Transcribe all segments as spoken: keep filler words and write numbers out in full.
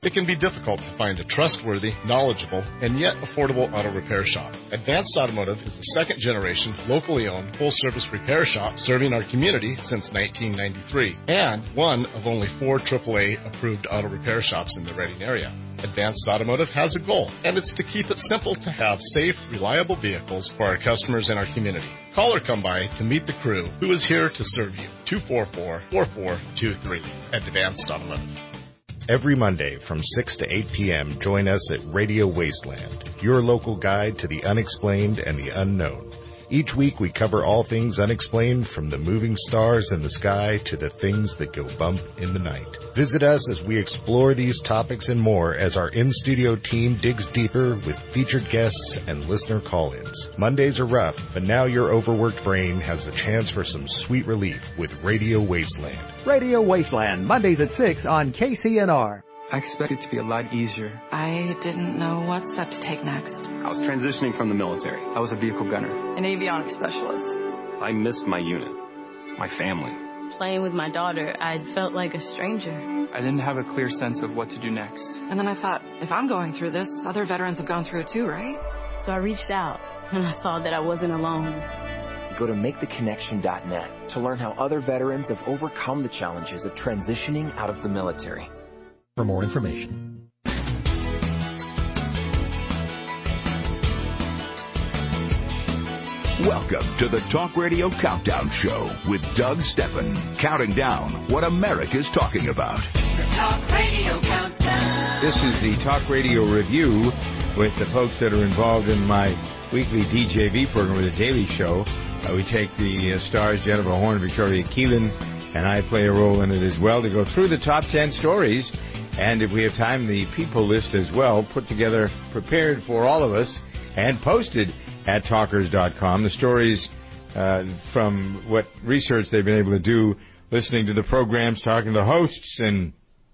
It can be difficult to find a trustworthy, knowledgeable, and yet affordable auto repair shop. Advanced Automotive is the second generation, locally owned, full-service repair shop serving our community since nineteen ninety-three, and one of only four triple A approved auto repair shops in the Reading area. Advanced Automotive has a goal, and it's to keep it simple to have safe, reliable vehicles for our customers and our community. Call or come by to meet the crew who is here to serve you. two four four, four four two three. Advanced Automotive. Every Monday from six to eight p.m., join us at Radio Wasteland, your local guide to the unexplained and the unknown. Each week we cover all things unexplained, from the moving stars in the sky to the things that go bump in the night. Visit us as we explore these topics and more as our in-studio team digs deeper with featured guests and listener call-ins. Mondays are rough, but now your overworked brain has a chance for some sweet relief with Radio Wasteland. Radio Wasteland, Mondays at six on K C N R. I expected it to be a lot easier. I didn't know what step to take next. I was transitioning from the military. I was a vehicle gunner. An avionics specialist. I missed my unit, my family. Playing with my daughter, I felt like a stranger. I didn't have a clear sense of what to do next. And then I thought, if I'm going through this, other veterans have gone through it too, right? So I reached out, and I saw that I wasn't alone. Go to make the connection dot net to learn how other veterans have overcome the challenges of transitioning out of the military. For more information. Welcome to the Talk Radio Countdown Show with Doug Steppen, counting down what America's talking about. The Talk Radio Countdown. This is the Talk Radio Review with the folks that are involved in my weekly D J V program with The Daily Show. Uh, we take the uh, stars Jennifer Horn, Victoria Keelan, and I play a role in it as well to go through the top ten stories. And if we have time, the people list as well, put together, prepared for all of us, and posted at talkers dot com. The stories uh, from what research they've been able to do, listening to the programs, talking to the hosts, and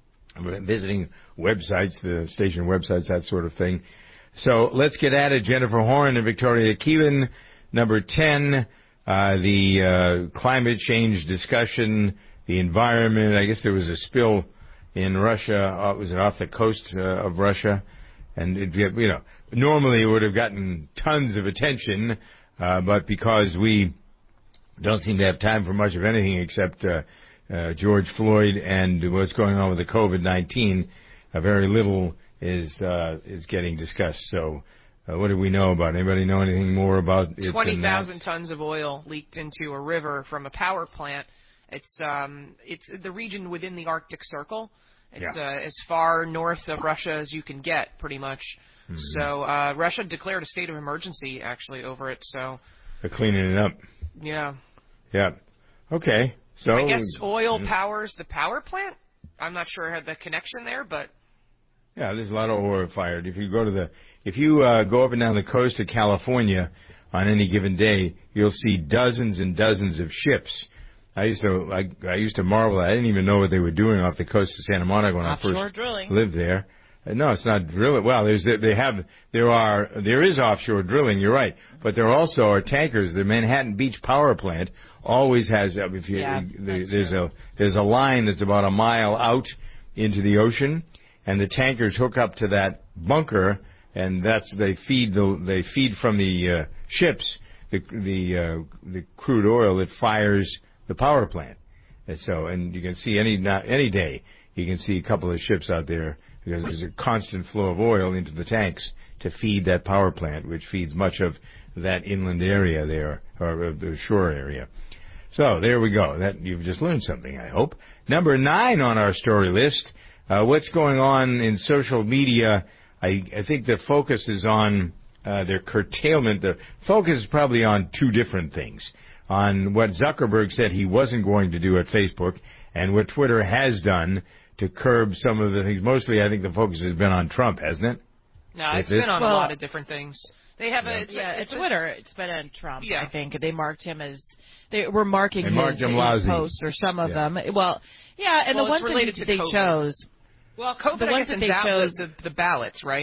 visiting websites, the station websites, that sort of thing. So let's get at it. Jennifer Horn and Victoria Keelan. Number ten, uh, the uh, climate change discussion, the environment. I guess there was a spill in Russia. Uh, was it off the coast uh, of Russia? And, it, you know, normally it would have gotten tons of attention, uh, but because we don't seem to have time for much of anything except uh, uh, George Floyd and what's going on with the COVID nineteen, uh, very little is uh, is getting discussed. So uh, what do we know about it? Anybody know anything more about it? twenty thousand tons of oil leaked into a river from a power plant. It's um, it's the region within the Arctic Circle. It's yeah. uh, as far north of Russia as you can get, pretty much. Mm-hmm. So uh, Russia declared a state of emergency, actually, over it. So they're cleaning it up. Yeah. Yeah. Okay. So I guess oil powers the power plant. I'm not sure I had the connection there, but yeah, there's a lot of oil fired. If you go to the, if you uh, go up and down the coast of California on any given day, you'll see dozens and dozens of ships. I used to I, I used to marvel. I didn't even know what they were doing off the coast of Santa Monica when offshore I first drilling. lived there. Uh, no, it's not drilling. Well, there's they have there are there is offshore drilling. You're right, but there also are tankers. The Manhattan Beach Power Plant always has. If you yeah, the, there's true. a there's a line that's about a mile out into the ocean, and the tankers hook up to that bunker, and that's they feed the they feed from the uh, ships the the uh, the crude oil that fires the power plant. And so, and you can see any not, any day, you can see a couple of ships out there because there's a constant flow of oil into the tanks to feed that power plant, which feeds much of that inland area there, or the shore area. So there we go. That you've just learned something, I hope. Number nine on our story list, uh, what's going on in social media? I, I think the focus is on uh, their curtailment. The focus is probably on two different things. On what Zuckerberg said he wasn't going to do at Facebook, and what Twitter has done to curb some of the things. Mostly, I think the focus has been on Trump, hasn't it? No, it's been on well, a lot of different things. They have yeah. a it's, yeah, a, it's a Twitter. It's been on Trump. Yeah. I think they marked him as they were marking they his, marked him his lousy. posts or some of yeah. them. Well, yeah, and well, the one related thing to they COVID. chose. Well, COVID, the I ones guess, that they chose the, the ballots, right?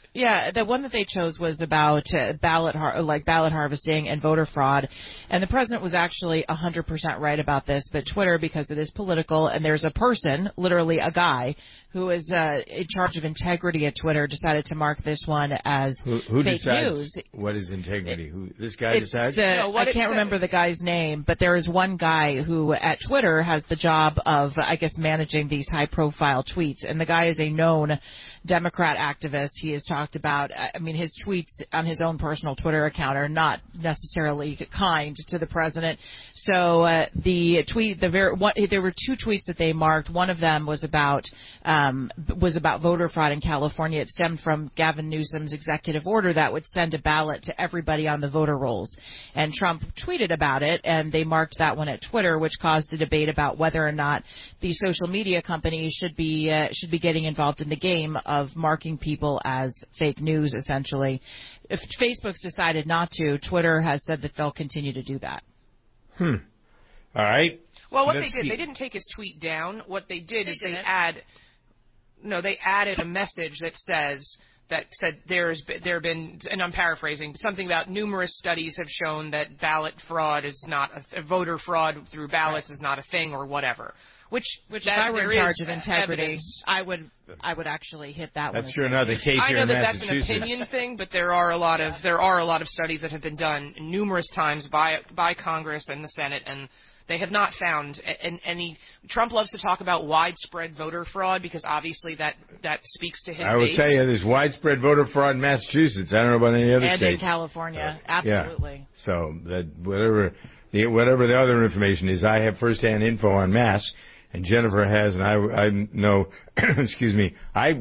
Yeah, the one that they chose was about uh, ballot har- like ballot harvesting and voter fraud, and the president was actually one hundred percent right about this. But Twitter, because it is political, and there's a person, literally a guy, who is uh, in charge of integrity at Twitter, decided to mark this one as who, who fake decides news. What is integrity? It, who this guy it's, decides? Uh, no, I can't remember the guy's name, but there is one guy who at Twitter has the job of, I guess, managing these high-profile tweets, and the guy is a known Democrat activist. He has talked about, I mean, his tweets on his own personal Twitter account are not necessarily kind to the president. So uh, the tweet, the very, one, there were two tweets that they marked. One of them was about um, was about voter fraud in California. It stemmed from Gavin Newsom's executive order that would send a ballot to everybody on the voter rolls. And Trump tweeted about it, and they marked that one at Twitter, which caused a debate about whether or not these social media companies should be uh, should be getting involved in the game of marking people as fake news, essentially. If Facebook's decided not to, Twitter has said that they'll continue to do that. Hmm. All right. Well, what Let's they did, see. they didn't take his tweet down. What they did They is they didn't. add, no, they added a message that says that said there's there have been, and I'm paraphrasing, something about numerous studies have shown that ballot fraud is not a, voter fraud through ballots Right. is not a thing or whatever. Which, Which, that, if I were there in charge is of integrity, evidence. I would, I would actually hit that one. That's as sure fake not the news. case I here know in that that's an Massachusetts. opinion thing, but there are a lot of there are a lot of studies that have been done numerous times by by Congress and the Senate, and they have not found a- any. Trump loves to talk about widespread voter fraud because obviously that that speaks to his I will base. tell you, there's widespread voter fraud in Massachusetts. I don't know about any other And states. in California, So, absolutely. Yeah. So that whatever the whatever the other information is, I have firsthand info on Mass, and Jennifer has, and I I know. excuse me, I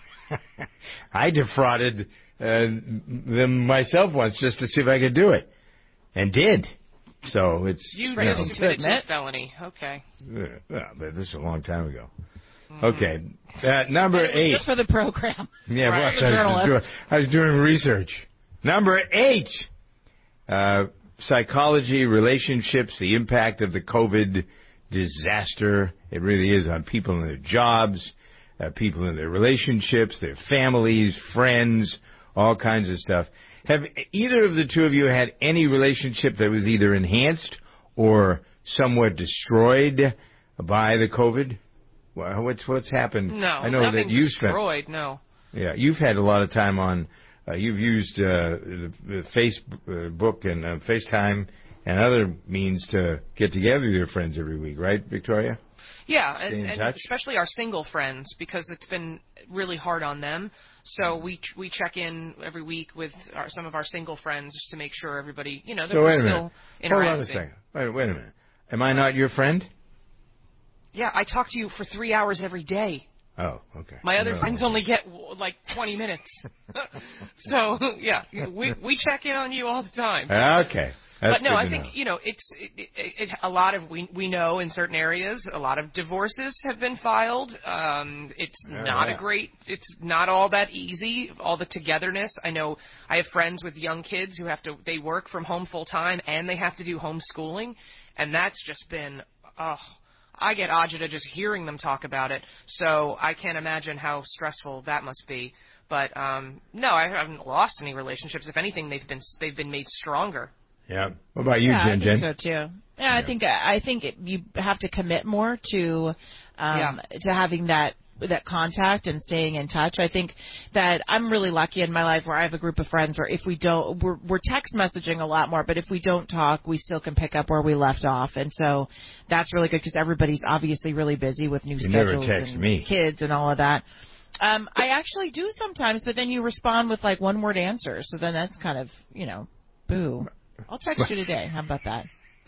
I defrauded uh, them myself once just to see if I could do it, and did. So it's You you know, just admitted to a felony. Okay. Yeah, well, but this is a long time ago. Mm-hmm. Okay, uh, number And it was eight. just for the program. Yeah, Right. well, As a I, was journalist. doing, I was doing research. Number eight, uh, psychology, relationships, the impact of the COVID disaster. It really is on people and their jobs, uh, people in their relationships, their families, friends, all kinds of stuff. Have either of the two of you had any relationship that was either enhanced or somewhat destroyed by the COVID? Well, what's what's happened? No, I know nothing that you spent. destroyed. No. Yeah, you've had a lot of time on. Uh, you've used uh, the, the Facebook and uh, FaceTime and other means to get together with your friends every week, right, Victoria? Yeah, Stay and, in and touch? especially our single friends because it's been really hard on them. So we we check in every week with our, some of our single friends just to make sure everybody, you know, that So we're wait a still minute. Hold interacting. on a second. Wait, wait a minute. Am I not your friend? Yeah, I talk to you for three hours every day. Oh, okay. My other No. friends only get like twenty minutes. So yeah, we we check in on you all the time. Okay. That's but no, good I to think know. you know it's it, it, it, a lot of we we know in certain areas a lot of divorces have been filed. Um, it's Oh, not yeah. a great. It's not all that easy. All the togetherness. I know I have friends with young kids who have to they work from home full time and they have to do homeschooling, and that's just been oh. I get agita just hearing them talk about it, so I can't imagine how stressful that must be. But um, no, I haven't lost any relationships. If anything, they've been they've been made stronger. Yeah. What about you, yeah, Jen? I Jen? think so too. Yeah, I think I think it, you have to commit more to um, Yeah. to having that that contact and staying in touch. I think that I'm really lucky in my life where I have a group of friends where if we don't, we're, we're text messaging a lot more, but if we don't talk, we still can pick up where we left off. And so that's really good because everybody's obviously really busy with new You never schedules text and me. kids and all of that. Um, I actually do sometimes, but then you respond with like one word answers. So then that's kind of, you know, boo. I'll text you today. How about that?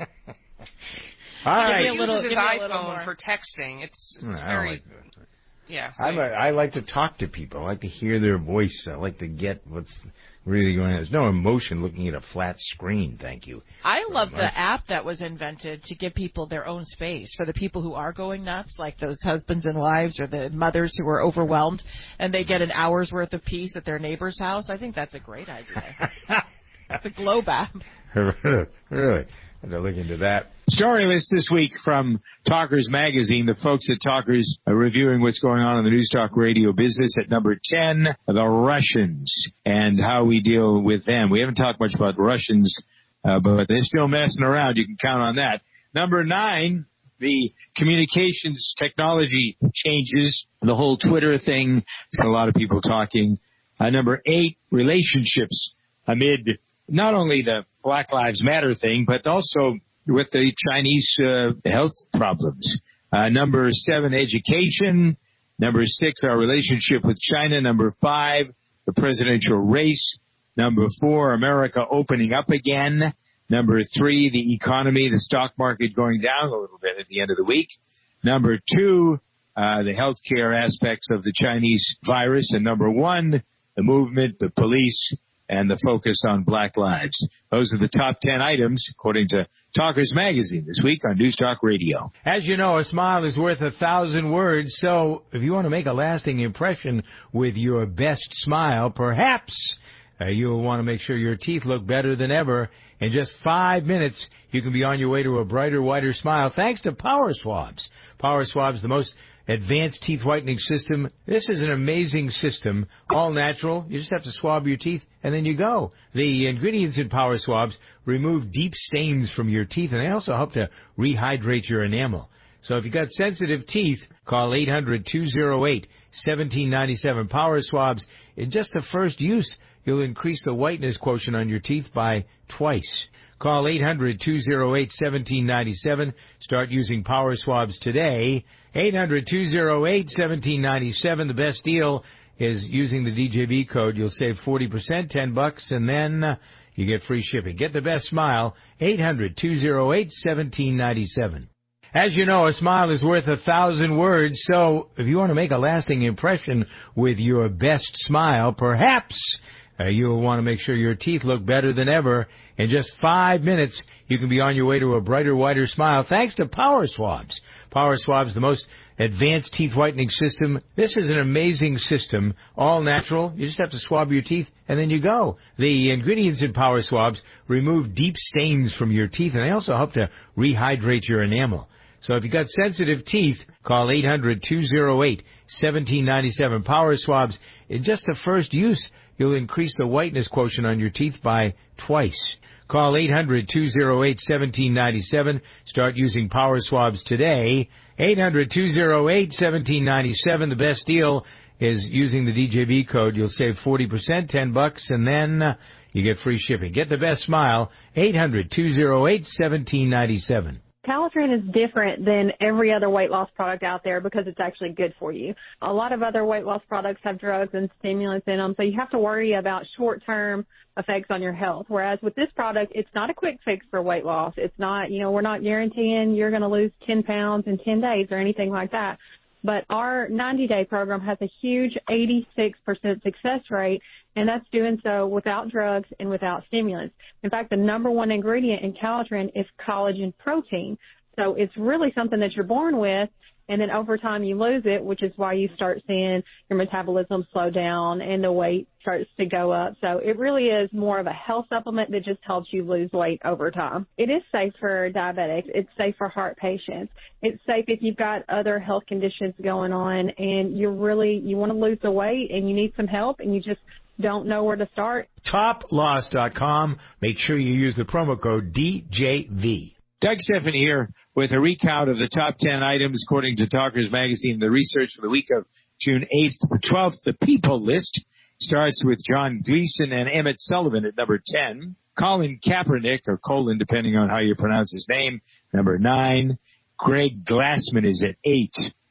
All He right. Give me a little- uses his give me a little more. iPhone for texting. It's it's I don't very like that. yeah. So I'm a, I like to talk to people. I like to hear their voice. I like to get what's really going on. There's no emotion looking at a flat screen, thank you. I love much. the app that was invented to give people their own space for the people who are going nuts, like those husbands and wives or the mothers who are overwhelmed, and they get an hour's worth of peace at their neighbor's house. I think that's a great idea. The Globe app. really? I have to look into that. Story list this week from Talkers Magazine. The folks at Talkers are reviewing what's going on in the News Talk Radio business. At number ten, the Russians and how we deal with them. We haven't talked much about the Russians, uh, but they're still messing around. You can count on that. Number nine, the communications technology changes, the whole Twitter thing. It's got a lot of people talking. Uh, number eight, relationships amid not only the Black Lives Matter thing, but also with the Chinese uh, health problems. Uh, number seven, education. Number six, our relationship with China. Number five, the presidential race. Number four, America opening up again. Number three, the economy, the stock market going down a little bit at the end of the week. Number two, uh, the healthcare aspects of the Chinese virus. And number one, the movement, the police, and the focus on Black lives. Those are the top ten items, according to Talkers Magazine, this week on News Talk Radio. As you know, a smile is worth a thousand words, so if you want to make a lasting impression with your best smile, perhaps uh, you'll want to make sure your teeth look better than ever. In just five minutes, you can be on your way to a brighter, whiter smile thanks to Power Swabs. Power Swabs, the most advanced teeth whitening system. This is an amazing system, all natural. You just have to swab your teeth, and then you go. The ingredients in Power Swabs remove deep stains from your teeth, and they also help to rehydrate your enamel. So if you've got sensitive teeth, call eight hundred, two oh eight, one seven nine seven. Power Swabs, in just the first use, you'll increase the whiteness quotient on your teeth by twice. Call eight hundred, two oh eight, one seven nine seven. Start using Power Swabs today. eight hundred, two oh eight, one seven nine seven. The best deal is using the D J V code. You'll save forty percent, ten bucks, and then uh, you get free shipping. Get the best smile. eight hundred, two oh eight, one seven nine seven. As you know, a smile is worth a thousand words, so if you want to make a lasting impression with your best smile, perhaps uh, you'll want to make sure your teeth look better than ever. In just five minutes, you can be on your way to a brighter, whiter smile thanks to Power Swabs. Power Swabs, the most advanced teeth whitening system. This is an amazing system, all natural. You just have to swab your teeth, and then you go. The ingredients in Power Swabs remove deep stains from your teeth, and they also help to rehydrate your enamel. So if you've got sensitive teeth, call eight hundred, two oh eight, one seven nine seven. Power Swabs, in just the first use, you'll increase the whiteness quotient on your teeth by twice. Call eight hundred, two oh eight, one seven nine seven. Start using Power Swabs today. eight hundred, two oh eight, one seven nine seven. The best deal is using the D J V code. You'll save forty percent, ten bucks, and then uh, you get free shipping. Get the best smile. eight hundred, two oh eight, one seven nine seven. Calitrin is different than every other weight loss product out there because it's actually good for you. A lot of other weight loss products have drugs and stimulants in them, so you have to worry about short-term effects on your health. Whereas with this product, it's not a quick fix for weight loss. It's not, you know, we're not guaranteeing you're going to lose ten pounds in ten days or anything like that. But our ninety-day program has a huge eighty-six percent success rate, and that's doing so without drugs and without stimulants. In fact, the number one ingredient in Calitrin is collagen protein. So it's really something that you're born with, and then over time you lose it, which is why you start seeing your metabolism slow down and the weight starts to go up. So it really is more of a health supplement that just helps you lose weight over time. It is safe for diabetics. It's safe for heart patients. It's safe if you've got other health conditions going on and you really, you want to lose the weight and you need some help and you just don't know where to start. top loss dot com. Make sure you use the promo code D J V. Doug Stephan here with a recount of the top ten items according to Talkers Magazine. The research for the week of June eighth to twelfth. The people list starts with John Gleason and Emmett Sullivan at number ten. Colin Kaepernick, or Colin, depending on how you pronounce his name, number nine. Greg Glassman is at eight.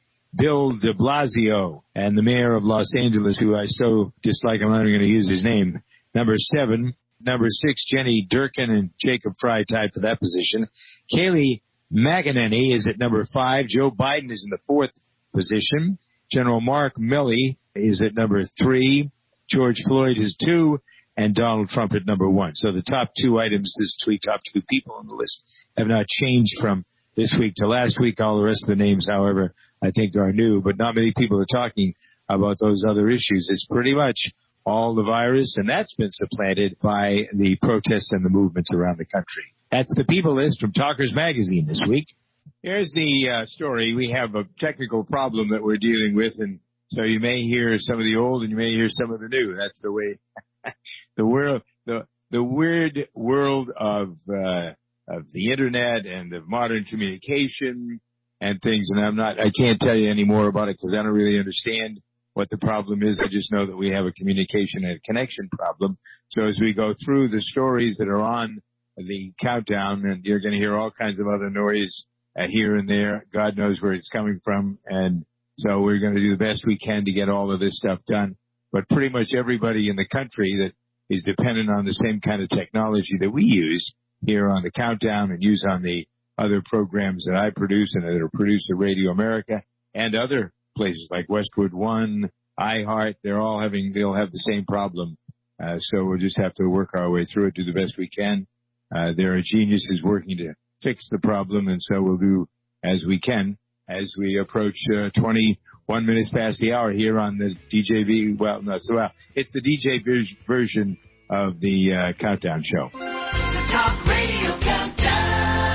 Bill de Blasio, and the mayor of Los Angeles, who I so dislike, I'm not even going to use his name, number seven. Number six, Jenny Durkin and Jacob Fry tied for that position. Kayleigh McEnany is at number five. Joe Biden is in the fourth position. General Mark Milley is at number three. George Floyd is two. And Donald Trump at number one. So the top two items this week, top two people on the list, have not changed from this week to last week. All the rest of the names, however, I think are new. But not many people are talking about those other issues. It's pretty much all the virus, and that's been supplanted by the protests and the movements around the country. That's the People List from Talkers Magazine this week. Here's the uh, story. We have a technical problem that we're dealing with, and so you may hear some of the old and you may hear some of the new. That's the way the world, the the weird world of uh, of the internet and of modern communication and things. And I'm not, I can't tell you any more about it because I don't really understand what the problem is. I just know that we have a communication and a connection problem. So as we go through the stories that are on the countdown, and you're going to hear all kinds of other noise uh, here and there. God knows where it's coming from. And so we're going to do the best we can to get all of this stuff done. But pretty much everybody in the country that is dependent on the same kind of technology that we use here on the countdown and use on the other programs that I produce and that are produced at Radio America and other places like Westwood One, iHeart, they're all having, they'll have the same problem. Uh, so we'll just have to work our way through it, do the best we can. Uh, there are geniuses working to fix the problem, and so we'll do as we can as we approach uh, twenty-one minutes past the hour here on the D J V. Well, no, so well, it's the D J v- version of the uh, Countdown Show. The Talk Radio Countdown.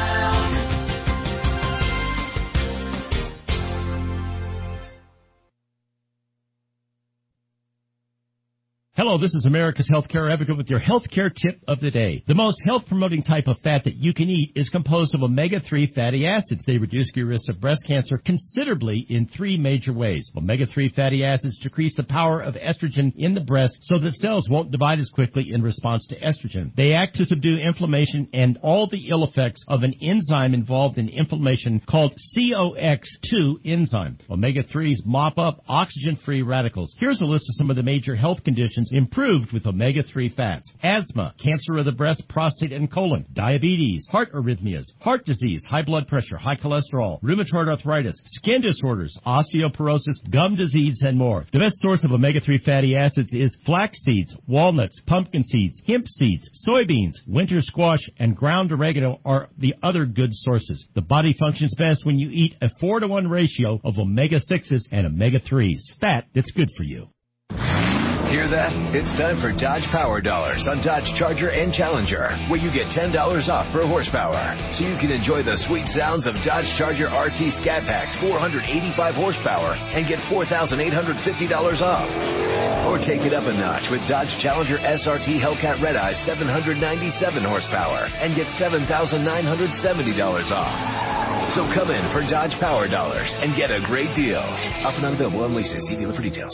Hello, this is America's Healthcare Advocate with your healthcare tip of the day. The most health-promoting type of fat that you can eat is composed of omega three fatty acids. They reduce your risk of breast cancer considerably in three major ways. omega three fatty acids decrease the power of estrogen in the breast so that cells won't divide as quickly in response to estrogen. They act to subdue inflammation and all the ill effects of an enzyme involved in inflammation called C O X two enzyme. omega threes mop up oxygen-free radicals. Here's a list of some of the major health conditions improved with omega three fats: asthma, cancer of the breast, prostate, and colon, diabetes, heart arrhythmias, heart disease, high blood pressure, high cholesterol, rheumatoid arthritis, skin disorders, osteoporosis, gum disease, and more. The best source of omega three fatty acids is flax seeds, walnuts, pumpkin seeds, hemp seeds, soybeans, winter squash, and ground oregano are the other good sources. The body functions best when you eat a four to one ratio of omega sixes and omega threes. Fat that's good for you. Hear that? It's time for Dodge Power Dollars on Dodge Charger and Challenger, where you get ten dollars off per horsepower. So you can enjoy the sweet sounds of Dodge Charger R T Scat Packs four hundred eighty-five horsepower and get four thousand eight hundred fifty dollars off. Or take it up a notch with Dodge Challenger S R T Hellcat Red Eye seven hundred ninety-seven horsepower and get seven thousand nine hundred seventy dollars off. So come in for Dodge Power Dollars and get a great deal. Offer not available on leases. See dealer for details.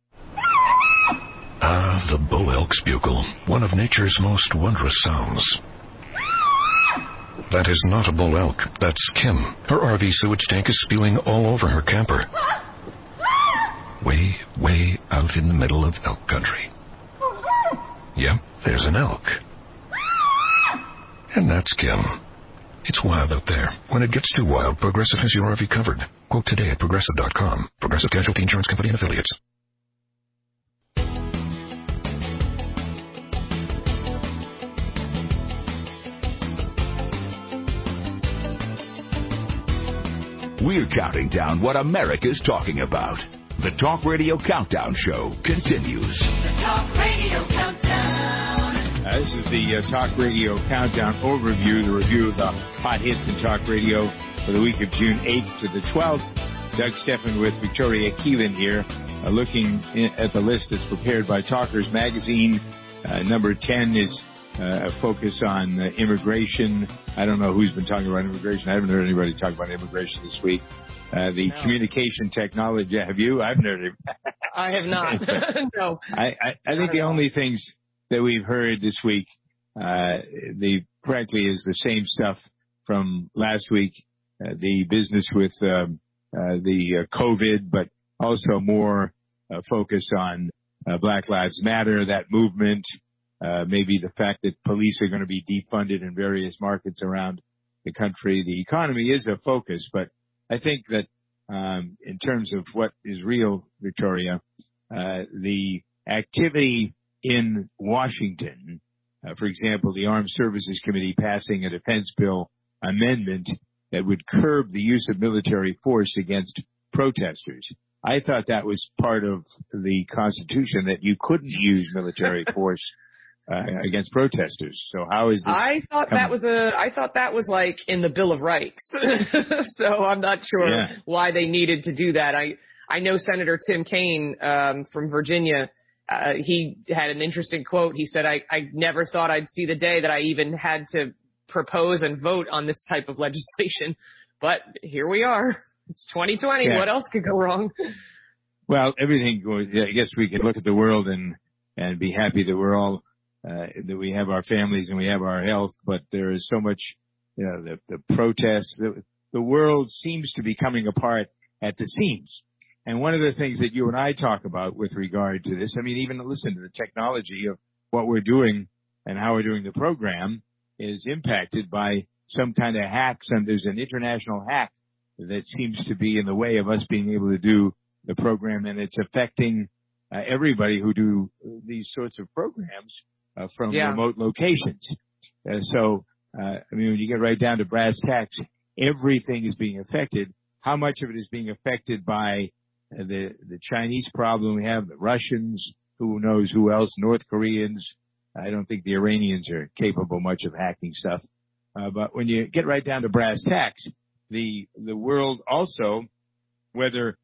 Ah, the bull elk's bugle, one of nature's most wondrous sounds. That is not a bull elk, that's Kim. Her R V sewage tank is spewing all over her camper. Way, way out in the middle of elk country. Yep, there's an elk. And that's Kim. It's wild out there. When it gets too wild, Progressive has your R V covered. Quote today at Progressive dot com. Progressive Casualty Insurance Company and Affiliates. We're counting down what America's talking about. The Talk Radio Countdown Show continues. The Talk Radio Countdown. Uh, this is the uh, Talk Radio Countdown overview, the review of the hot hits in Talk Radio for the week of June eighth to the twelfth. Doug Steffen with Victoria Keelan here, uh, looking in, at the list that's prepared by Talkers Magazine. Uh, number ten is uh, a focus on uh, immigration. I don't know who's been talking about immigration. I haven't heard anybody talk about immigration this week. Uh, the no. communication technology, have you? I've heard it. I have not. No. I, I, I think the all. only things that we've heard this week, uh, the practically is the same stuff from last week. Uh, the business with um, uh, the uh, COVID, but also more uh, focus on uh, Black Lives Matter, that movement. Uh, maybe the fact that police are going to be defunded in various markets around the country. The economy is a focus, but I think that um, in terms of what is real, Victoria, uh, the activity in Washington, uh, for example, the Armed Services Committee passing a defense bill amendment that would curb the use of military force against protesters. I thought that was part of the Constitution, that you couldn't use military force uh, against protesters. So how is this? I thought coming? that was a. I thought that was like in the Bill of Rights. So I'm not sure yeah. why they needed to do that. I I know Senator Tim Kaine um, from Virginia. Uh, he had an interesting quote. He said, I, I never thought I'd see the day that I even had to propose and vote on this type of legislation. But here we are. It's twenty twenty. Yeah. What else could go wrong? Well, everything, I guess we could look at the world and, and be happy that we're all, uh, that we have our families and we have our health, but there is so much, you know, the, the protests, the, the world seems to be coming apart at the seams. And one of the things that you and I talk about with regard to this, I mean, even listen to the technology of what we're doing and how we're doing the program is impacted by some kind of hack. Some, there's an international hack that seems to be in the way of us being able to do the program, and it's affecting uh, everybody who do these sorts of programs uh, from yeah. remote locations. Uh, so, uh, I mean, when you get right down to brass tacks, everything is being affected. How much of it is being affected by uh, the the Chinese problem we have, the Russians, who knows who else, North Koreans? I don't think the Iranians are capable much of hacking stuff. Uh, but when you get right down to brass tacks, the the world also, whether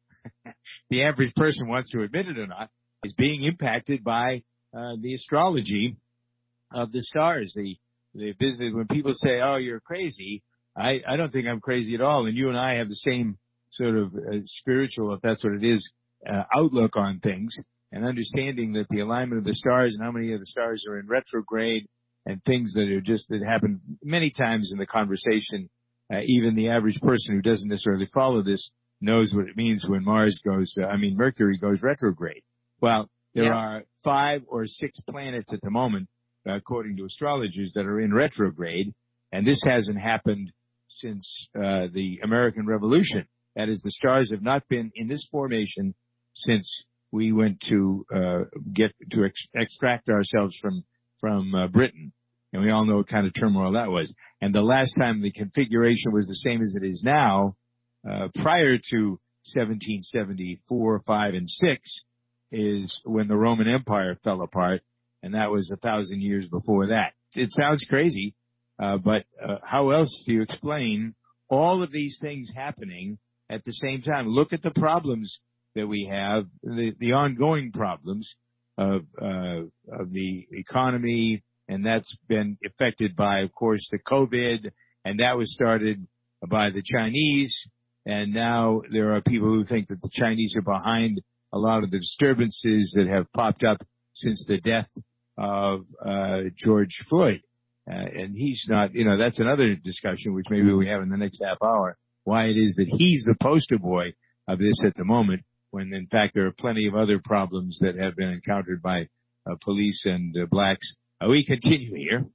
the average person wants to admit it or not, is being impacted by uh, the astrology of the stars. The the business, when people say, "Oh, you're crazy," I I don't think I'm crazy at all. And you and I have the same sort of uh, spiritual, if that's what it is, uh, outlook on things, and understanding that the alignment of the stars and how many of the stars are in retrograde and things that are just that happen many times in the conversation. Uh, even the average person who doesn't necessarily follow this knows what it means when Mars goes, uh, I mean, Mercury goes retrograde. Well, there yeah. are five or six planets at the moment, uh, according to astrologers, that are in retrograde, and this hasn't happened since uh, the American Revolution. That is, the stars have not been in this formation since we went to uh, get to ex- extract ourselves from from uh, Britain. And we all know what kind of turmoil that was. And the last time the configuration was the same as it is now, uh, prior to seventeen seventy-four, five, and six, is when the Roman Empire fell apart, and that was a thousand years before that. It sounds crazy, uh, but uh, how else do you explain all of these things happening at the same time? Look at the problems that we have, the, the ongoing problems of, uh, of the economy, and that's been affected by, of course, the COVID, and that was started by the Chinese. And now there are people who think that the Chinese are behind a lot of the disturbances that have popped up since the death of uh, George Floyd. Uh, and he's not, you know, that's another discussion, which maybe we have in the next half hour, why it is that he's the poster boy of this at the moment, when in fact there are plenty of other problems that have been encountered by uh, police and uh, blacks. Uh, we continue here.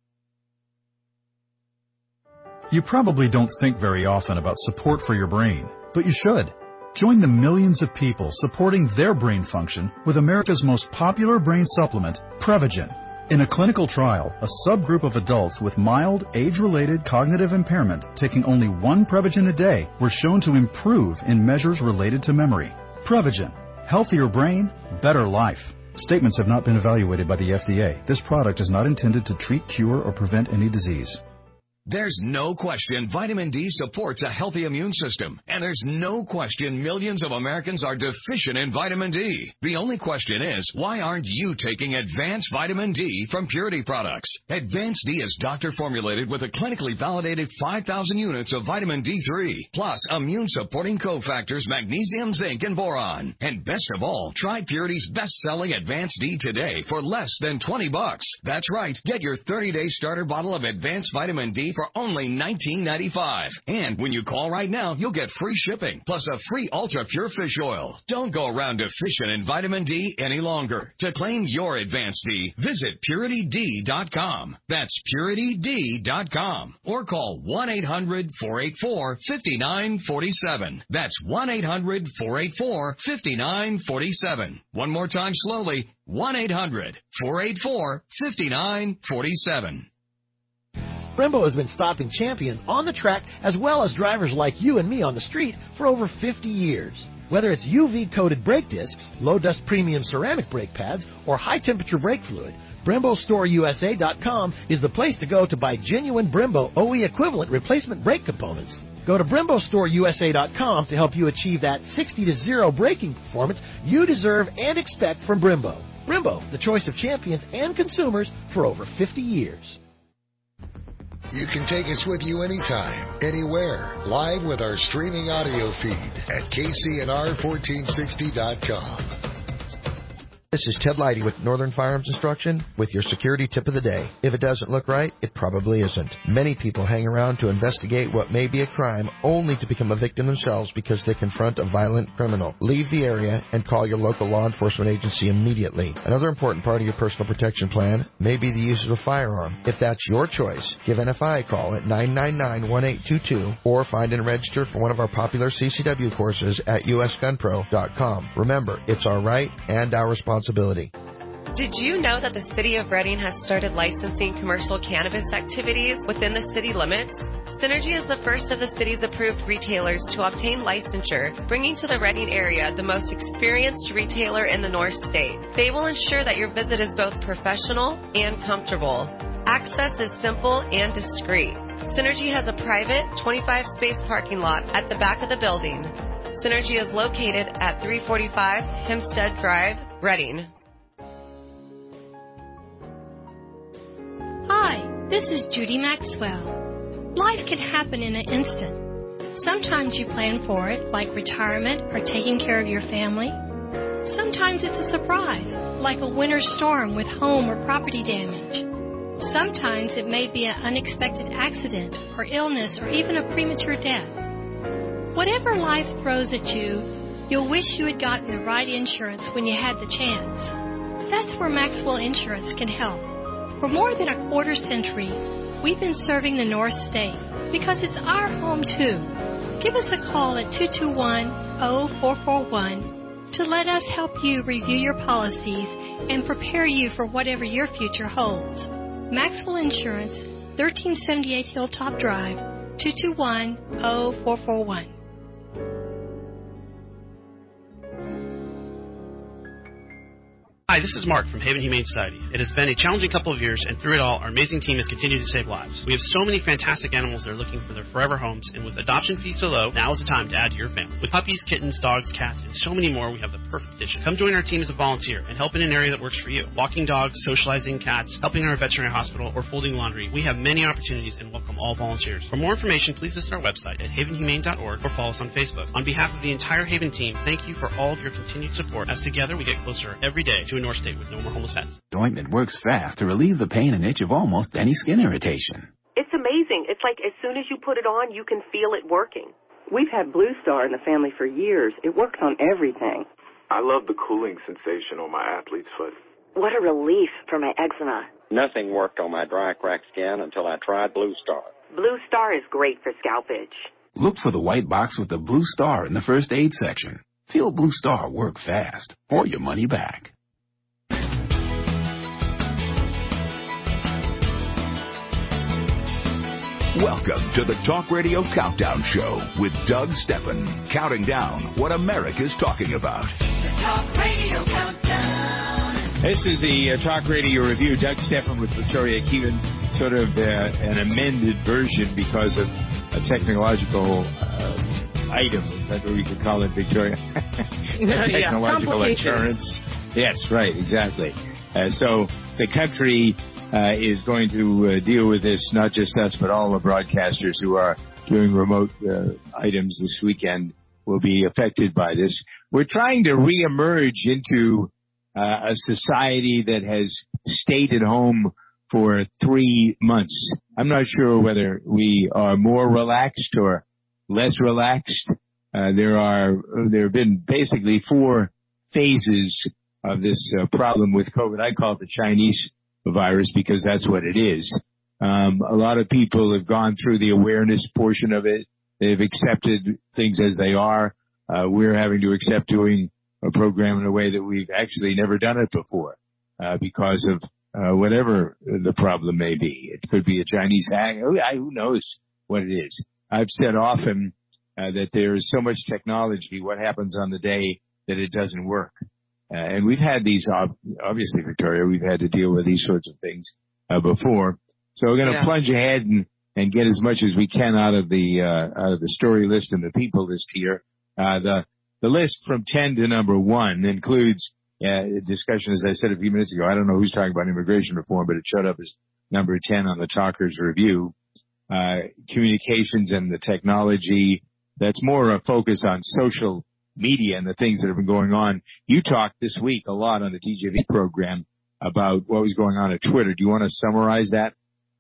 You probably don't think very often about support for your brain, but you should. Join the millions of people supporting their brain function with America's most popular brain supplement, Prevagen. In a clinical trial, a subgroup of adults with mild, age-related cognitive impairment taking only one Prevagen a day were shown to improve in measures related to memory. Prevagen. Healthier brain, better life. Statements have not been evaluated by the F D A. This product is not intended to treat, cure, or prevent any disease. There's no question vitamin D supports a healthy immune system, and there's no question millions of Americans are deficient in vitamin D. The only question is, why aren't you taking Advanced Vitamin D from Purity Products? Advanced D is doctor-formulated with a clinically validated five thousand units of vitamin D three, plus immune-supporting cofactors magnesium, zinc, and boron. And best of all, try Purity's best-selling Advanced D today for less than twenty bucks. That's right, get your thirty-day starter bottle of Advanced Vitamin D for only nineteen ninety-five. And when you call right now, you'll get free shipping, plus a free Ultra Pure Fish Oil. Don't go around deficient in vitamin D any longer. To claim your Advanced D, visit Purity D dot com. That's Purity D dot com. Or call one eight hundred, four eight four, five nine four seven. That's one eight hundred, four eight four, five nine four seven. One more time slowly, one eight hundred, four eight four, five nine four seven. Brembo has been stopping champions on the track as well as drivers like you and me on the street for over fifty years. Whether it's U V-coated brake discs, low-dust premium ceramic brake pads, or high-temperature brake fluid, Brembo Store U S A dot com is the place to go to buy genuine Brembo O E equivalent replacement brake components. Go to Brembo Store U S A dot com to help you achieve that sixty to zero braking performance you deserve and expect from Brembo. Brembo, the choice of champions and consumers for over fifty years. You can take us with you anytime, anywhere, live with our streaming audio feed at K C N R fourteen sixty dot com. This is Ted Leidy with Northern Firearms Instruction with your security tip of the day. If it doesn't look right, it probably isn't. Many people hang around to investigate what may be a crime only to become a victim themselves because they confront a violent criminal. Leave the area and call your local law enforcement agency immediately. Another important part of your personal protection plan may be the use of a firearm. If that's your choice, give N F I a call at nine nine nine, one eight two two or find and register for one of our popular C C W courses at U S gun pro dot com. Remember, it's our right and our responsibility. Did you know that the City of Reading has started licensing commercial cannabis activities within the city limits? Synergy is the first of the city's approved retailers to obtain licensure, bringing to the Reading area the most experienced retailer in the North State. They will ensure that your visit is both professional and comfortable. Access is simple and discreet. Synergy has a private twenty-five space parking lot at the back of the building. Synergy is located at three forty-five Hempstead Drive, Reading. Hi, this is Judy Maxwell. Life can happen in an instant. Sometimes you plan for it, like retirement or taking care of your family. Sometimes it's a surprise, like a winter storm with home or property damage. Sometimes it may be an unexpected accident or illness or even a premature death. Whatever life throws at you, you'll wish you had gotten the right insurance when you had the chance. That's where Maxwell Insurance can help. For more than a quarter century, we've been serving the North State because it's our home too. Give us a call at two two one, zero four four one to let us help you review your policies and prepare you for whatever your future holds. Maxwell Insurance, thirteen seventy-eight Hilltop Drive, two two one, zero four four one. Hi, this is Mark from Haven Humane Society. It has been a challenging couple of years, and through it all, our amazing team has continued to save lives. We have so many fantastic animals that are looking for their forever homes, and with adoption fees so low, now is the time to add to your family. With puppies, kittens, dogs, cats, and so many more, we have the perfect addition. Come join our team as a volunteer and help in an area that works for you. Walking dogs, socializing cats, helping in our veterinary hospital, or folding laundry. We have many opportunities and welcome all volunteers. For more information, please visit our website at haven humane dot org or follow us on Facebook. On behalf of the entire Haven team, thank you for all of your continued support, as together we get closer every day to a North State with no more homeless pets. Ointment works fast to relieve the pain and itch of almost any skin irritation. It's amazing. It's like as soon as you put it on, you can feel it working. We've had Blue Star in the family for years. It works on everything. I love the cooling sensation on my athlete's foot. What a relief for my eczema. Nothing worked on my dry, cracked skin until I tried Blue Star. Blue Star is great for scalp itch. Look for the white box with the Blue Star in the first aid section. Feel Blue Star work fast, or your money back. Welcome to the Talk Radio Countdown Show with Doug Steppen, counting down what America's talking about. The Talk Radio Countdown. This is the uh, Talk Radio Review. Doug Steppen with Victoria Keelan, sort of uh, an amended version because of a technological uh, item. Is that what we could call it, Victoria? Technological yeah, insurance. Yes, right, exactly. Uh, so the country Uh, is going to uh, deal with this, not just us, but all the broadcasters who are doing remote uh, items this weekend will be affected by this. We're trying to reemerge into uh, a society that has stayed at home for three months. I'm not sure whether we are more relaxed or less relaxed. Uh, there are, there have been basically four phases of this uh, problem with COVID. I call it the Chinese virus because that's what it is. Um, a lot of people have gone through the awareness portion of it. They've accepted things as they are. Uh, we're having to accept doing a program in a way that we've actually never done it before uh, because of uh, whatever the problem may be. It could be a Chinese hack. Who knows what it is? I've said often uh, that there is so much technology. What happens on the day that it doesn't work? Uh, and we've had these, obviously, Victoria, we've had to deal with these sorts of things uh, before. So we're going to yeah. plunge ahead and, and get as much as we can out of the uh, out of the story list and the people list here. Uh, the the list from ten to number one includes uh, a discussion, as I said a few minutes ago. I don't know who's talking about immigration reform, but it showed up as number ten on the Talkers Review. Uh, communications and the technology. That's more a focus on social media and the things that have been going on. You talked this week a lot on the D J V program about what was going on at Twitter. Do you want to summarize that?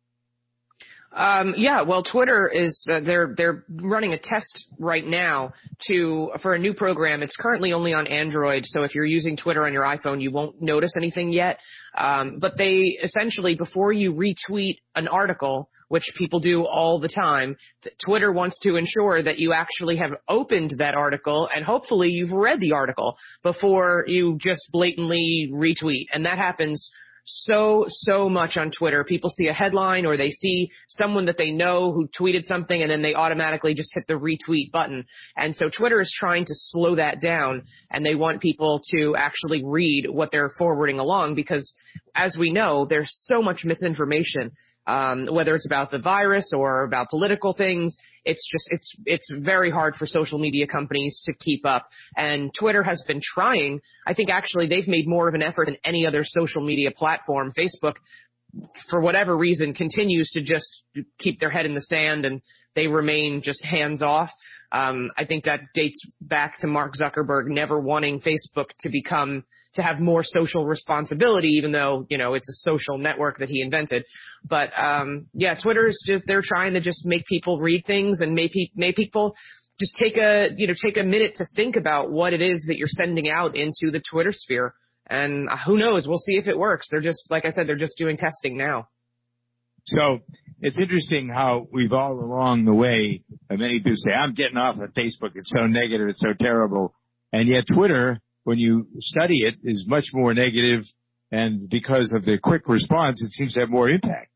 Um, yeah, well, Twitter is, uh, they're, they're running a test right now to, for a new program. It's currently only on Android, so if you're using Twitter on your iPhone, you won't notice anything yet. Um, but they essentially, before you retweet an article, which people do all the time, Twitter wants to ensure that you actually have opened that article and hopefully you've read the article before you just blatantly retweet. And that happens so, so much on Twitter. People see a headline or they see someone that they know who tweeted something and then they automatically just hit the retweet button. And so Twitter is trying to slow that down, and they want people to actually read what they're forwarding along because, as we know, there's so much misinformation. Um, whether it's about the virus or about political things, it's just, it's, it's very hard for social media companies to keep up. And Twitter has been trying. I think actually they've made more of an effort than any other social media platform. Facebook, for whatever reason, continues to just keep their head in the sand and they remain just hands off. Um, I think that dates back to Mark Zuckerberg never wanting Facebook to become, to have more social responsibility, even though, you know, it's a social network that he invented. But, um, yeah, Twitter is just, they're trying to just make people read things and make, pe- make people just take a, you know, take a minute to think about what it is that you're sending out into the Twitter sphere. And who knows? We'll see if it works. They're just, like I said, they're just doing testing now. So it's interesting how we've all along the way, many people say, I'm getting off of Facebook. It's so negative. It's so terrible. And yet Twitter, when you study it, is much more negative. And because of the quick response, it seems to have more impact.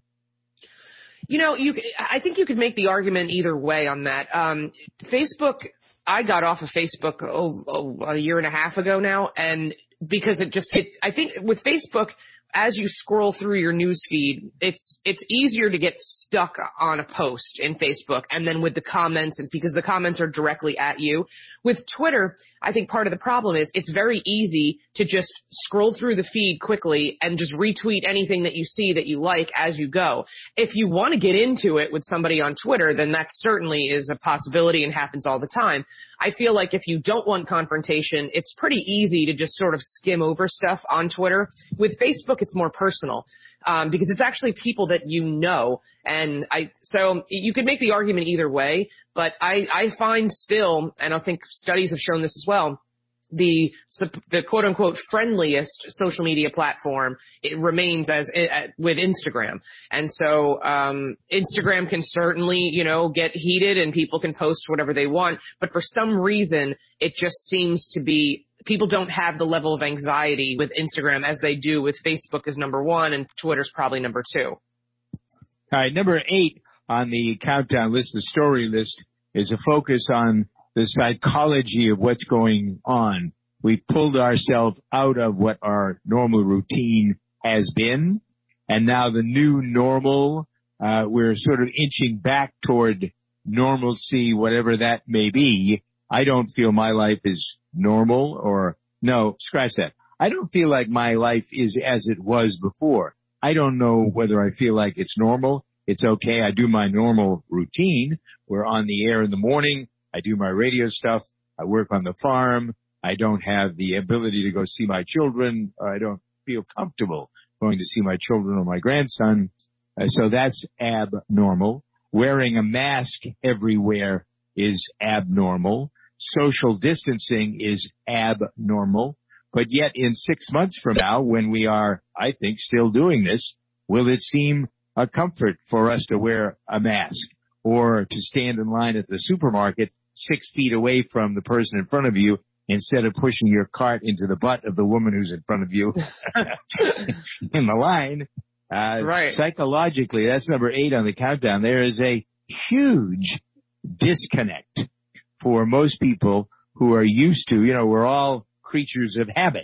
You know, you, I think you could make the argument either way on that. Um, Facebook, I got off of Facebook oh, oh, a year and a half ago now. And because it just, it, I think with Facebook, as you scroll through your news feed, it's it's easier to get stuck on a post in Facebook, and then with the comments, and because the comments are directly at you. With Twitter, I think part of the problem is it's very easy to just scroll through the feed quickly and just retweet anything that you see that you like as you go. If you want to get into it with somebody on Twitter, then that certainly is a possibility and happens all the time. I feel like if you don't want confrontation, it's pretty easy to just sort of skim over stuff on Twitter. With Facebook, it's more personal. Um, because it's actually people that you know. And I, so you could make the argument either way, but I, I find still, and I think studies have shown this as well, the, the quote unquote friendliest social media platform, it remains as, uh, with Instagram. And so, um, Instagram can certainly, you know, get heated and people can post whatever they want, but for some reason, it just seems to be, people don't have the level of anxiety with Instagram as they do with Facebook as number one, and Twitter's probably number two. All right, number eight on the countdown list, the story list, is a focus on the psychology of what's going on. We've pulled ourselves out of what our normal routine has been, and now the new normal, uh, we're sort of inching back toward normalcy, whatever that may be. I don't feel my life is normal, or no, scratch that. I don't feel like my life is as it was before. I don't know whether I feel like it's normal. It's okay. I do my normal routine. We're on the air in the morning. I do my radio stuff. I work on the farm. I don't have the ability to go see my children. I don't feel comfortable going to see my children or my grandson. Uh, so that's abnormal. Wearing a mask everywhere is abnormal. Social distancing is abnormal. But yet in six months from now, when we are, I think, still doing this, will it seem a comfort for us to wear a mask or to stand in line at the supermarket six feet away from the person in front of you instead of pushing your cart into the butt of the woman who's in front of you in the line. Uh, right. Psychologically, that's number eight on the countdown. There is a huge disconnect for most people who are used to, you know, we're all creatures of habit.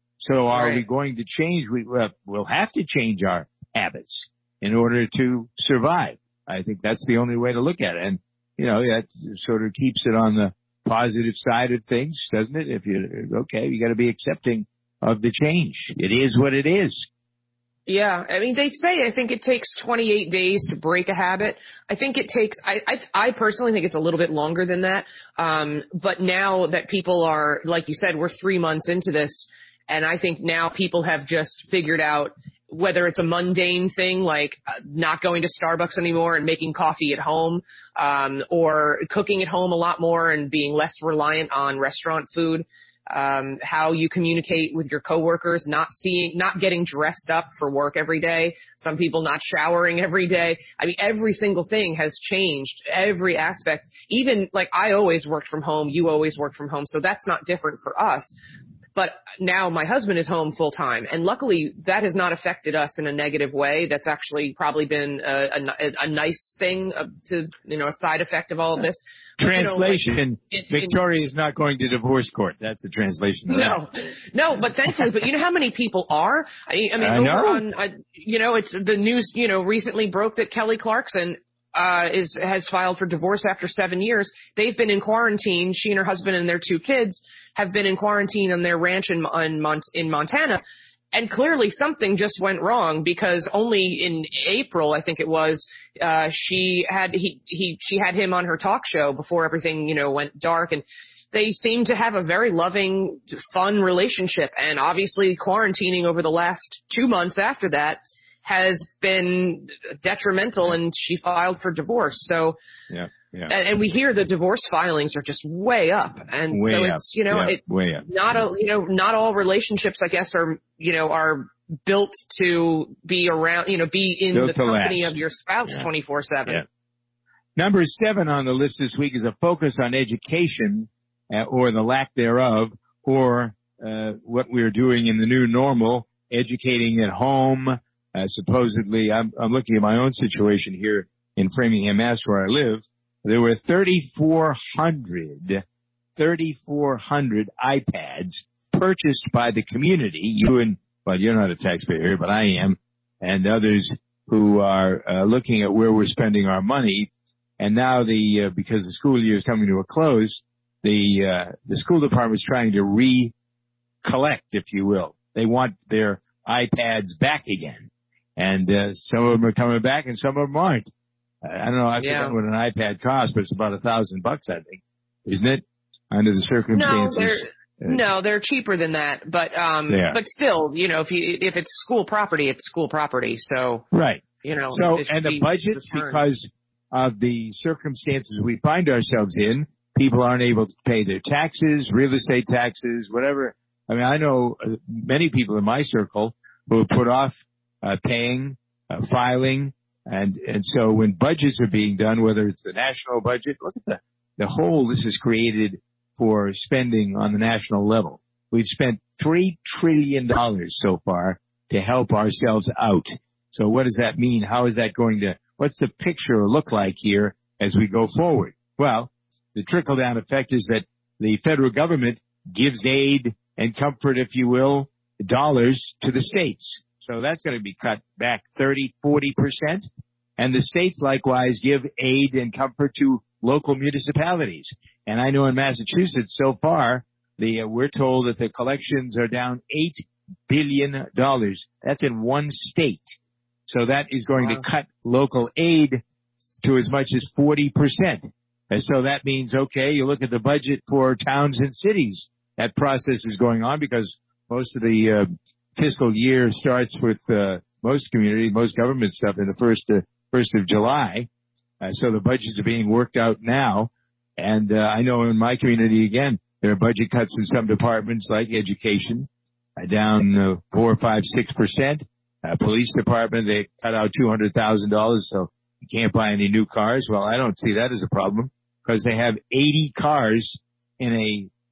So are right. we going to change? We, uh, we'll have to change our habits in order to survive. I think that's the only way to look at it. And, you know, that sort of keeps it on the positive side of things, doesn't it? If you, okay, you got to be accepting of the change. It is what it is. Yeah, I mean, they say I think it takes twenty-eight days to break a habit. I think it takes, I, I, I personally think it's a little bit longer than that. Um, but now that people are, like you said, we're three months into this, and I think now people have just figured out whether it's a mundane thing like not going to Starbucks anymore and making coffee at home, um, or cooking at home a lot more and being less reliant on restaurant food. Um, how you communicate with your coworkers, not seeing, not getting dressed up for work every day. Some people not showering every day. I mean, every single thing has changed, every aspect. Even like I always worked from home, you always worked from home, so that's not different for us. But now my husband is home full time, and luckily that has not affected us in a negative way. That's actually probably been a, a, a nice thing to, you know, a side effect of all of this. Translation, you know, like, in, Victoria is not going to divorce court. That's the translation of no, that. No, but thankfully, but you know how many people are? I, I mean, I over know. on, uh, you know, it's the news, you know, recently broke that Kelly Clarkson uh, is, has filed for divorce after seven years. They've been in quarantine. She and her husband and their two kids have been in quarantine on their ranch in, in, Mont- in Montana. And clearly something just went wrong because only in April, I think it was, uh, she had, he, he, she had him on her talk show before everything, you know, went dark, and they seem to have a very loving, fun relationship. And obviously quarantining over the last two months after that has been detrimental, and she filed for divorce. So, yeah, yeah. And, and we hear the divorce filings are just way up, and way so up. it's, you know, yeah, it way up. not a, you know, not all relationships, I guess, are, you know, are built to be around, you know, be in Built the to company last. of your spouse twenty-four seven. Yeah. Number seven on the list this week is a focus on education, uh, or the lack thereof, or uh, what we're doing in the new normal, educating at home. Uh, supposedly, I'm, I'm looking at my own situation here in Framingham, Mass, where I live. There were thirty-four hundred, thirty-four hundred iPads purchased by the community. You and, well, you're not a taxpayer, but I am, and others who are uh, looking at where we're spending our money. And now the, uh, because the school year is coming to a close, the, uh, the school department is trying to recollect, if you will. They want their iPads back again. And, uh, some of them are coming back and some of them aren't. I don't know, I yeah. forget what an iPad costs, but it's about a thousand bucks, I think. Isn't it? Under the circumstances. No, they're, uh, no, they're cheaper than that. But, um, yeah. but still, you know, if you, if it's school property, it's school property. So, right. You know, so, and the budgets, because of the circumstances we find ourselves in, people aren't able to pay their taxes, real estate taxes, whatever. I mean, I know many people in my circle who have put off uh, paying, uh, filing, and and so when budgets are being done, whether it's the national budget, look at the the hole this has created for spending on the national level. We've spent three trillion dollars so far to help ourselves out. So what does that mean? How is that going to, what's the picture look like here as we go forward? Well, the trickle-down effect is that the federal government gives aid and comfort, if you will, dollars to the states. So that's going to be cut back thirty, forty percent. And the states likewise give aid and comfort to local municipalities. And I know in Massachusetts so far, the uh, we're told that the collections are down eight billion dollars. That's in one state. So that is going wow. to cut local aid to as much as forty percent. And so that means, okay, you look at the budget for towns and cities. That process is going on because most of the uh, fiscal year starts with uh, most community, most government stuff in the first uh, first of July. Uh, so the budgets are being worked out now. And uh, I know in my community, again, there are budget cuts in some departments like education, uh, down uh, four, five, six percent. Uh, police department, they cut out two hundred thousand dollars, so you can't buy any new cars. Well, I don't see that as a problem because they have eighty cars in a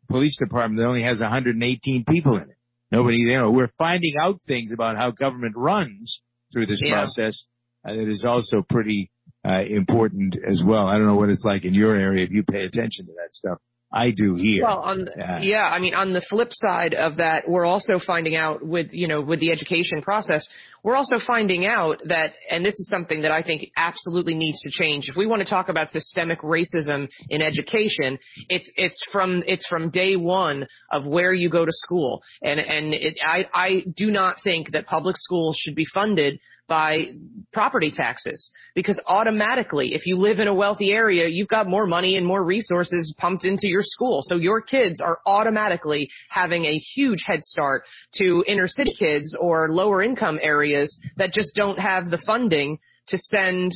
police department that only has one hundred eighteen people in it. Nobody, you know, we're finding out things about how government runs through this Yeah. process uh, that is also pretty uh, important as well. I don't know what it's like in your area if you pay attention to that stuff. I do here. Well, on uh, yeah, I mean, on the flip side of that, we're also finding out with, you know, with the education process, we're also finding out that, and this is something that I think absolutely needs to change. If we want to talk about systemic racism in education, it's it's from it's from day one of where you go to school, and and it, I I do not think that public schools should be funded by property taxes, because automatically, if you live in a wealthy area, you've got more money and more resources pumped into your school. So your kids are automatically having a huge head start to inner city kids or lower income areas that just don't have the funding to send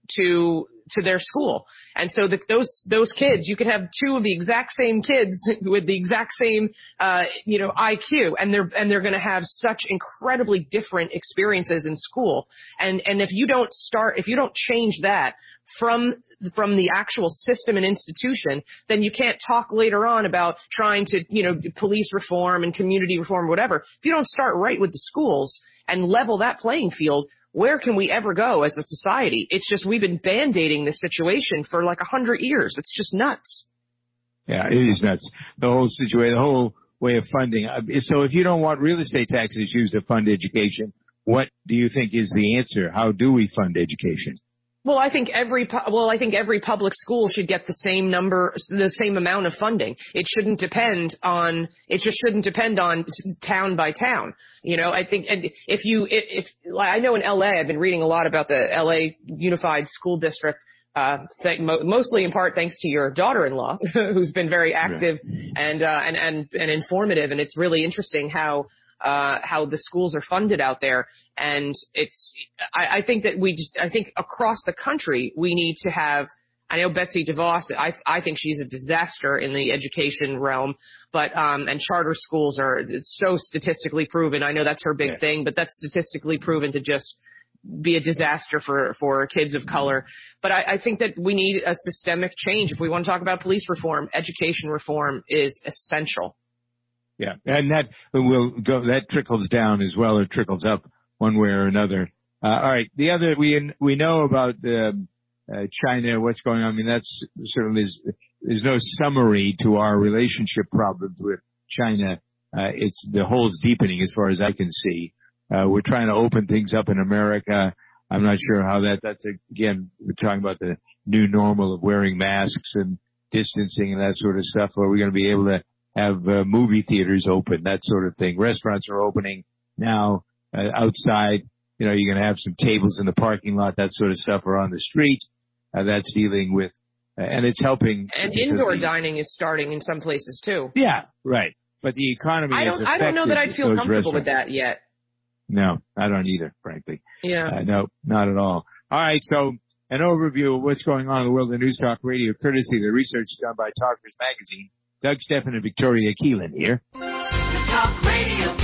to to their school. And so the, those those kids, you could have two of the exact same kids with the exact same uh you know I Q, and they're and they're going to have such incredibly different experiences in school. And and if you don't start if you don't change that from from the actual system and institution, then you can't talk later on about trying to, you know, police reform and community reform, whatever. If you don't start right with the schools and level that playing field, where can we ever go as a society? It's just we've been band-aiding this situation for like a hundred years. It's just nuts. Yeah, it is nuts. The whole situation, the whole way of funding. So if you don't want real estate taxes used to fund education, what do you think is the answer? How do we fund education? Well, I think every pu- well, I think every public school should get the same number, the same amount of funding. It shouldn't depend on. It just shouldn't depend on town by town. You know, I think, and if you, if, if I know in L A, I've been reading a lot about the L A Unified School District. Uh, th- mo- mostly in part thanks to your daughter-in-law, who's been very active and uh, and and and informative, and it's really interesting how. Uh, how the schools are funded out there. And it's, I, I think that we just, I think across the country, we need to have, I know Betsy DeVos, I, I think she's a disaster in the education realm, but, um, and charter schools are so statistically proven. I know that's her big yeah. thing, but that's statistically proven to just be a disaster for, for kids of color. But I, I think that we need a systemic change. If we want to talk about police reform, education reform is essential. Yeah, and that will go. That trickles down as well, or trickles up one way or another. Uh, all right, the other we we know about uh, uh, China, what's going on. I mean, that's certainly is, there's no summary to our relationship problems with China. Uh, it's the hole's deepening as far as I can see. Uh, we're trying to open things up in America. I'm not sure how that. That's again, we're talking about the new normal of wearing masks and distancing and that sort of stuff. Are we going to be able to have uh, movie theaters open, that sort of thing? Restaurants are opening now uh, outside. You know, you're going to have some tables in the parking lot, that sort of stuff, or on the street. Uh, that's dealing with, uh, and it's helping. And indoor the, dining is starting in some places too. Yeah, right. But the economy I don't, is I don't know that I'd feel comfortable with that yet. No, I don't either, frankly. Yeah. Uh, no, not at all. All right, so an overview of what's going on in the world of News Talk Radio, courtesy of the research done by Talkers Magazine. Doug Stephan and Victoria Keelan here. The Talk Radio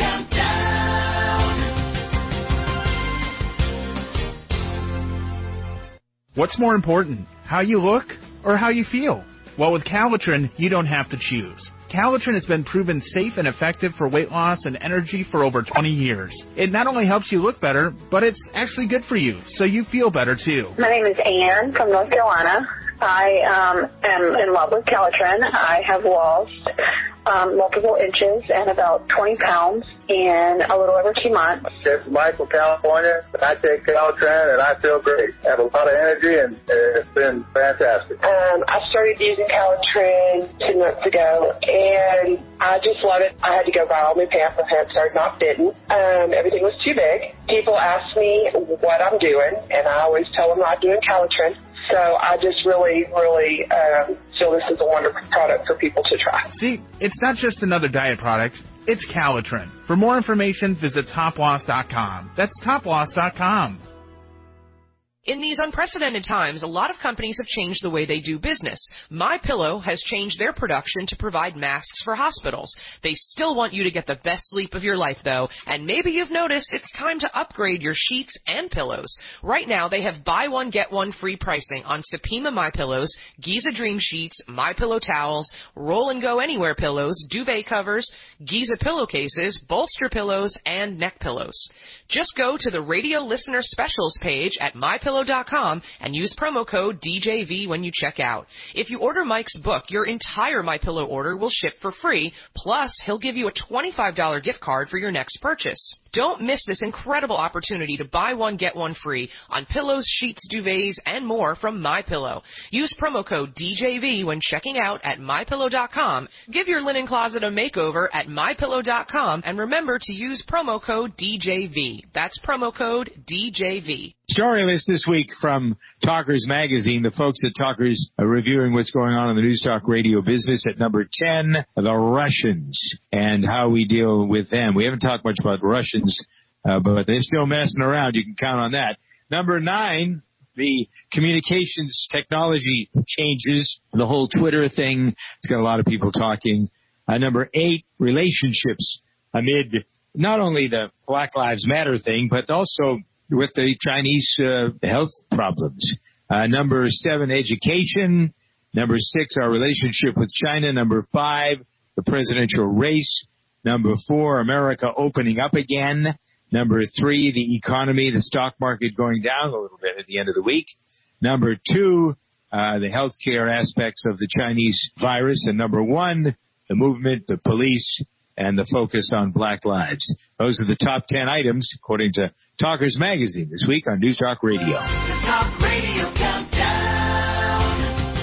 Countdown. What's more important, how you look or how you feel? Well, with Calitrin, you don't have to choose. Calitrin has been proven safe and effective for weight loss and energy for over twenty years. It not only helps you look better, but it's actually good for you, so you feel better too. My name is Ann from North Carolina. I um, am in love with Calitrin. I have lost um, multiple inches and about twenty pounds in a little over two months. This is Mike from California. I take Calitrin and I feel great. I have a lot of energy and it's been fantastic. Um, I started using Calitrin two months ago and I just love it. I had to go buy all new pants. My pants started not fitting. Um, everything was too big. People ask me what I'm doing and I always tell them I'm doing Calitrin. So I just really, really um, feel this is a wonderful product for people to try. See, it's not just another diet product. It's Calitrin. For more information, visit top loss dot com. That's top loss dot com. In these unprecedented times, a lot of companies have changed the way they do business. MyPillow has changed their production to provide masks for hospitals. They still want you to get the best sleep of your life, though, and maybe you've noticed it's time to upgrade your sheets and pillows. Right now, they have buy one, get one free pricing on Supima MyPillows, Giza Dream Sheets, MyPillow towels, Roll and Go Anywhere pillows, duvet covers, Giza pillowcases, bolster pillows, and neck pillows. Just go to the radio listener specials page at my pillow dot com and use promo code D J V when you check out. If you order Mike's book, your entire MyPillow order will ship for free, plus he'll give you a twenty-five dollars gift card for your next purchase. Don't miss this incredible opportunity to buy one, get one free on pillows, sheets, duvets, and more from MyPillow. Use promo code D J V when checking out at my pillow dot com. Give your linen closet a makeover at my pillow dot com, and remember to use promo code D J V. That's promo code D J V. Story list this week from Talkers Magazine. The folks at Talkers are reviewing what's going on in the News Talk radio business. At number ten, the Russians and how we deal with them. We haven't talked much about Russians, uh, but they're still messing around. You can count on that. Number nine, the communications technology changes, the whole Twitter thing. It's got a lot of people talking. Uh, number eight, relationships amid not only the Black Lives Matter thing, but also with the Chinese uh, health problems. Uh, number seven, education. Number six, our relationship with China. Number five, the presidential race. Number four, America opening up again. Number three, the economy, the stock market going down a little bit at the end of the week. Number two, uh, the healthcare aspects of the Chinese virus. And number one, the movement, the police, and the focus on black lives. Those are the top ten items, according to Talkers Magazine, this week on News Talk Radio. The Talk Radio Countdown.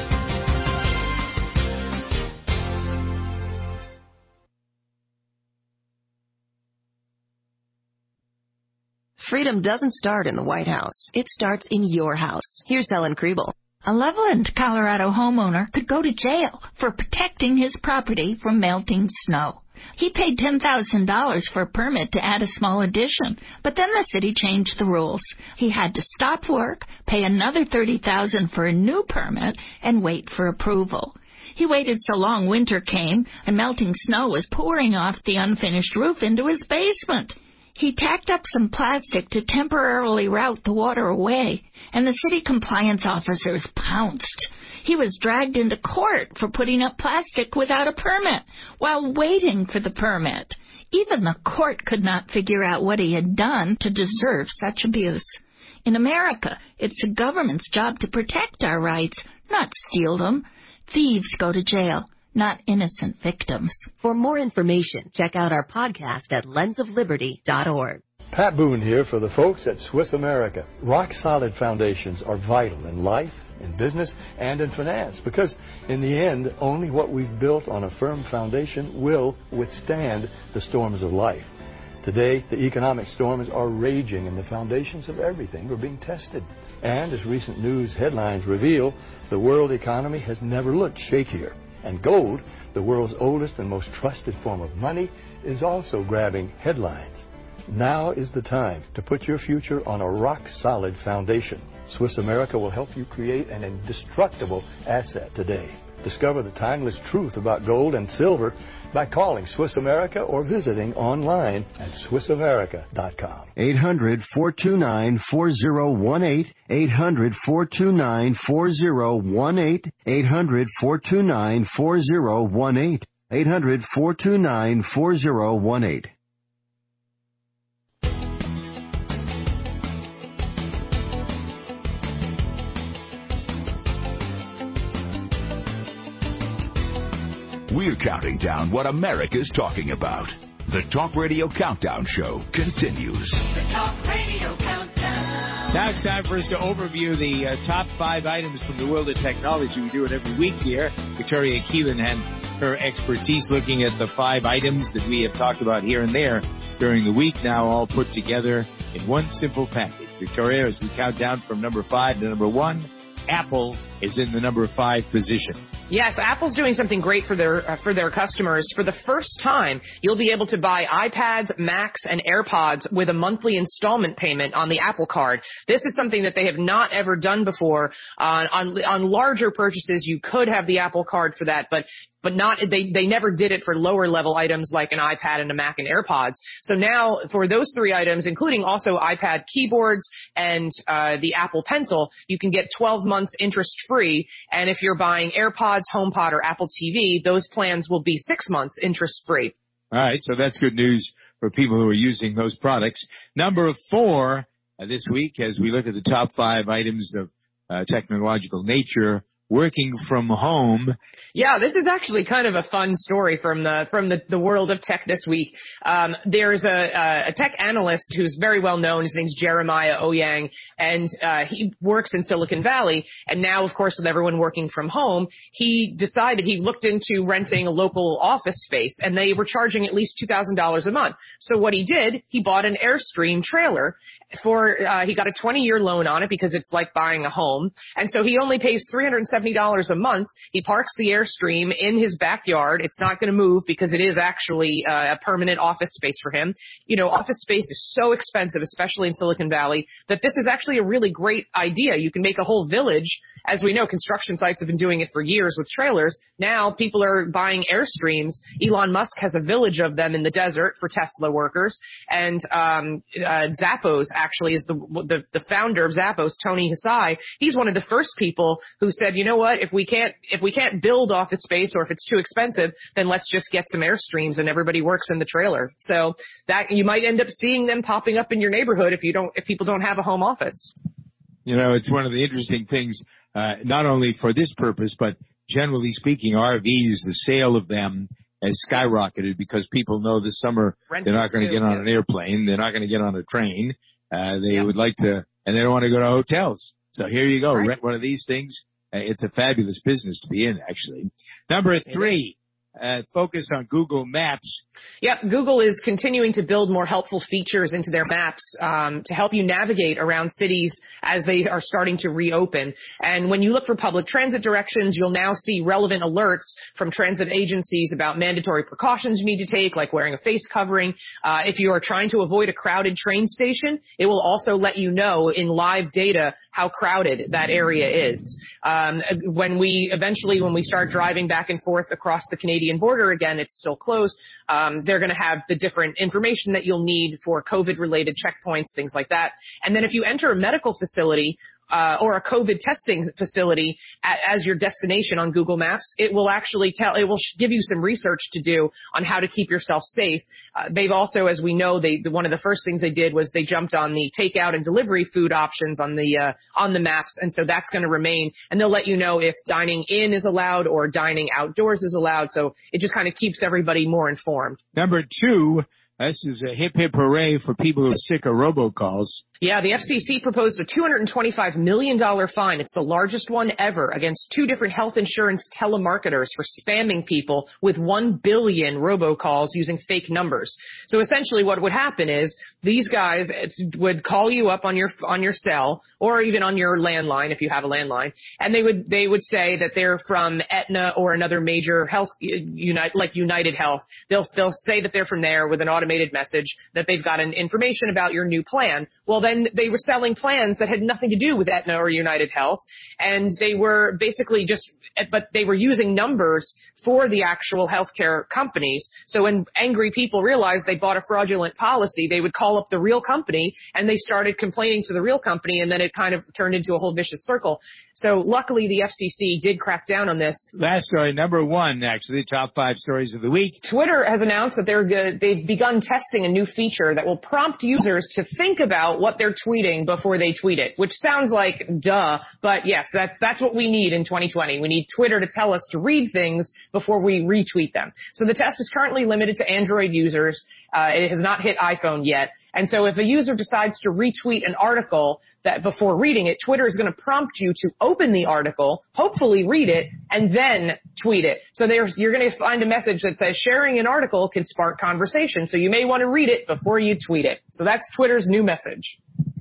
Freedom doesn't start in the White House. It starts in your house. Here's Helen Kriebel. A Loveland, Colorado homeowner could go to jail for protecting his property from melting snow. He paid ten thousand dollars for a permit to add a small addition, but then the city changed the rules. He had to stop work, pay another thirty thousand dollars for a new permit, and wait for approval. He waited so long winter came, and melting snow was pouring off the unfinished roof into his basement. He tacked up some plastic to temporarily route the water away, and the city compliance officers pounced. He was dragged into court for putting up plastic without a permit while waiting for the permit. Even the court could not figure out what he had done to deserve such abuse. In America, it's the government's job to protect our rights, not steal them. Thieves go to jail, not innocent victims. For more information, check out our podcast at lens of liberty dot org. Pat Boone here for the folks at Swiss America. Rock-solid foundations are vital in life, in business, and in finance, because in the end, only what we've built on a firm foundation will withstand the storms of life. Today, the economic storms are raging, and the foundations of everything are being tested. And as recent news headlines reveal, the world economy has never looked shakier. And gold, the world's oldest and most trusted form of money, is also grabbing headlines. Now is the time to put your future on a rock-solid foundation. Swiss America will help you create an indestructible asset today. Discover the timeless truth about gold and silver by calling Swiss America or visiting online at swiss america dot com. eight hundred, four two nine, four zero one eight. eight hundred, four two nine, four zero one eight. eight hundred, four two nine, four zero one eight. eight hundred, four two nine, four zero one eight. We're counting down what America's talking about. The Talk Radio Countdown Show continues. The Talk Radio Countdown. Now it's time for us to overview the uh, top five items from the world of technology. We do it every week here. Victoria Keelan and her expertise looking at the five items that we have talked about here and there during the week, now all put together in one simple package. Victoria, as we count down from number five to number one, Apple is in the number five position. Yes, Apple's doing something great for their uh, for their customers. For the first time, you'll be able to buy iPads, Macs, and AirPods with a monthly installment payment on the Apple Card. This is something that they have not ever done before. Uh, on on larger purchases, you could have the Apple Card for that, but but not, they, they never did it for lower level items like an iPad and a Mac and AirPods. So now for those three items, including also iPad keyboards and, uh, the Apple Pencil, you can get twelve months interest free. And if you're buying AirPods, HomePod, or Apple T V, those plans will be six months interest free. All right. So that's good news for people who are using those products. Number four uh, this week, as we look at the top five items of uh, technological nature, working from home. Yeah, this is actually kind of a fun story from the from the, the world of tech this week. Um, there's a, a tech analyst who's very well known. His name's Jeremiah Ouyang, and uh, he works in Silicon Valley. And now, of course, with everyone working from home, he decided he looked into renting a local office space, and they were charging at least two thousand dollars a month. So what he did, he bought an Airstream trailer for. Uh, he got a twenty-year loan on it because it's like buying a home, and so he only pays three hundred seventy dollars a month. He parks the Airstream in his backyard. It's not going to move because it is actually uh, a permanent office space for him. You know, office space is so expensive, especially in Silicon Valley, that this is actually a really great idea. You can make a whole village. As we know, construction sites have been doing it for years with trailers. Now people are buying Airstreams. Elon Musk has a village of them in the desert for Tesla workers. And um, uh, Zappos actually is the, the the founder of Zappos, Tony Hsieh. He's one of the first people who said, you know what, if we can't if we can't build office space, or if it's too expensive, then let's just get some Airstreams and everybody works in the trailer. So that you might end up seeing them popping up in your neighborhood if you don't if people don't have a home office. You know, it's one of the interesting things, uh, not only for this purpose, but generally speaking, R Vs, the sale of them has skyrocketed because people know this summer Rentals they're not going to get on yeah. an airplane, they're not going to get on a train, uh, they yep. would like to, and they don't want to go to hotels. So here you go, right. Rent one of these things. Uh, it's a fabulous business to be in, actually. Number three. Uh, focus on Google Maps. Yep, Google is continuing to build more helpful features into their maps um, to help you navigate around cities as they are starting to reopen. And when you look for public transit directions, you'll now see relevant alerts from transit agencies about mandatory precautions you need to take, like wearing a face covering. Uh, if you are trying to avoid a crowded train station, it will also let you know in live data how crowded that area is. Um, when we eventually, when we start driving back and forth across the Canadian border again, it's still closed. Um, they're going to have the different information that you'll need for COVID-related checkpoints, things like that. And then if you enter a medical facility, Uh, or a COVID testing facility at, as your destination on Google Maps, it will actually tell, it will sh- give you some research to do on how to keep yourself safe. Uh, they've also, as we know, they, the, one of the first things they did was they jumped on the takeout and delivery food options on the, uh, on the maps. And so that's going to remain. And they'll let you know if dining in is allowed or dining outdoors is allowed. So it just kind of keeps everybody more informed. Number two, this is a hip hip hooray for people who are sick of robocalls. Yeah, the F C C proposed a two hundred twenty-five million dollars fine. It's the largest one ever against two different health insurance telemarketers for spamming people with one billion robocalls using fake numbers. So essentially what would happen is these guys would call you up on your on your cell or even on your landline if you have a landline, and they would they would say that they're from Aetna or another major health unite like United Health. They'll they'll say that they're from there with an automated message that they've got an information about your new plan. Well, then they were selling plans that had nothing to do with Aetna or United Health, and they were basically just, but they were using numbers for the actual healthcare companies. So when angry people realized they bought a fraudulent policy, they would call up the real company, and they started complaining to the real company, and then it kind of turned into a whole vicious circle. So luckily, the F C C did crack down on this. Last story, number one, actually, top five stories of the week. Twitter has announced that they're good, they've begun testing a new feature that will prompt users to think about what they're tweeting before they tweet it, which sounds like duh, but yes, that's, that's what we need in twenty twenty. We need Twitter to tell us to read things before we retweet them. So the test is currently limited to Android users. Uh, it has not hit iPhone yet. And so if a user decides to retweet an article that before reading it, Twitter is going to prompt you to open the article, hopefully read it, and then tweet it. So there's, you're going to find a message that says sharing an article can spark conversation. So you may want to read it before you tweet it. So that's Twitter's new message.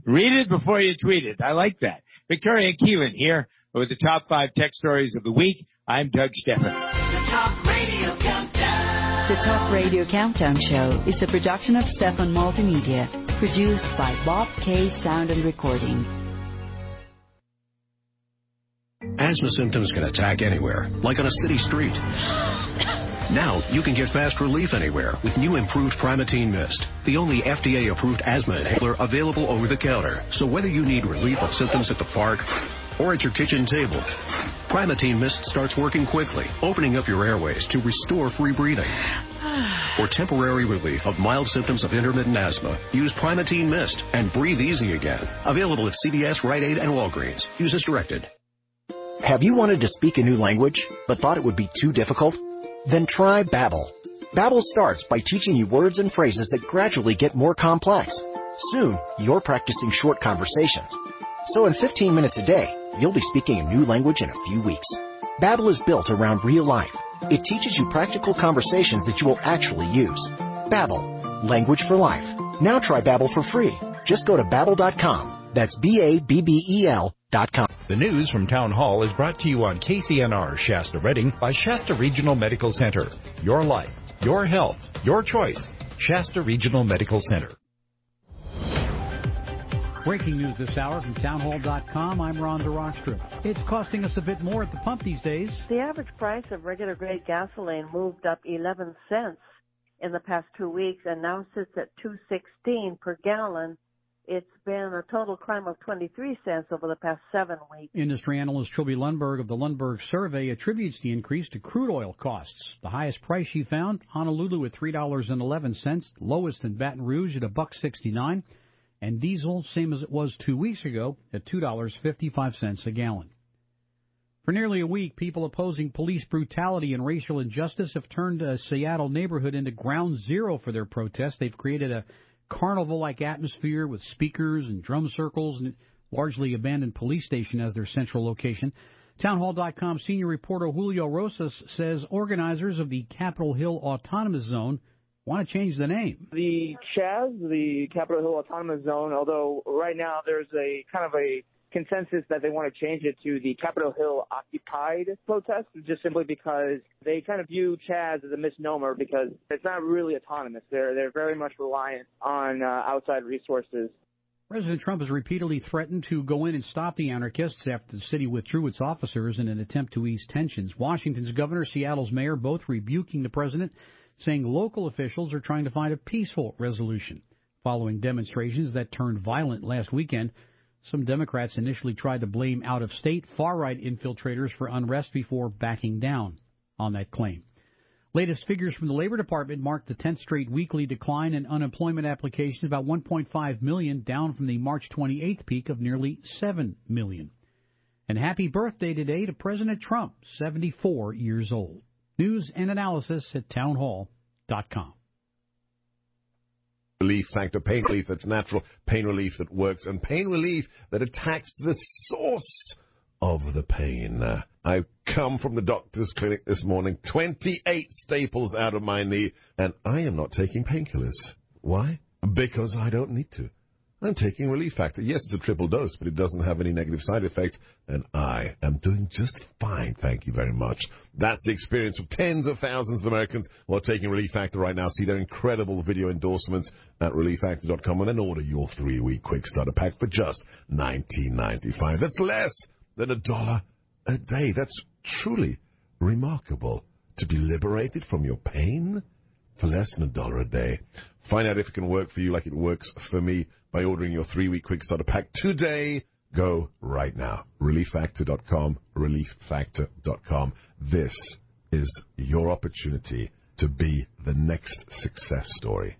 Read it before you tweet it. I like that. Victoria Keelan here with the top five tech stories of the week. I'm Doug Steffen. The Talk Radio Countdown. The Talk Radio Countdown Show is a production of Stefan Multimedia, produced by Bob K. Sound and Recording. Asthma symptoms can attack anywhere, like on a city street. Now, you can get fast relief anywhere with new improved Primatene Mist, the only F D A-approved asthma inhaler available over the counter. So whether you need relief of symptoms at the park or at your kitchen table, Primatene Mist starts working quickly, opening up your airways to restore free breathing. For temporary relief of mild symptoms of intermittent asthma, use Primatene Mist and breathe easy again. Available at C V S, Rite Aid, and Walgreens. Use as directed. Have you wanted to speak a new language, but thought it would be too difficult? Then try Babbel. Babbel starts by teaching you words and phrases that gradually get more complex. Soon, you're practicing short conversations. So in fifteen minutes a day, you'll be speaking a new language in a few weeks. Babbel is built around real life. It teaches you practical conversations that you will actually use. Babbel, language for life. Now try Babbel for free. Just go to babbel dot com. That's B A B B E L dot com. The news from Town Hall is brought to you on K C N R Shasta Redding by Shasta Regional Medical Center. Your life, your health, your choice. Shasta Regional Medical Center. Breaking news this hour from town hall dot com. I'm Rhonda Rockstrip. It's costing us a bit more at the pump these days. The average price of regular grade gasoline moved up eleven cents in the past two weeks and now sits at two sixteen per gallon. It's been a total climb of twenty-three cents over the past seven weeks. Industry analyst Trilby Lundberg of the Lundberg Survey attributes the increase to crude oil costs. The highest price she found, Honolulu at three dollars and eleven cents, lowest in Baton Rouge at a buck sixty-nine, and diesel, same as it was two weeks ago, at two dollars and fifty-five cents a gallon. For nearly a week, people opposing police brutality and racial injustice have turned a Seattle neighborhood into ground zero for their protests. They've created a carnival-like atmosphere with speakers and drum circles and largely abandoned police station as their central location. town hall dot com senior reporter Julio Rosas says organizers of the Capitol Hill Autonomous Zone want to change the name. The Chaz, the Capitol Hill Autonomous Zone, although right now there's a kind of a consensus that they want to change it to the Capitol Hill Occupied protest, just simply because they kind of view Chaz as a misnomer because it's not really autonomous. They're they're very much reliant on uh, outside resources. President Trump has repeatedly threatened to go in and stop the anarchists after the city withdrew its officers in an attempt to ease tensions. Washington's governor, Seattle's mayor, both rebuking the president, saying local officials are trying to find a peaceful resolution. Following demonstrations that turned violent last weekend, some Democrats initially tried to blame out-of-state far-right infiltrators for unrest before backing down on that claim. Latest figures from the Labor Department marked the tenth straight weekly decline in unemployment applications, about one point five million, down from the March twenty-eighth peak of nearly seven million. And happy birthday today to President Trump, seventy-four years old. News and analysis at town hall dot com. Relief factor, pain relief that's natural, pain relief that works, and pain relief that attacks the source of the pain. Uh, I've come from the doctor's clinic this morning, twenty-eight staples out of my knee, and I am not taking painkillers. Why? Because I don't need to. I'm taking Relief Factor. Yes, it's a triple dose, but it doesn't have any negative side effects, and I am doing just fine, thank you very much. That's the experience of tens of thousands of Americans who are taking Relief Factor right now. See their incredible video endorsements at relief factor dot com, and then order your three-week quick starter pack for just nineteen ninety-five. That's less than a dollar a day. That's truly remarkable. To be liberated from your pain for less than a dollar a day. Find out if it can work for you like it works for me by ordering your three-week quick starter pack today. Go right now. relief factor dot com, relief factor dot com. This is your opportunity to be the next success story.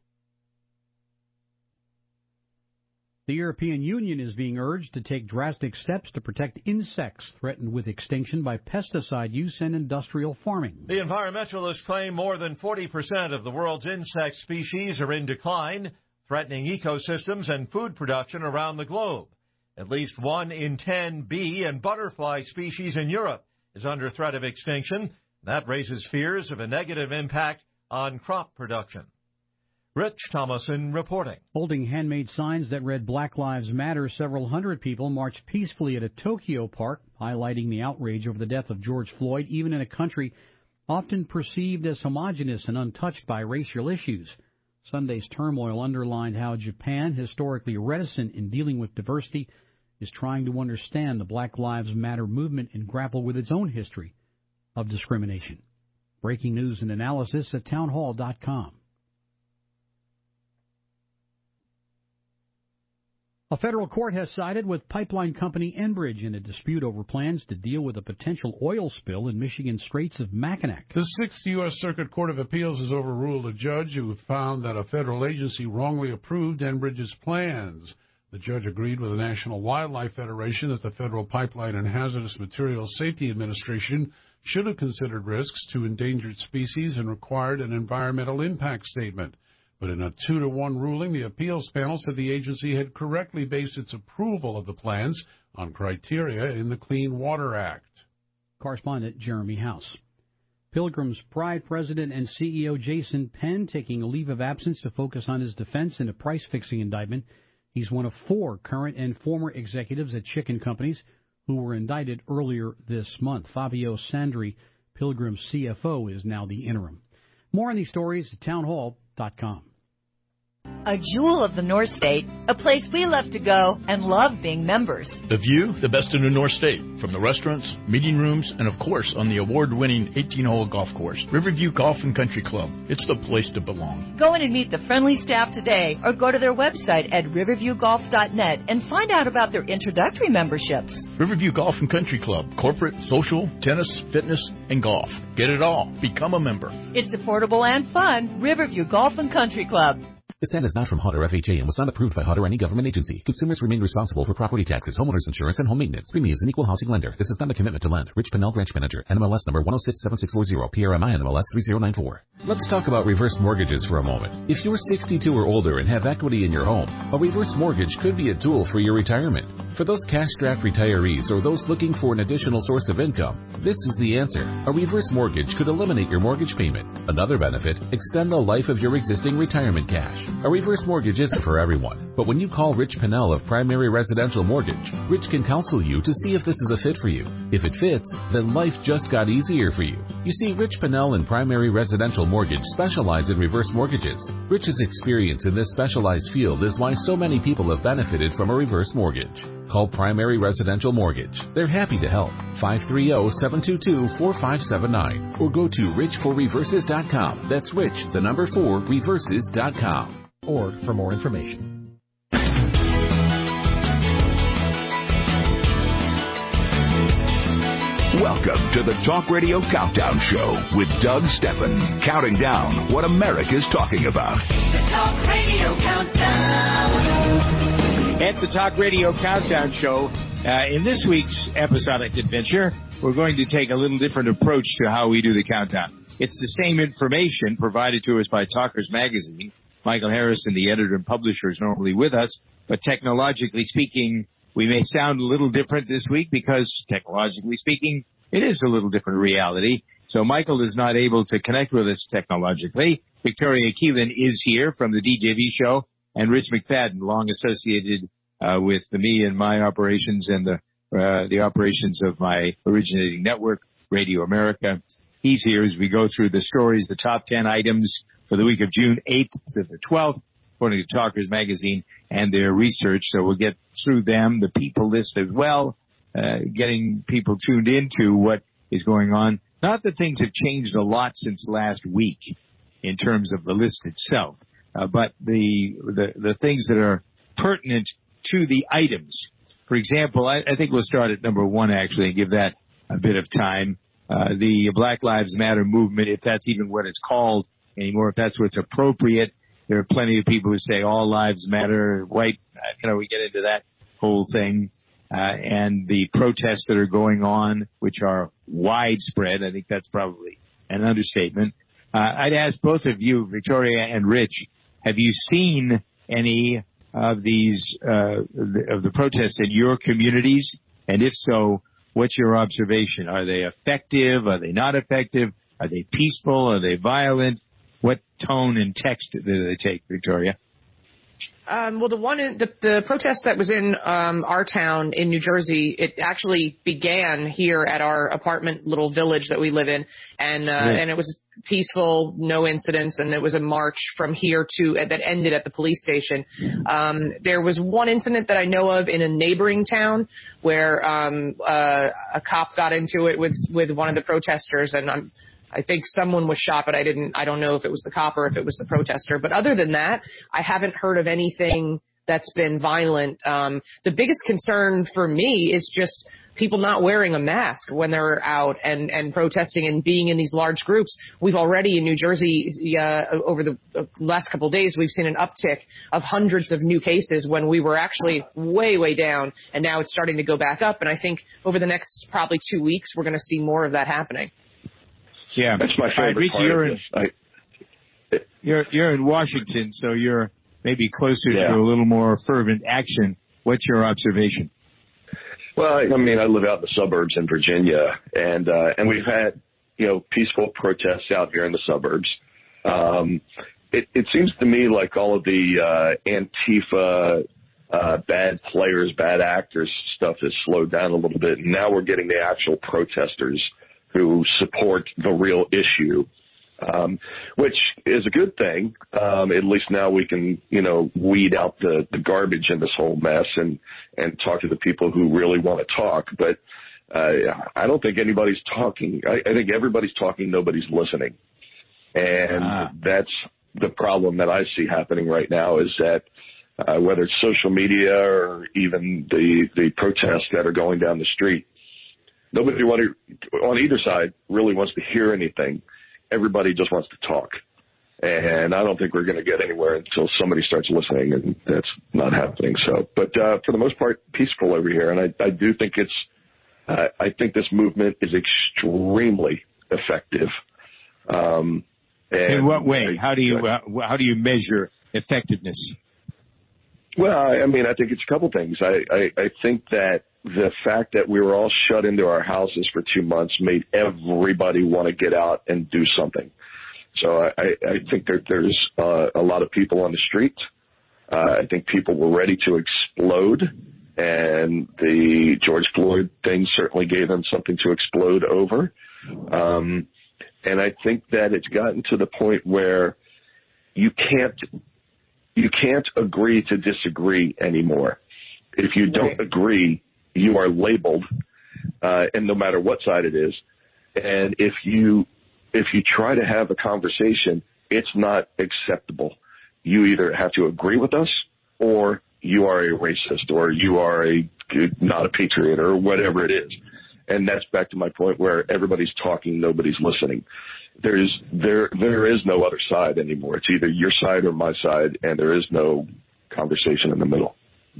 The European Union is being urged to take drastic steps to protect insects threatened with extinction by pesticide use and industrial farming. The environmentalists claim more than forty percent of the world's insect species are in decline, threatening ecosystems and food production around the globe. At least one in ten bee and butterfly species in Europe is under threat of extinction. That raises fears of a negative impact on crop production. Rich Thomason reporting. Holding handmade signs that read Black Lives Matter, several hundred people marched peacefully at a Tokyo park, highlighting the outrage over the death of George Floyd, even in a country often perceived as homogenous and untouched by racial issues. Sunday's turmoil underlined how Japan, historically reticent in dealing with diversity, is trying to understand the Black Lives Matter movement and grapple with its own history of discrimination. Breaking news and analysis at townhall dot com. A federal court has sided with pipeline company Enbridge in a dispute over plans to deal with a potential oil spill in Michigan's Straits of Mackinac. The Sixth U S. Circuit Court of Appeals has overruled a judge who found that a federal agency wrongly approved Enbridge's plans. The judge agreed with the National Wildlife Federation that the Federal Pipeline and Hazardous Materials Safety Administration should have considered risks to endangered species and required an environmental impact statement. But in a two to one ruling, the appeals panel said the agency had correctly based its approval of the plans on criteria in the Clean Water Act. Correspondent Jeremy House. Pilgrim's Pride President and C E O Jason Penn taking a leave of absence to focus on his defense in a price-fixing indictment. He's one of four current and former executives at chicken companies who were indicted earlier this month. Fabio Sandri, Pilgrim's C F O, is now the interim. More on these stories at townhall dot com. A jewel of the North State, a place we love to go and love being members. The view, the best in the North State, from the restaurants, meeting rooms, and of course on the award-winning eighteen-hole golf course, Riverview Golf and Country Club. It's the place to belong. Go in and meet the friendly staff today or go to their website at riverview golf dot net and find out about their introductory memberships. Riverview Golf and Country Club, corporate, social, tennis, fitness, and golf. Get it all. Become a member. It's affordable and fun. Riverview Golf and Country Club. This ad is not from Hutter F H A and was not approved by Hutter or any government agency. Consumers remain responsible for property taxes, homeowners insurance, and home maintenance. Primi is an equal housing lender. This is not a commitment to lend. Rich Pennell, Branch Manager. N M L S number one oh six seven six four zero. P R M I N M L S three zero nine four. Let's talk about reverse mortgages for a moment. If you're sixty-two or older and have equity in your home, a reverse mortgage could be a tool for your retirement. For those cash-strapped retirees or those looking for an additional source of income, this is the answer. A reverse mortgage could eliminate your mortgage payment. Another benefit, extend the life of your existing retirement cash. A reverse mortgage isn't for everyone, but when you call Rich Pennell of Primary Residential Mortgage, Rich can counsel you to see if this is a fit for you. If it fits, then life just got easier for you. You see, Rich Pennell and Primary Residential Mortgage specialize in reverse mortgages. Rich's experience in this specialized field is why so many people have benefited from a reverse mortgage. Call Primary Residential Mortgage. They're happy to help. five three zero, seven two two, four five seven nine or go to rich for reverses dot com. That's rich, the number four, reverses dot com. Or for more information. Welcome to the Talk Radio Countdown Show with Doug Steffen, counting down what America's talking about. The Talk Radio Countdown. It's the Talk Radio Countdown Show. Uh, in this week's episodic adventure, we're going to take a little different approach to how we do the countdown. It's the same information provided to us by Talkers Magazine. Michael Harrison, the editor and publisher, is normally with us, but technologically speaking, we may sound a little different this week because, technologically speaking, it is a little different reality. So Michael is not able to connect with us technologically. Victoria Keelan is here from the D J V show, and Rich McFadden, long associated uh, with the me and my operations and the uh, the operations of my originating network, Radio America. He's here as we go through the stories, the top ten items for the week of June eighth to the twelfth, according to Talkers Magazine and their research. So we'll get through them, the people list as well, uh, getting people tuned into what is going on. Not that things have changed a lot since last week in terms of the list itself, uh, but the, the the things that are pertinent to the items. For example, I, I think we'll start at number one, actually, and give that a bit of time. Uh, the Black Lives Matter movement, if that's even what it's called anymore, if that's what's appropriate. There are plenty of people who say all lives matter, white, you know, we get into that whole thing. Uh, and the protests that are going on, which are widespread, I think that's probably an understatement. Uh, I'd ask both of you, Victoria and Rich, have you seen any of these, uh, of the protests in your communities? And if so, what's your observation? Are they effective? Are they not effective? Are they peaceful? Are they violent? what tone and text do they take, Victoria? Um, well, the one in, the, the protest that was in um, our town in New Jersey, it actually began here at our apartment little village that we live in, and uh, yeah. and it was peaceful, no incidents, and it was a march from here to uh, that ended at the police station. Um, there was one incident that I know of in a neighboring town where um, uh, a cop got into it with with one of the protesters, and I'm. I think someone was shot, but I didn't, I don't know if it was the cop or if it was the protester. But other than that, I haven't heard of anything that's been violent. Um, the biggest concern for me is just people not wearing a mask when they're out and, and protesting and being in these large groups. We've already in New Jersey, uh, over the last couple of days, we've seen an uptick of hundreds of new cases when we were actually way, way down. And now it's starting to go back up. And I think over the next probably two weeks, we're going to see more of that happening. Yeah, that's my favorite right, part. You're of in, this. I, you're you're in Washington, so you're maybe closer yeah. to a little more fervent action. What's your observation? Well, I mean, I live out in the suburbs in Virginia, and uh, and we've had you know peaceful protests out here in the suburbs. Um, it, it seems to me like all of the uh, Antifa, uh, bad players, bad actors stuff has slowed down a little bit, and now we're getting the actual protesters who support the real issue, um, which is a good thing. Um, at least now we can, you know, weed out the, the garbage in this whole mess and, and talk to the people who really want to talk. But uh, I don't think anybody's talking. I, I think everybody's talking, nobody's listening. And ah. that's the problem that I see happening right now is that uh, whether it's social media or even the, the protests that are going down the street, nobody want to, on either side really wants to hear anything. Everybody just wants to talk. And I don't think we're going to get anywhere until somebody starts listening, and that's not happening. So, but uh, for the most part, peaceful over here. And I, I do think it's, uh, I think this movement is extremely effective. Um, and in what way? How do you, uh, how do you measure effectiveness? Well, I mean, I think it's a couple things. I, I, I think that the fact that we were all shut into our houses for two months made everybody want to get out and do something. So I, I think that there's uh, a lot of people on the street. Uh, I think people were ready to explode, and the George Floyd thing certainly gave them something to explode over. Um, and I think that it's gotten to the point where you can't you can't agree to disagree anymore. If you don't agree, you are labeled, uh, and no matter what side it is. And if you, if you try to have a conversation, it's not acceptable. You either have to agree with us or you are a racist or you are a, not a patriot or whatever it is. And that's back to my point where everybody's talking, nobody's listening. There's, there, there is no other side anymore. It's either your side or my side, and there is no conversation in the middle.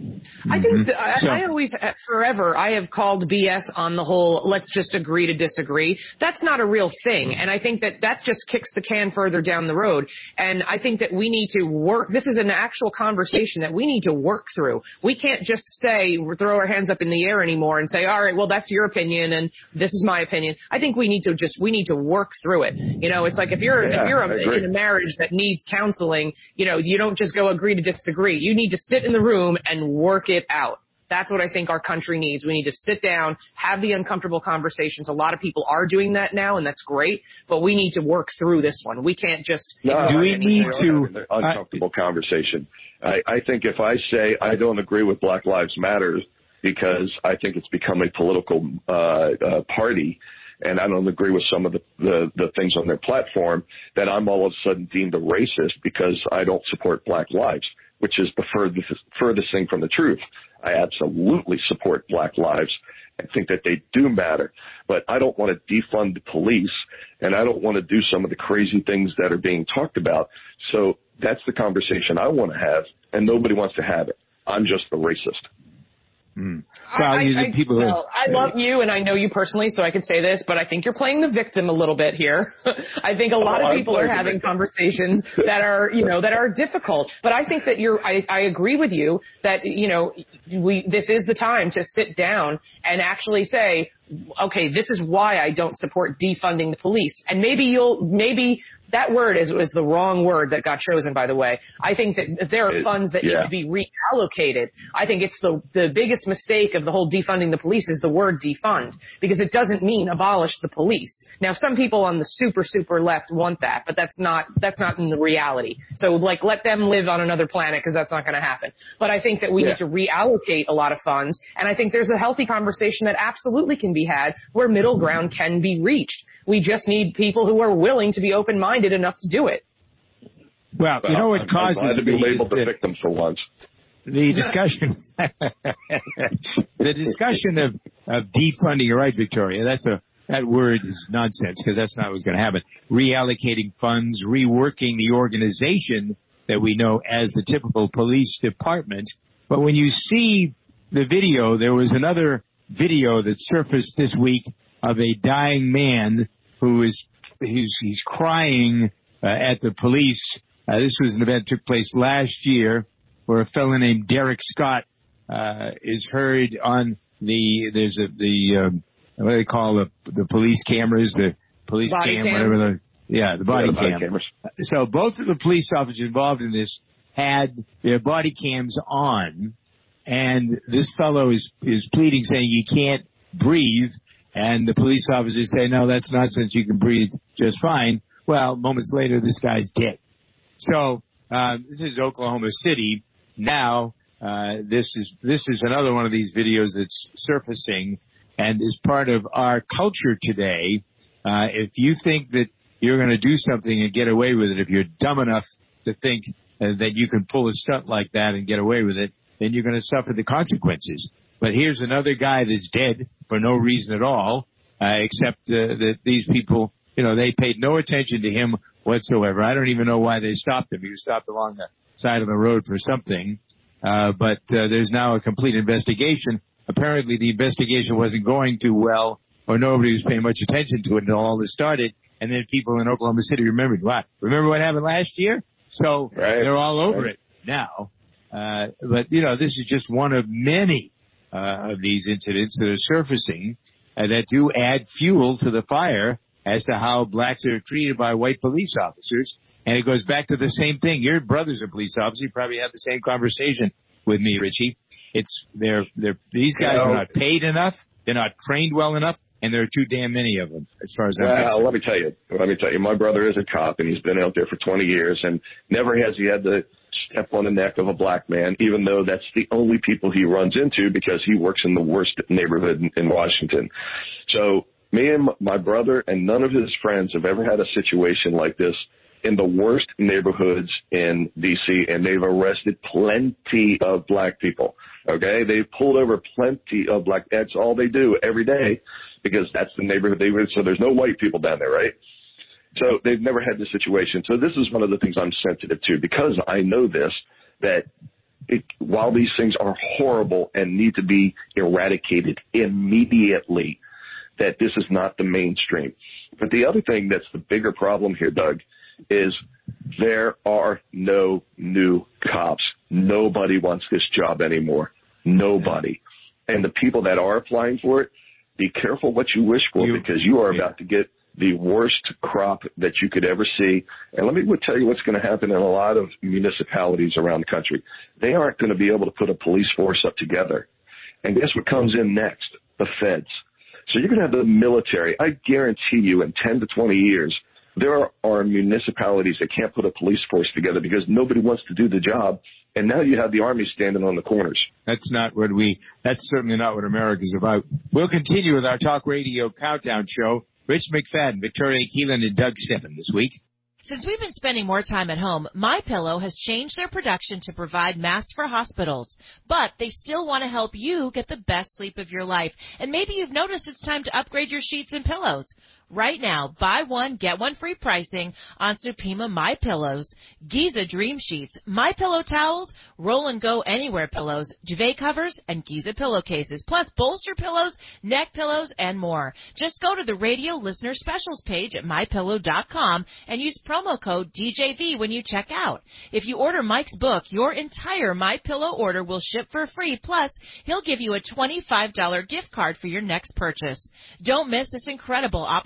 I think that I, so, I always, forever, I have called B S on the whole, let's just agree to disagree. That's not a real thing. And I think that that just kicks the can further down the road. And I think that we need to work, this is an actual conversation that we need to work through. We can't just say, throw our hands up in the air anymore and say, all right, well, that's your opinion and this is my opinion. I think we need to just, we need to work through it. You know, it's like if you're, yeah, if you're a, in a marriage that needs counseling, you know, you don't just go agree to disagree. You need to sit in the room and work it out. That's what I think our country needs. We need to sit down, have the uncomfortable conversations. A lot of people are doing that now, and that's great, but we need to work through this one. We can't just... No, do we need to... Uncomfortable I, conversation. I, I think if I say I don't agree with Black Lives Matter because I think it's become a political uh, uh, party, and I don't agree with some of the, the, the things on their platform, that I'm all of a sudden deemed a racist because I don't support Black lives, which is the furthest, furthest thing from the truth. I absolutely support Black lives and think that they do matter, but I don't want to defund the police, and I don't want to do some of the crazy things that are being talked about. So that's the conversation I want to have, and nobody wants to have it. I'm just the racist. Mm. I, I, people I, well, I love you, and I know you personally, so I could say this, but I think you're playing the victim a little bit here. I think a lot oh, of people are having conversations that are, you know, that are difficult. But I think that you're, I, I agree with you that, you know, we, this is the time to sit down and actually say, okay, this is why I don't support defunding the police. And maybe you'll, maybe that word is, is the wrong word that got chosen, by the way. I think that if there are funds that yeah. need to be reallocated, I think it's the, the biggest mistake of the whole defunding the police is the word defund, because it doesn't mean abolish the police. Now, some people on the super, super left want that, but that's not, that's not in the reality. So, like, let them live on another planet, because that's not going to happen. But I think that we yeah. need to reallocate a lot of funds, and I think there's a healthy conversation that absolutely can be had where middle ground can be reached. We just need people who are willing to be open-minded enough to do it. Well, you know what I'm, causes I'm glad to be the, labeled the, the victim for once. The discussion, the discussion of, of defunding, you're right, Victoria. That's a that word is nonsense, because that's not what's going to happen. Reallocating funds, reworking the organization that we know as the typical police department. But when you see the video, there was another video that surfaced this week of a dying man who is he's, he's crying uh, at the police. Uh, this was an event that took place last year, where a fellow named Derek Scott uh, is heard on the there's a the um, what do they call the the police cameras, the police body cam, cam. whatever the yeah the body yeah, the body cam. Cameras. So both of the police officers involved in this had their body cams on, and this fellow is is pleading, saying he can't breathe. And the police officers say, no, that's nonsense. You can breathe just fine. Well, moments later, this guy's dead. So uh, this is Oklahoma City. Now, uh, this is this is another one of these videos that's surfacing and is part of our culture today. Uh, if you think that you're going to do something and get away with it, if you're dumb enough to think uh, that you can pull a stunt like that and get away with it, then you're going to suffer the consequences. But here's another guy that's dead for no reason at all, uh, except uh, that these people, you know, they paid no attention to him whatsoever. I don't even know why they stopped him. He was stopped along the side of the road for something. Uh, but uh, there's now a complete investigation. Apparently the investigation wasn't going too well, or nobody was paying much attention to it until all this started. And then people in Oklahoma City remembered, what? Remember what happened last year? So right. they're all over right. it now. Uh, but, you know, this is just one of many Uh, of these incidents that are surfacing uh, that do add fuel to the fire as to how blacks are treated by white police officers. And it goes back to the same thing. Your brother's a police officer. You probably had the same conversation with me, Richie. It's they're they're these guys you know, are not paid enough. They're not trained well enough, and there are too damn many of them. As far as I'm concerned. Well, let me tell you. Let me tell you. My brother is a cop, and he's been out there for twenty years, and never has he had to step on the neck of a black man, even though that's the only people he runs into, because he works in the worst neighborhood in, in Washington. So me and my brother and none of his friends have ever had a situation like this in the worst neighborhoods in D C, and they've arrested plenty of black people. Okay, they've pulled over plenty of black. That's all they do every day, because that's the neighborhood they live. So there's no white people down there, right? So they've never had this situation. So this is one of the things I'm sensitive to, because I know this, that it, while these things are horrible and need to be eradicated immediately, that this is not the mainstream. But the other thing that's the bigger problem here, Doug, is there are no new cops. Nobody wants this job anymore. Nobody. And the people that are applying for it, be careful what you wish for, you, because you are yeah. about to get the worst crop that you could ever see. And let me tell you what's going to happen in a lot of municipalities around the country. They aren't going to be able to put a police force up together. And guess what comes in next? The feds. So you're going to have the military. I guarantee you in ten to twenty years, there are municipalities that can't put a police force together because nobody wants to do the job. And now you have the Army standing on the corners. That's not what we, that's certainly not what America's about. We'll continue with our Talk Radio Countdown show. Rich McFadden, Victoria Keelan, and Doug Steffen this week. Since we've been spending more time at home, MyPillow has changed their production to provide masks for hospitals. But they still want to help you get the best sleep of your life. And maybe you've noticed it's time to upgrade your sheets and pillows. Right now, buy one, get one free pricing on Supima My Pillows, Giza Dream Sheets, My Pillow towels, Roll and Go Anywhere pillows, duvet covers, and Giza pillowcases, plus bolster pillows, neck pillows, and more. Just go to the radio listener specials page at my pillow dot com and use promo code D J V when you check out. If you order Mike's book, your entire My Pillow order will ship for free, plus he'll give you a twenty-five dollars gift card for your next purchase. Don't miss this incredible opportunity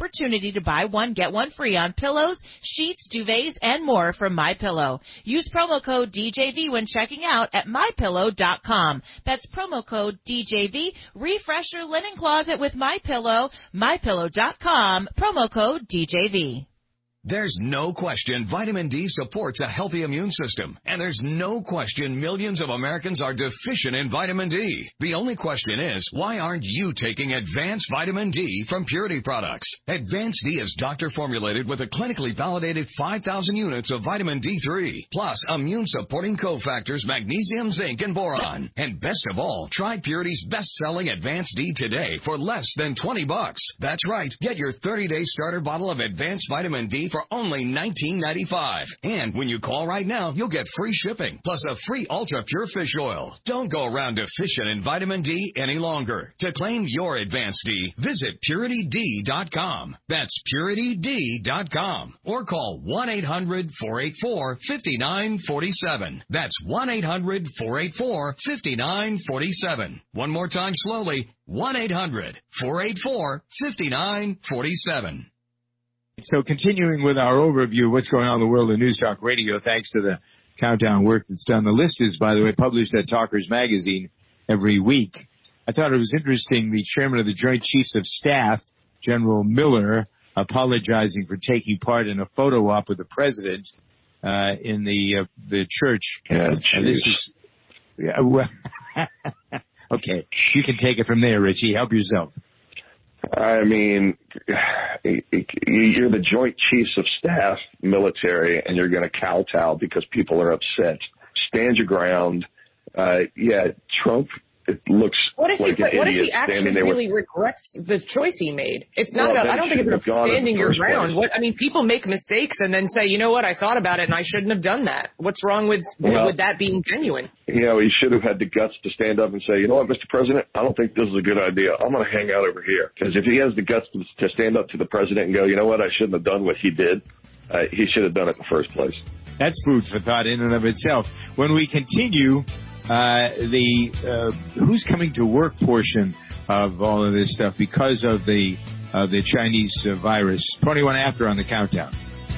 opportunity to buy one, get one free on pillows, sheets, duvets, and more from MyPillow. Use promo code D J V when checking out at my pillow dot com. That's promo code D J V. Refresh your linen closet with MyPillow. my pillow dot com, promo code D J V. There's no question vitamin D supports a healthy immune system, and there's no question millions of Americans are deficient in vitamin D. The only question is, why aren't you taking Advanced Vitamin D from Purity Products? Advanced D is doctor-formulated with a clinically validated five thousand units of vitamin D three, plus immune-supporting cofactors magnesium, zinc, and boron. And best of all, try Purity's best-selling Advanced D today for less than twenty bucks. That's right. Get your thirty-day starter bottle of Advanced Vitamin D for only nineteen ninety-five. And when you call right now, you'll get free shipping, plus a free Ultra Pure Fish Oil. Don't go around deficient in vitamin D any longer. To claim your Advanced D, visit purity d dot com. That's purity d dot com. Or call one eight hundred, four eight four, five nine four seven. That's one eight hundred, four eight four, five nine four seven. One more time slowly, one eight hundred, four eight four, five nine four seven. So continuing with our overview of what's going on in the world of News Talk Radio, thanks to the countdown work that's done. The list is, by the way, published at Talkers Magazine every week. I thought it was interesting, the chairman of the Joint Chiefs of Staff, General Miller, apologizing for taking part in a photo op with the president uh, in the uh, the church. Yeah, and this is yeah, well, okay. You can take it from there, Richie. Help yourself. I mean, you're the Joint Chiefs of Staff, military, and you're going to kowtow because people are upset. Stand your ground. Uh, yeah, Trump, it looks what if like he, an What idiot if he actually standing there really with, regrets the choice he made? It's not well, about, I don't think it's about standing your ground. Place. What I mean, people make mistakes and then say, you know what, I thought about it and I shouldn't have done that. What's wrong with, well, with that being genuine? You know, he should have had the guts to stand up and say, you know what, Mister President, I don't think this is a good idea. I'm going to hang out over here. Because if he has the guts to, to stand up to the president and go, you know what, I shouldn't have done what he did, uh, he should have done it in the first place. That's food for thought in and of itself. When we continue, uh, the uh, who's coming to work portion of all of this stuff because of the uh, the Chinese uh, virus. twenty-one after on the countdown.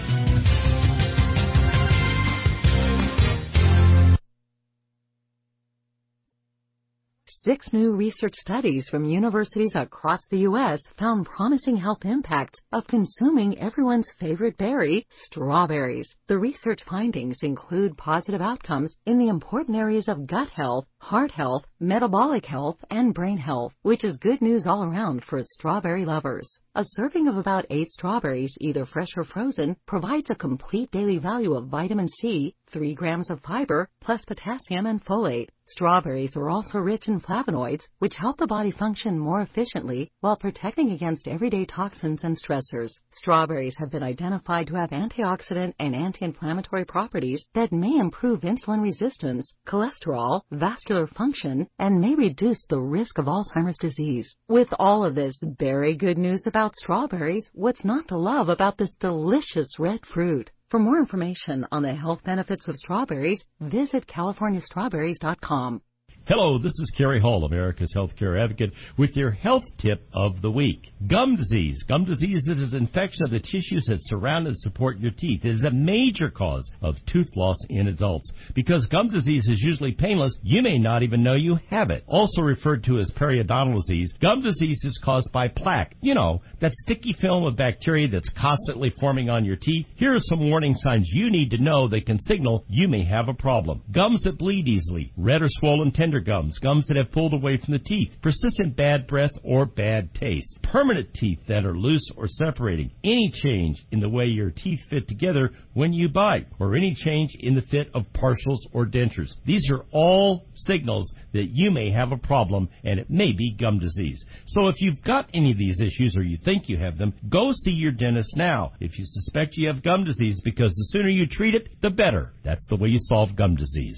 Six new research studies from universities across the U S found promising health impacts of consuming everyone's favorite berry, strawberries. The research findings include positive outcomes in the important areas of gut health, heart health, metabolic health, and brain health, which is good news all around for strawberry lovers. A serving of about eight strawberries, either fresh or frozen, provides a complete daily value of vitamin C, three grams of fiber, plus potassium and folate. Strawberries are also rich in flavonoids, which help the body function more efficiently while protecting against everyday toxins and stressors. Strawberries have been identified to have antioxidant and anti-inflammatory properties that may improve insulin resistance, cholesterol, vascular function, and may reduce the risk of Alzheimer's disease. With all of this very good news about strawberries, what's not to love about this delicious red fruit? For more information on the health benefits of strawberries, visit california strawberries dot com. Hello, this is Kerry Hall, America's healthcare advocate, with your health tip of the week. Gum disease. Gum disease is an infection of the tissues that surround and support your teeth. It is a major cause of tooth loss in adults. Because gum disease is usually painless, you may not even know you have it. Also referred to as periodontal disease, gum disease is caused by plaque. You know, that sticky film of bacteria that's constantly forming on your teeth. Here are some warning signs you need to know that can signal you may have a problem. Gums that bleed easily, red or swollen tender gums, gums that have pulled away from the teeth, persistent bad breath or bad taste, permanent teeth that are loose or separating, any change in the way your teeth fit together when you bite, or any change in the fit of partials or dentures. These are all signals that you may have a problem, and it may be gum disease. So if you've got any of these issues or you think you have them, go see your dentist now if you suspect you have gum disease, because the sooner you treat it, the better. That's the way you solve gum disease.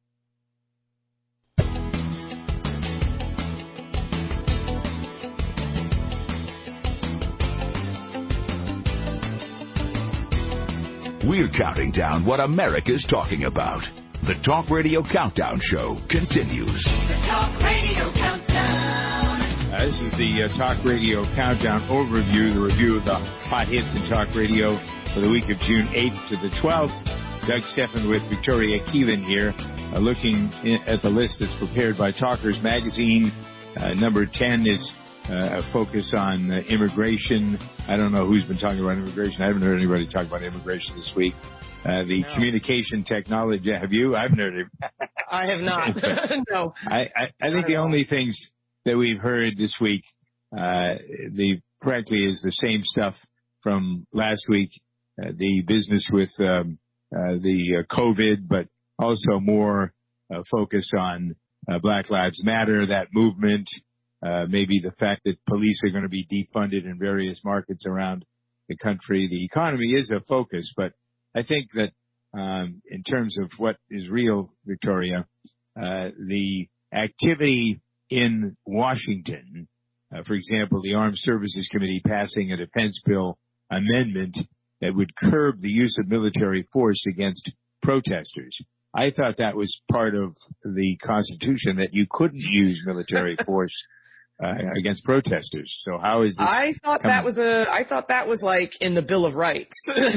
We're counting down what America's talking about. The Talk Radio Countdown Show continues. The Talk Radio Countdown. Uh, this is the uh, Talk Radio Countdown Overview, the review of the hot hits in Talk Radio for the week of June eighth to the twelfth. Doug Stephan with Victoria Keelan here, uh, looking in, at the list that's prepared by Talkers Magazine. Uh, number ten is uh, a focus on uh, immigration. I don't know who's been talking about immigration. I haven't heard anybody talk about immigration this week. Uh, the no. communication technology. Have you? I haven't heard it. I have not. No. I, I, I think the only things that we've heard this week, uh, the frankly, is the same stuff from last week. Uh, the business with um, uh, the uh, COVID, but also more uh, focus on uh, Black Lives Matter, that movement. Uh, maybe the fact that police are going to be defunded in various markets around the country. The economy is a focus, but I think that um, in terms of what is real, Victoria, uh, the activity in Washington, uh, for example, the Armed Services Committee passing a defense bill amendment that would curb the use of military force against protesters. I thought that was part of the Constitution, that you couldn't use military force uh, against protesters. So how is this? I thought coming? that was a. I thought that was like in the Bill of Rights.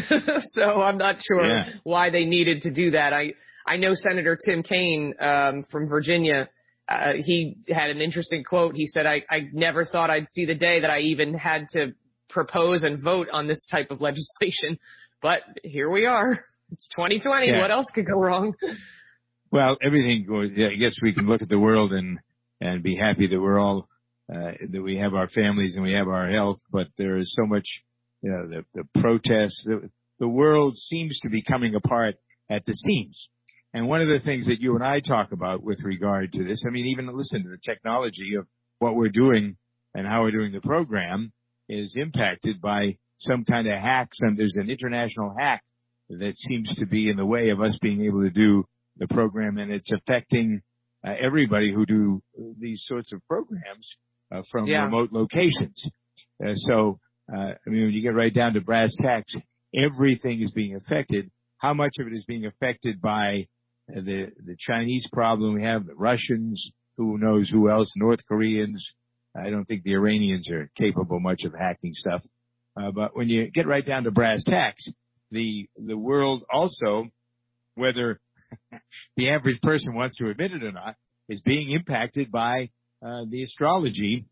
So I'm not sure yeah. why they needed to do that. I I know Senator Tim Kaine um, from Virginia. Uh, he had an interesting quote. He said, I, I never thought I'd see the day that I even had to propose and vote on this type of legislation. But here we are. It's twenty twenty. Yeah. What else could go wrong? Well, everything goes, yeah, I guess we can look at the world and, and be happy that we're all, uh, that we have our families and we have our health. But there is so much, you know, the, the protests. The, the world seems to be coming apart at the seams. And one of the things that you and I talk about with regard to this, I mean, even listen to the technology of what we're doing and how we're doing the program is impacted by some kind of hack. Some, there's an international hack that seems to be in the way of us being able to do the program, and it's affecting uh, everybody who do these sorts of programs uh, from yeah. remote locations. Uh, so, uh, I mean, when you get right down to brass tacks, everything is being affected. How much of it is being affected by uh, the the Chinese problem we have, the Russians, who knows who else, North Koreans? I don't think the Iranians are capable much of hacking stuff. Uh, but when you get right down to brass tacks, the the world also, whether the average person wants to admit it or not, is being impacted by uh, the astrology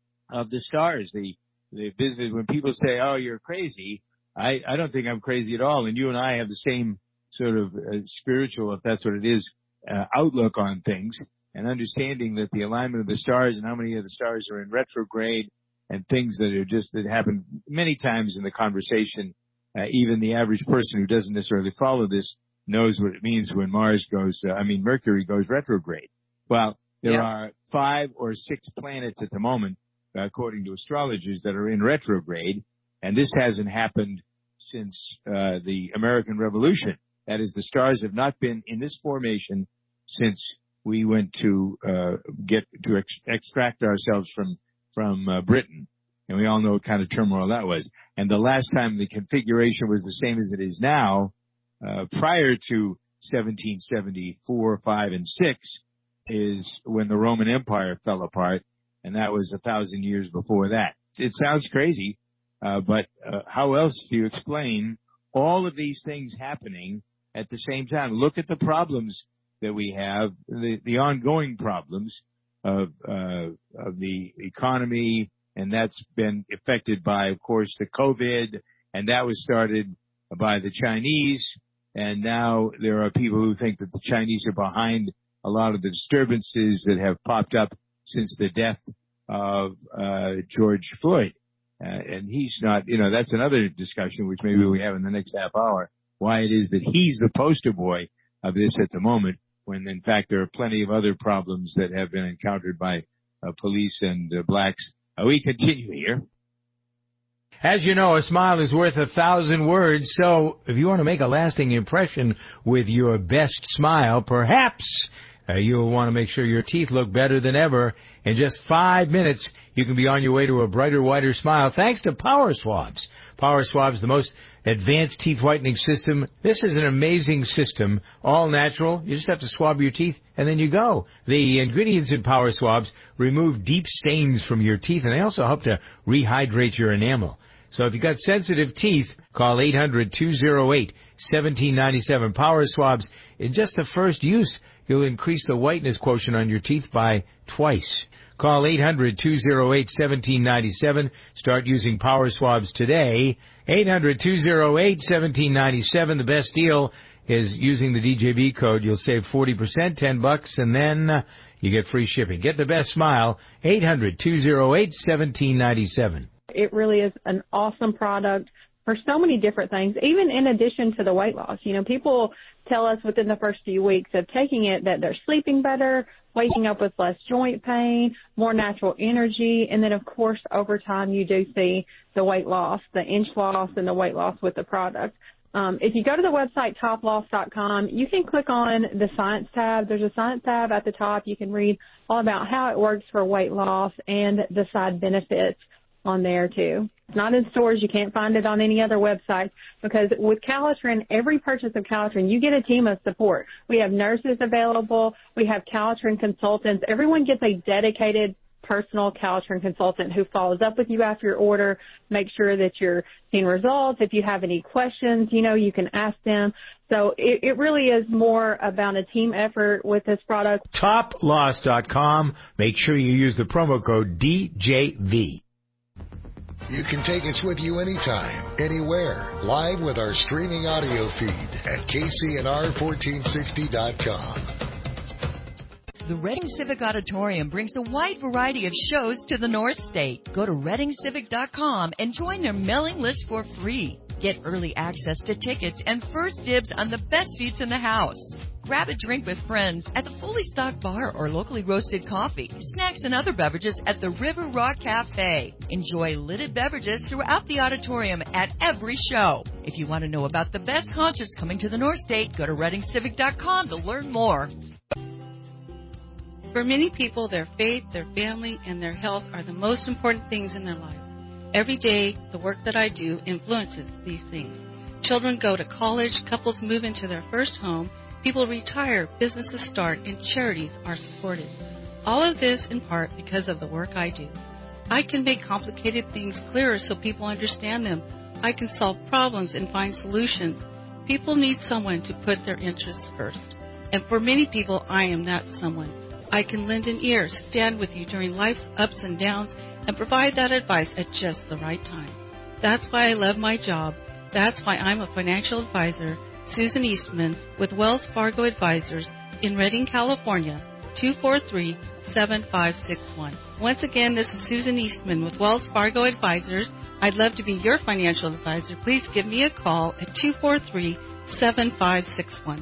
of the stars. The the business, when people say, "Oh, you're crazy," I I don't think I'm crazy at all. And you and I have the same sort of uh, spiritual, if that's what it is, uh, outlook on things, and understanding that the alignment of the stars and how many of the stars are in retrograde and things that are just that happen many times in the conversation. Uh, even the average person who doesn't necessarily follow this knows what it means when Mars goes, uh, I mean, Mercury goes retrograde. Well, there yeah. are five or six planets at the moment, uh, according to astrologers, that are in retrograde, and this hasn't happened since uh, the American Revolution. That is, the stars have not been in this formation since we went to uh, get to ex- extract ourselves from from uh, Britain. And we all know what kind of turmoil that was. And the last time the configuration was the same as it is now, uh, prior to seventeen seventy-four, five, and six, is when the Roman Empire fell apart, and that was a thousand years before that. It sounds crazy, uh, but uh, how else do you explain all of these things happening at the same time? Look at the problems that we have, the, the ongoing problems of, uh, of the economy. And that's been affected by, of course, the COVID, and that was started by the Chinese. And now there are people who think that the Chinese are behind a lot of the disturbances that have popped up since the death of uh, George Floyd. Uh, and he's not, you know, that's another discussion, which maybe we have in the next half hour, why it is that he's the poster boy of this at the moment, when in fact there are plenty of other problems that have been encountered by uh, police and uh, blacks. We continue here. As you know, a smile is worth a thousand words, so if you want to make a lasting impression with your best smile, perhaps Uh, you'll want to make sure your teeth look better than ever. In just five minutes, you can be on your way to a brighter, whiter smile thanks to Power Swabs. Power Swabs, the most advanced teeth whitening system. This is an amazing system, all natural. You just have to swab your teeth, and then you go. The ingredients in Power Swabs remove deep stains from your teeth, and they also help to rehydrate your enamel. So if you've got sensitive teeth, call eight hundred, two oh eight, one seven nine seven. Power Swabs, in just the first use, you'll increase the whiteness quotient on your teeth by twice. Call eight hundred, two oh eight, one seven nine seven. Start using Power Swabs today. eight hundred, two oh eight, one seven nine seven. The best deal is using the D J B code. You'll save forty percent, ten bucks, and then uh, you get free shipping. Get the best smile. eight hundred, two oh eight, one seven nine seven. It really is an awesome product for so many different things, even in addition to the weight loss. You know, people tell us within the first few weeks of taking it that they're sleeping better, waking up with less joint pain, more natural energy, and then, of course, over time you do see the weight loss, the inch loss, and the weight loss with the product. Um, if you go to the website top loss dot com, you can click on the Science tab. There's a Science tab at the top. You can read all about how it works for weight loss and the side benefits on there too. It's not in stores. You can't find it on any other website because with Calitrin, every purchase of Calitrin, you get a team of support. We have nurses available. We have Calitrin consultants. Everyone gets a dedicated personal Calitrin consultant who follows up with you after your order, make sure that you're seeing results. If you have any questions, you know, you can ask them. So it, it really is more about a team effort with this product. top loss dot com. Make sure you use the promo code D J V. You can take us with you anytime, anywhere, live with our streaming audio feed at K C N R fourteen sixty dot com. The Reading Civic Auditorium brings a wide variety of shows to the North State. Go to reading civic dot com and join their mailing list for free. Get early access to tickets and first dibs on the best seats in the house. Grab a drink with friends at the fully stocked bar or locally roasted coffee, snacks, and other beverages at the River Rock Cafe. Enjoy lidded beverages throughout the auditorium at every show. If you want to know about the best concerts coming to the North State, go to reading civic dot com to learn more. For many people, their faith, their family, and their health are the most important things in their lives. Every day, the work that I do influences these things. Children go to college, couples move into their first home, people retire, businesses start, and charities are supported. All of this in part because of the work I do. I can make complicated things clearer so people understand them. I can solve problems and find solutions. People need someone to put their interests first. And for many people, I am that someone. I can lend an ear, stand with you during life's ups and downs, and provide that advice at just the right time. That's why I love my job. That's why I'm a financial advisor, Susan Eastman, with Wells Fargo Advisors in Redding, California, two four three, seven five six one. Once again, this is Susan Eastman with Wells Fargo Advisors. I'd love to be your financial advisor. Please give me a call at two four three, seven five six one.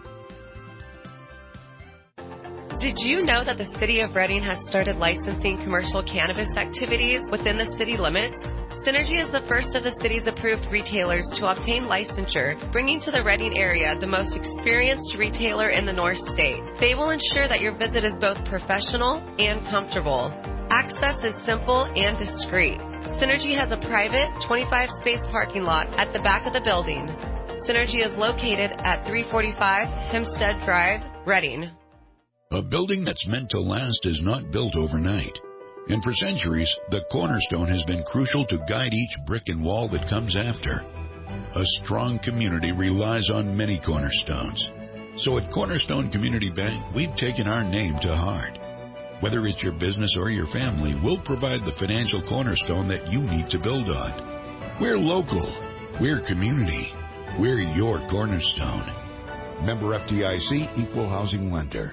Did you know that the City of Redding has started licensing commercial cannabis activities within the city limits? Synergy is the first of the city's approved retailers to obtain licensure, bringing to the Redding area the most experienced retailer in the North State. They will ensure that your visit is both professional and comfortable. Access is simple and discreet. Synergy has a private twenty-five space parking lot at the back of the building. Synergy is located at three forty-five Hempstead Drive, Redding. A building that's meant to last is not built overnight. And for centuries, the cornerstone has been crucial to guide each brick and wall that comes after. A strong community relies on many cornerstones. So at Cornerstone Community Bank, we've taken our name to heart. Whether it's your business or your family, we'll provide the financial cornerstone that you need to build on. We're local. We're community. We're your cornerstone. Member F D I C, Equal Housing Lender.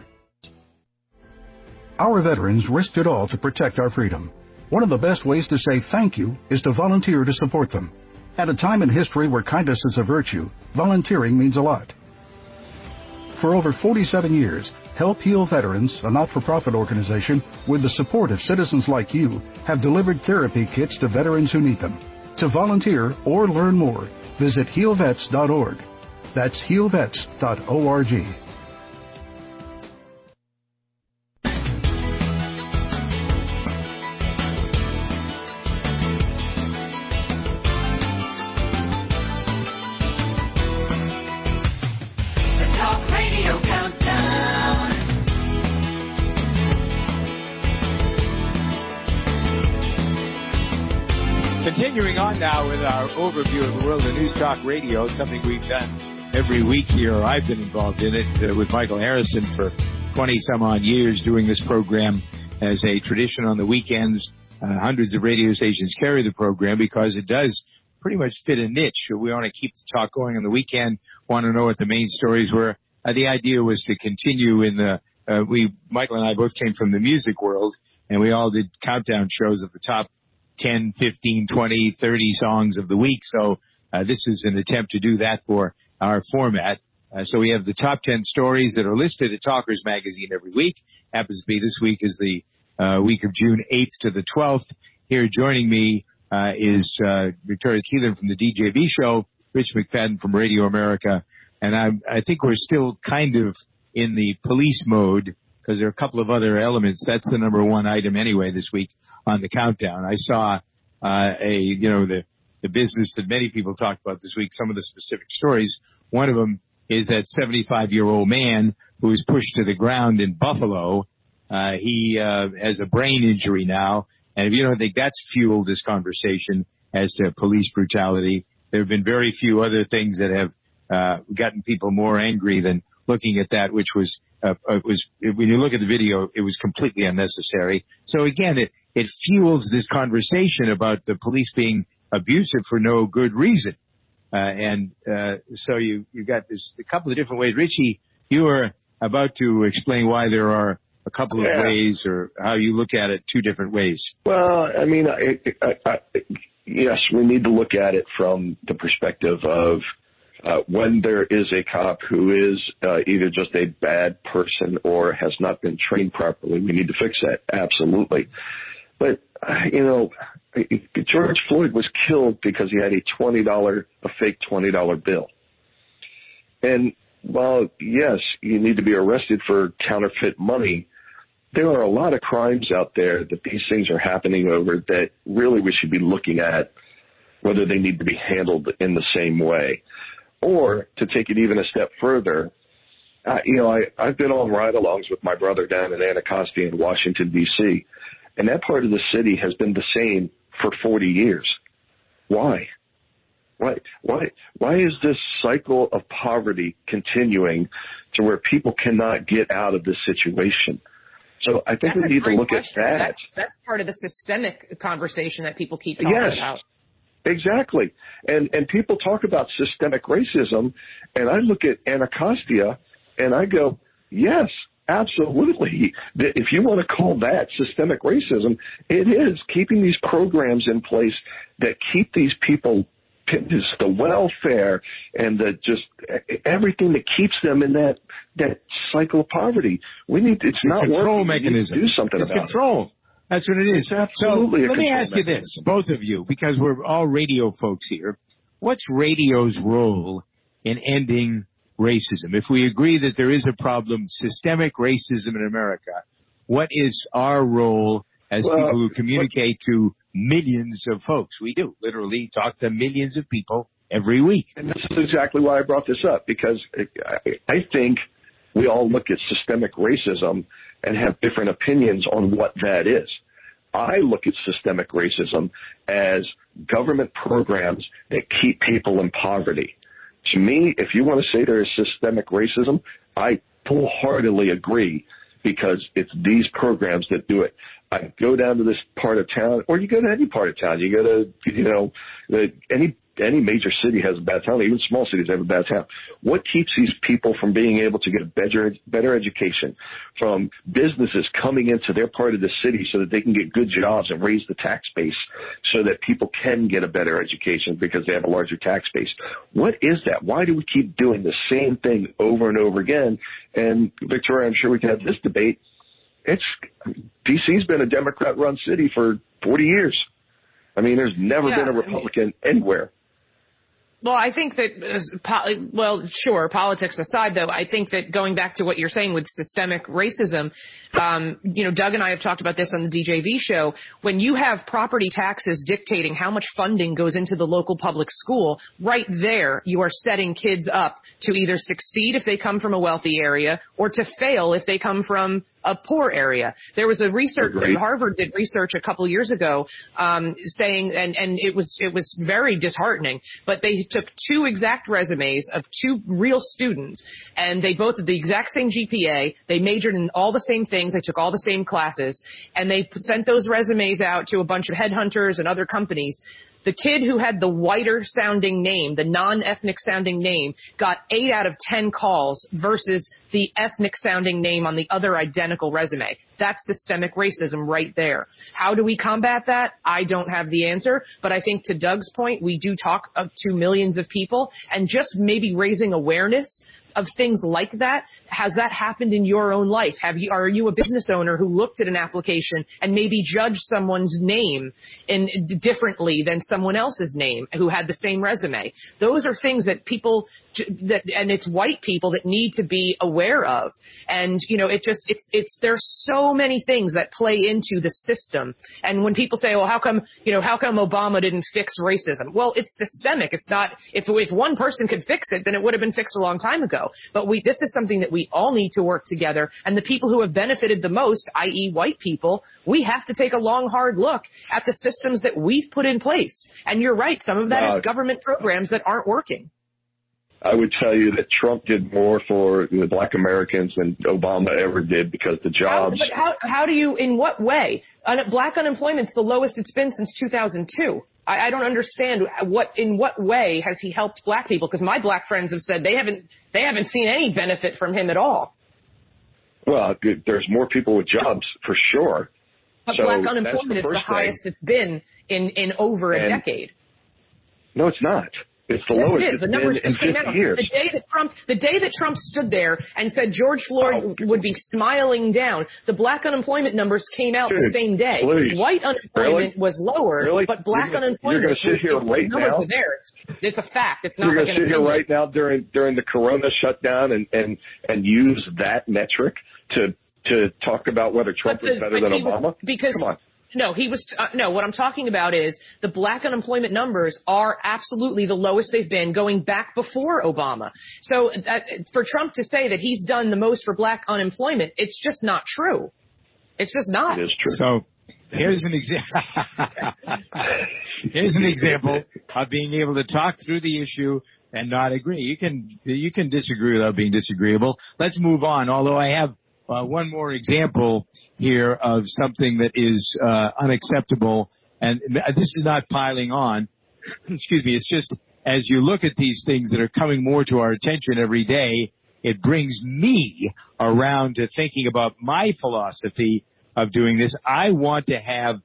Our veterans risked it all to protect our freedom. One of the best ways to say thank you is to volunteer to support them. At a time in history where kindness is a virtue, volunteering means a lot. For over forty-seven years, Help Heal Veterans, a not-for-profit organization with the support of citizens like you, have delivered therapy kits to veterans who need them. To volunteer or learn more, visit heal vets dot org. That's heal vets dot org. Continuing on now with our overview of the world of News Talk Radio, something we've done every week here. I've been involved in it uh, with Michael Harrison for twenty some odd years, doing this program as a tradition on the weekends. Uh, hundreds of radio stations carry the program because it does pretty much fit a niche. We want to keep the talk going on the weekend, want to know what the main stories were. Uh, the idea was to continue in the, uh, we, Michael and I both came from the music world, and we all did countdown shows of the top ten, fifteen, twenty, thirty songs of the week. So uh, this is an attempt to do that for our format. Uh, so we have the top ten stories that are listed at Talkers Magazine every week. Happens to be this week is the uh, week of June eighth to the twelfth. Here joining me uh, is uh, Victoria Keelan from the D J V show, Rich McFadden from Radio America. And I, I think we're still kind of in the police mode, because there are a couple of other elements. That's the number one item anyway this week on the countdown. I saw uh, a, you know, the, the business that many people talked about this week, some of the specific stories. One of them is that seventy-five-year-old man who was pushed to the ground in Buffalo. Uh, he uh, has a brain injury now. And if you don't think that's fueled this conversation as to police brutality, there have been very few other things that have uh, gotten people more angry than looking at that, which was Uh, it was, when you look at the video, it was completely unnecessary. So again, it, it fuels this conversation about the police being abusive for no good reason. Uh, and, uh, so you, you got this, a couple of different ways. Richie, you were about to explain why there are a couple of yeah. ways, or how you look at it two different ways. Well, I mean, I, I, I, yes, we need to look at it from the perspective of, Uh, when there is a cop who is uh, either just a bad person or has not been trained properly, we need to fix that. Absolutely. But, uh, you know, George Floyd was killed because he had a twenty dollars, a fake twenty dollar bill. And while, yes, you need to be arrested for counterfeit money, there are a lot of crimes out there that these things are happening over that really we should be looking at whether they need to be handled in the same way. Or to take it even a step further, uh, you know, I, I've been on ride-alongs with my brother down in Anacostia in Washington, D C, and that part of the city has been the same for forty years. Why? Why, why, why is this cycle of poverty continuing to where people cannot get out of this situation? So I think that's we need to look question. at that. That's, that's part of the systemic conversation that people keep talking yes. about. Exactly. And and people talk about systemic racism, and I look at Anacostia and I go, yes, absolutely. If you want to call that systemic racism, it is keeping these programs in place that keep these people, just the welfare and the just everything that keeps them in that that cycle of poverty. We need to, it's, it's not a control working. mechanism. We need to do something it's about control. it. That's what it is. It's absolutely so a let me ask mechanism. you this, both of you, because we're all radio folks here. What's radio's role in ending racism? If we agree that there is a problem, systemic racism in America, what is our role as well, people who communicate to millions of folks? We do literally talk to millions of people every week. And this is exactly why I brought this up, because I think we all look at systemic racism and have different opinions on what that is. I look at systemic racism as government programs that keep people in poverty. To me, if you want to say there is systemic racism, I wholeheartedly agree, because it's these programs that do it. I go down to this part of town, or you go to any part of town. You go to, you know, any any major city has a bad town. Even small cities have a bad town. What keeps these people from being able to get a better, better education, from businesses coming into their part of the city so that they can get good jobs and raise the tax base so that people can get a better education because they have a larger tax base? What is that? Why do we keep doing the same thing over and over again? And Victoria, I'm sure we can have this debate. It's D C's been a Democrat-run city for forty years. I mean, there's never yeah, been a Republican I mean, anywhere. Well, I think that, well, sure, politics aside, though, I think that going back to what you're saying with systemic racism, um, you know, Doug and I have talked about this on the D J V show. When you have property taxes dictating how much funding goes into the local public school, right there you are setting kids up to either succeed if they come from a wealthy area or to fail if they come from a poor area. There was a research, Agreed. Harvard did research a couple years ago, um, saying, and, and it was, it was very disheartening, but they took two exact resumes of two real students, and they both had the exact same G P A, they majored in all the same things, they took all the same classes, and they sent those resumes out to a bunch of headhunters and other companies. The kid who had the whiter sounding name, the non-ethnic sounding name, got eight out of ten calls versus the ethnic sounding name on the other identical resume. That's systemic racism right there. How do we combat that? I don't have the answer, but I think to Doug's point, we do talk to millions of people, and just maybe raising awareness of things like that. Has that happened in your own life? Have you, are you a business owner who looked at an application and maybe judged someone's name in differently than someone else's name who had the same resume? Those are things that people that, and it's white people that need to be aware of. And, you know, it just, it's, it's, there's so many things that play into the system. And when people say, well, how come, you know, how come Obama didn't fix racism? Well, it's systemic. It's not, if, if one person could fix it, then it would have been fixed a long time ago. But we, this is something that we all need to work together. And the people who have benefited the most, that is white people, we have to take a long, hard look at the systems that we've put in place. And you're right. Some of that uh, is government programs that aren't working. I would tell you that Trump did more for the black Americans than Obama ever did, because the jobs. How, but how, how do you, in what way? Un- black unemployment's the lowest it's been since two thousand two. I, I don't understand what, in what way has he helped black people? Because my black friends have said they haven't, they haven't seen any benefit from him at all. Well, there's more people with jobs for sure. But so black unemployment the is the highest thing. It's been in, in over a and, decade. No, it's not. It's the yes, lowest it is. The numbers just came out. Years. The day that Trump, the day that Trump stood there and said George Floyd oh. would be smiling down, the black unemployment numbers came out Dude, the same day. Please. White unemployment really? was lower, really? but black you're, unemployment you're gonna sit here right numbers now? were there. It's, it's a fact. It's not. You're like going to sit opinion. here right now during during the Corona shutdown and and and use that metric to to talk about whether Trump the, is better than Obama? Was, because come on. No, he was, uh, no, what I'm talking about is the black unemployment numbers are absolutely the lowest they've been going back before Obama. So uh, for Trump to say that he's done the most for black unemployment, it's just not true. It's just not. It is true. So here's an example. Here's an example of being able to talk through the issue and not agree. You can, you can disagree without being disagreeable. Let's move on. Although I have Uh, one more example here of something that is uh, unacceptable, and this is not piling on. Excuse me. It's just as you look at these things that are coming more to our attention every day, it brings me around to thinking about my philosophy of doing this. I want to have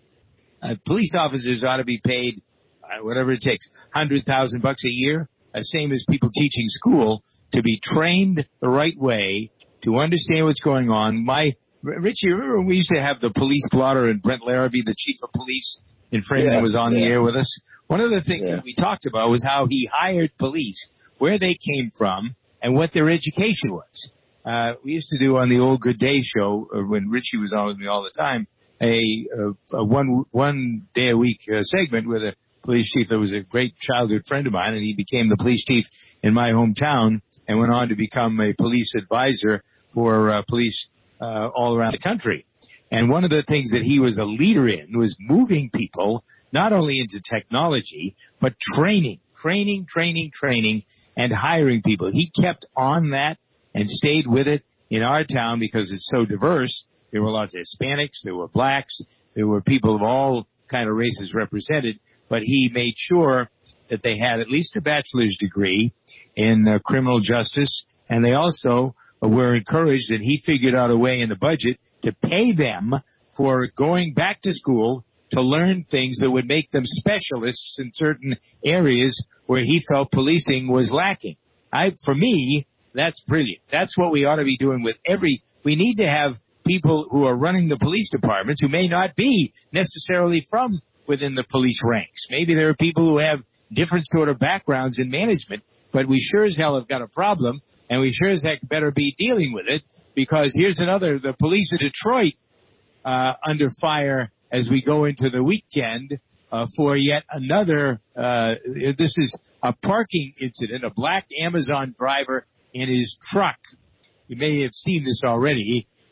uh, police officers ought to be paid uh, whatever it takes, one hundred thousand bucks a year, uh, same as people teaching school, to be trained the right way, to understand what's going on. My Richie, remember when we used to have the police blotter and Brent Larrabee, the chief of police in Fremont, yeah, was on yeah. the air with us? One of the things yeah. that we talked about was how he hired police, where they came from, and what their education was. Uh, we used to do on the old Good Day show, uh, when Richie was on with me all the time, a, a, a one one day a week uh, segment with a police chief that was a great childhood friend of mine, and he became the police chief in my hometown and went on to become a police advisor for uh, police uh, all around the country. And one of the things that he was a leader in was moving people not only into technology, but training, training, training, training, and hiring people. He kept on that and stayed with it in our town because it's so diverse. There were lots of Hispanics, there were blacks, there were people of all kind of races represented, but he made sure that they had at least a bachelor's degree in uh, criminal justice, and they also were encouraged, and he figured out a way in the budget to pay them for going back to school to learn things that would make them specialists in certain areas where he felt policing was lacking. I, for me, that's brilliant. That's what we ought to be doing with every, we need to have people who are running the police departments who may not be necessarily from within the police ranks. Maybe there are people who have different sort of backgrounds in management, but we sure as hell have got a problem. And we sure as heck better be dealing with it, because here's another, the police of Detroit uh, under fire as we go into the weekend uh, for yet another, uh, this is a parking incident, a black Amazon driver in his truck. You may have seen this already.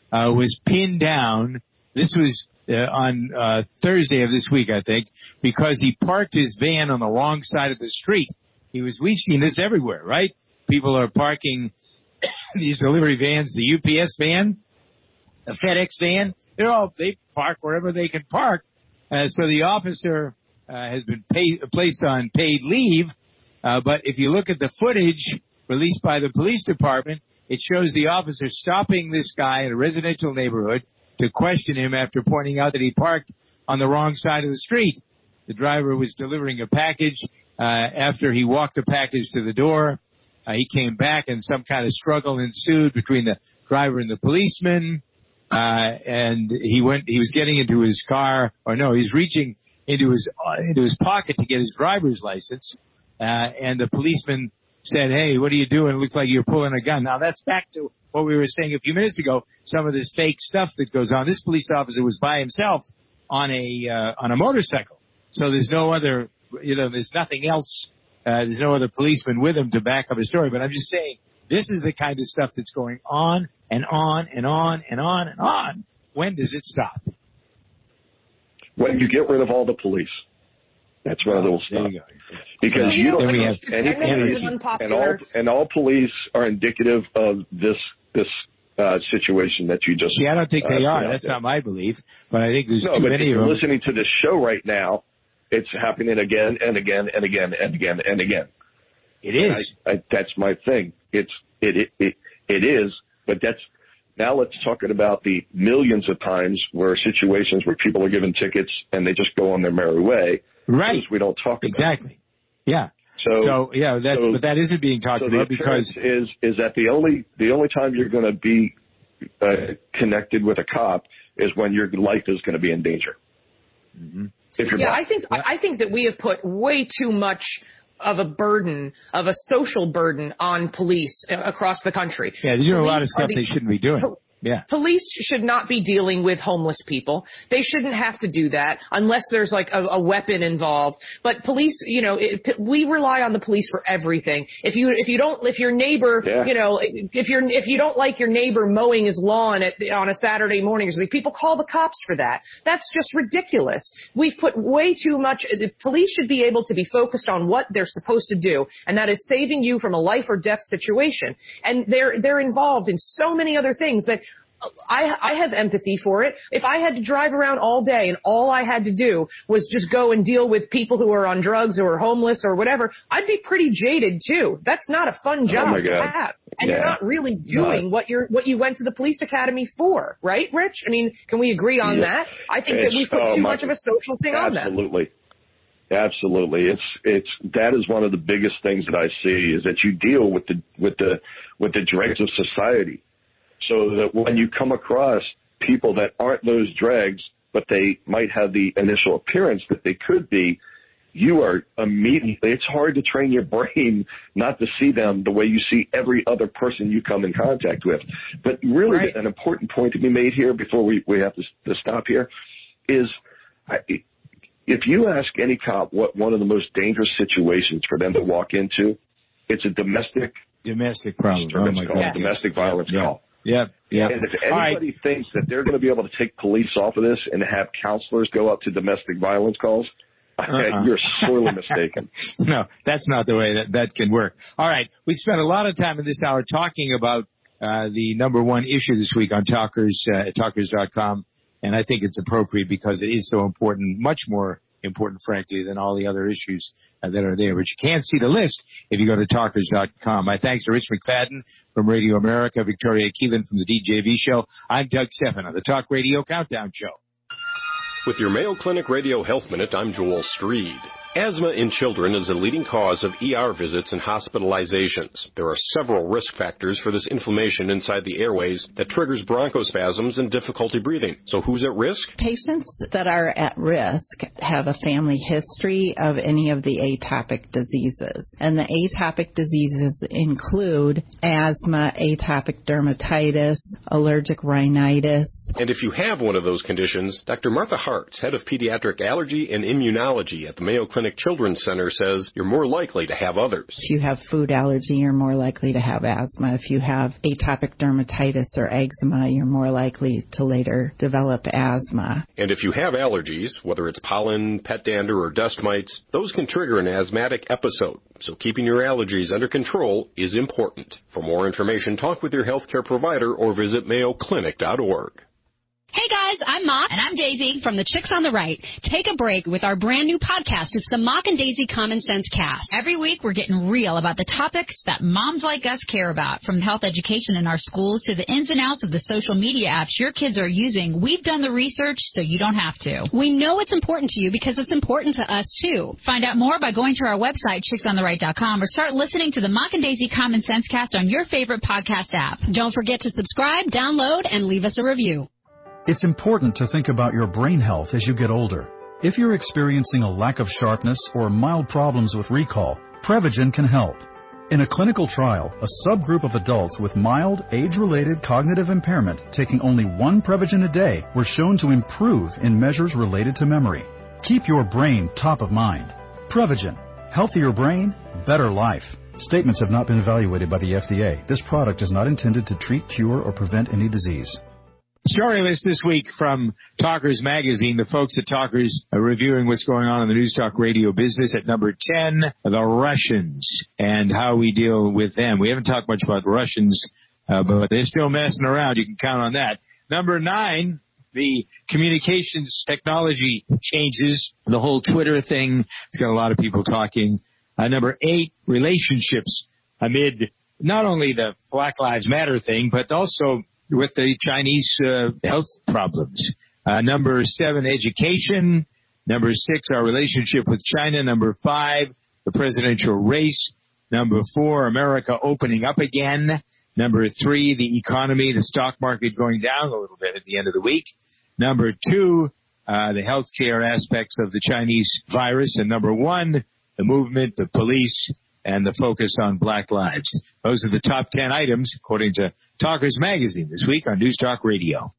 uh, was pinned down. This was uh, on uh, Thursday of this week, I think, because he parked his van on the wrong side of the street. He was. We've seen this everywhere, right? People are parking these delivery vans, the U P S van, the FedEx van. They're all they park wherever they can park. Uh, so the officer uh, has been pay, placed on paid leave. Uh, but if you look at the footage released by the police department, it shows the officer stopping this guy in a residential neighborhood to question him after pointing out that he parked on the wrong side of the street. The driver was delivering a package. Uh, after he walked the package to the door, uh, he came back and some kind of struggle ensued between the driver and the policeman. Uh, and he went, he was getting into his car, or no, he's reaching into his, uh, into his pocket to get his driver's license. Uh, and the policeman said, "Hey, what are you doing? It looks like you're pulling a gun." Now that's back to what we were saying a few minutes ago, some of this fake stuff that goes on. This police officer was by himself on a, uh, on a motorcycle. So there's no other, you know, there's nothing else, uh, there's no other policeman with him to back up his story. But I'm just saying, this is the kind of stuff that's going on and on and on and on and on. When does it stop? When you get rid of all the police. That's when it will stop. Because you don't have any police, and all, and all police are indicative of this this uh, situation that you just. Yeah, I don't think they uh, are. That's not my belief. But I think there's no, too but many if of you're them. Listening to this show right now, it's happening again and again and again and again and again. It is. I, I, that's my thing. It's it, it it it is. But that's now. Let's talk about the millions of times where situations where people are given tickets and they just go on their merry way. Right. We don't talk about exactly. Yeah. So, so yeah, that's so, but that isn't being talked so about the because is is that the only the only time you're going to be uh, connected with a cop is when your life is going to be in danger. Mm-hmm. If you're yeah, black. I think yeah. I think that we have put way too much of a burden, of a social burden on police across the country. Yeah, they're doing a lot of stuff the, they shouldn't be doing. Yeah. Police should not be dealing with homeless people. They shouldn't have to do that unless there's like a, a weapon involved. But police, you know, it, we rely on the police for everything. If you if you don't if your neighbor, yeah. you know, if you're if you don't like your neighbor mowing his lawn at, on a Saturday morning or something, people call the cops for that. That's just ridiculous. We've put way too much. The police should be able to be focused on what they're supposed to do, and that is saving you from a life or death situation. And they're they're involved in so many other things that. I, I have empathy for it. If I had to drive around all day and all I had to do was just go and deal with people who are on drugs or homeless or whatever, I'd be pretty jaded too. That's not a fun job oh to have. And yeah. you're not really doing no. what you're, what you went to the police academy for, right, Rich? I mean, can we agree on yeah. that? I think it's, that we put oh, too my, much of a social thing on them. Absolutely. Absolutely. It's, it's, that is one of the biggest things that I see is that you deal with the, with the, with the dregs of society. So that when you come across people that aren't those dregs, but they might have the initial appearance that they could be, you are immediately, it's hard to train your brain not to see them the way you see every other person you come in contact with. But really right. an important point to be made here before we, we have to, to stop here is I, if you ask any cop what one of the most dangerous situations for them to walk into, it's a domestic domestic problem. Oh my call, God. Domestic violence yeah. call. Yeah, yeah. And if anybody right. thinks that they're going to be able to take police off of this and have counselors go up to domestic violence calls, uh-uh. you're sorely mistaken. No, that's not the way that, that can work. All right. We spent a lot of time in this hour talking about uh, the number one issue this week on Talkers, uh, at talkers dot com, and I think it's appropriate because it is so important, much more important, frankly, than all the other issues uh, that are there. But you can't see the list if you go to talkers dot com. My thanks to Rich McFadden from Radio America, Victoria Keelan from the D J V Show. I'm Doug Stephan on the Talk Radio Countdown Show. With your Mayo Clinic Radio Health Minute, I'm Joel Streed. Asthma in children is a leading cause of E R visits and hospitalizations. There are several risk factors for this inflammation inside the airways that triggers bronchospasms and difficulty breathing. So who's at risk? Patients that are at risk have a family history of any of the atopic diseases. And the atopic diseases include asthma, atopic dermatitis, allergic rhinitis. And if you have one of those conditions, Doctor Martha Hartz, head of pediatric allergy and immunology at the Mayo Clinic Clinic Children's Center says you're more likely to have others. If you have food allergy, you're more likely to have asthma. If you have atopic dermatitis or eczema, you're more likely to later develop asthma. And if you have allergies, whether it's pollen, pet dander, or dust mites, those can trigger an asthmatic episode. So keeping your allergies under control is important. For more information, talk with your healthcare provider or visit mayo clinic dot org. Hey guys, I'm Mock. And I'm Daisy from the Chicks on the Right. Take a break with our brand new podcast. It's the Mock and Daisy Common Sense Cast. Every week we're getting real about the topics that moms like us care about, from health education in our schools to the ins and outs of the social media apps your kids are using. We've done the research so you don't have to. We know it's important to you because it's important to us too. Find out more by going to our website, chicks on the right dot com, or start listening to the Mock and Daisy Common Sense Cast on your favorite podcast app. Don't forget to subscribe, download, and leave us a review. It's important to think about your brain health as you get older. If you're experiencing a lack of sharpness or mild problems with recall, Prevagen can help. In a clinical trial, a subgroup of adults with mild, age-related cognitive impairment taking only one Prevagen a day were shown to improve in measures related to memory. Keep your brain top of mind. Prevagen. Healthier brain, better life. Statements have not been evaluated by the F D A. This product is not intended to treat, cure, or prevent any disease. Story list this week from Talkers Magazine. The folks at Talkers are reviewing what's going on in the News Talk radio business. At number ten, the Russians and how we deal with them. We haven't talked much about the Russians, uh, but they're still messing around. You can count on that. Number nine, the communications technology changes. The whole Twitter thing. It's got a lot of people talking. Uh, number eight, relationships amid not only the Black Lives Matter thing, but also with the Chinese uh, health problems. Uh, number seven, education. Number six, our relationship with China. Number five, the presidential race. Number four, America opening up again. Number three, the economy, the stock market going down a little bit at the end of the week. Number two, uh, the healthcare aspects of the Chinese virus. And number one, the movement, the police, and the focus on black lives. Those are the top ten items, according to Talkers Magazine, this week on News Talk Radio.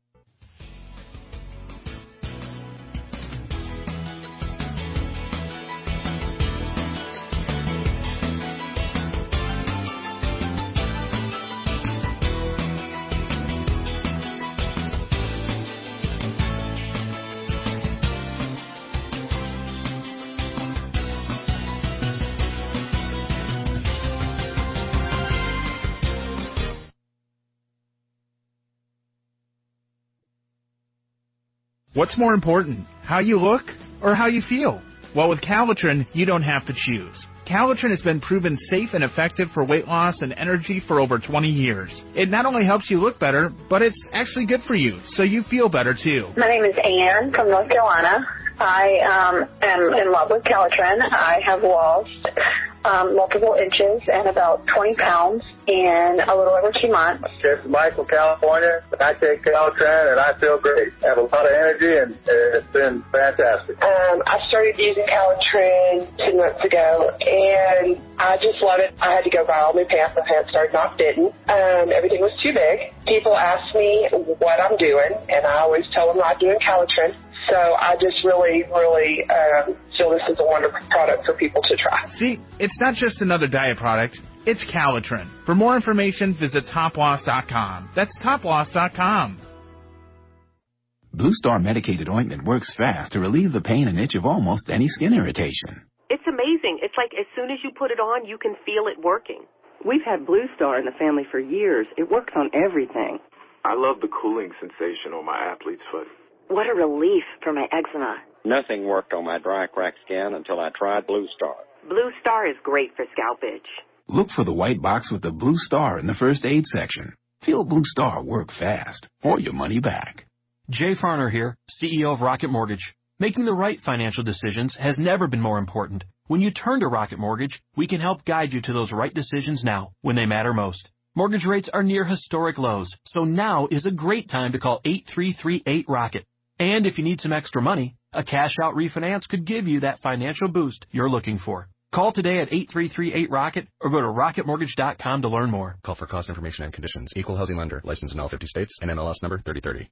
What's more important, how you look or how you feel? Well, with Calitrin, you don't have to choose. Calitrin has been proven safe and effective for weight loss and energy for over twenty years. It not only helps you look better, but it's actually good for you, so you feel better too. My name is Ann from North Carolina. I um, am in love with Calitrin. I have lost um, multiple inches and about twenty pounds in a little over two months. This is Mike from California. I take Calitrin and I feel great. I have a lot of energy and it's been fantastic. Um, I started using Calitrin two months ago and I just love it. I had to go buy all new pants. My pants started not fitting. Um, everything was too big. People ask me what I'm doing and I always tell them I'm doing Calitrin. So I just really, really um, feel this is a wonderful product for people to try. See, it's not just another diet product. It's Calitrin. For more information, visit top loss dot com. That's top loss dot com. Blue Star medicated ointment works fast to relieve the pain and itch of almost any skin irritation. It's amazing. It's like as soon as you put it on, you can feel it working. We've had Blue Star in the family for years. It works on everything. I love the cooling sensation on my athlete's foot. What a relief for my eczema. Nothing worked on my dry, cracked skin until I tried Blue Star. Blue Star is great for scalp itch. Look for the white box with the Blue Star in the first aid section. Feel Blue Star work fast, or your money back. Jay Farner here, C E O of Rocket Mortgage. Making the right financial decisions has never been more important. When you turn to Rocket Mortgage, we can help guide you to those right decisions now, when they matter most. Mortgage rates are near historic lows, so now is a great time to call eight three three eight ROCKET. And if you need some extra money, a cash-out refinance could give you that financial boost you're looking for. Call today at eight three three eight ROCKET or go to rocket mortgage dot com to learn more. Call for cost information and conditions. Equal housing lender. Licensed in all fifty states and N M L S number thirty thirty.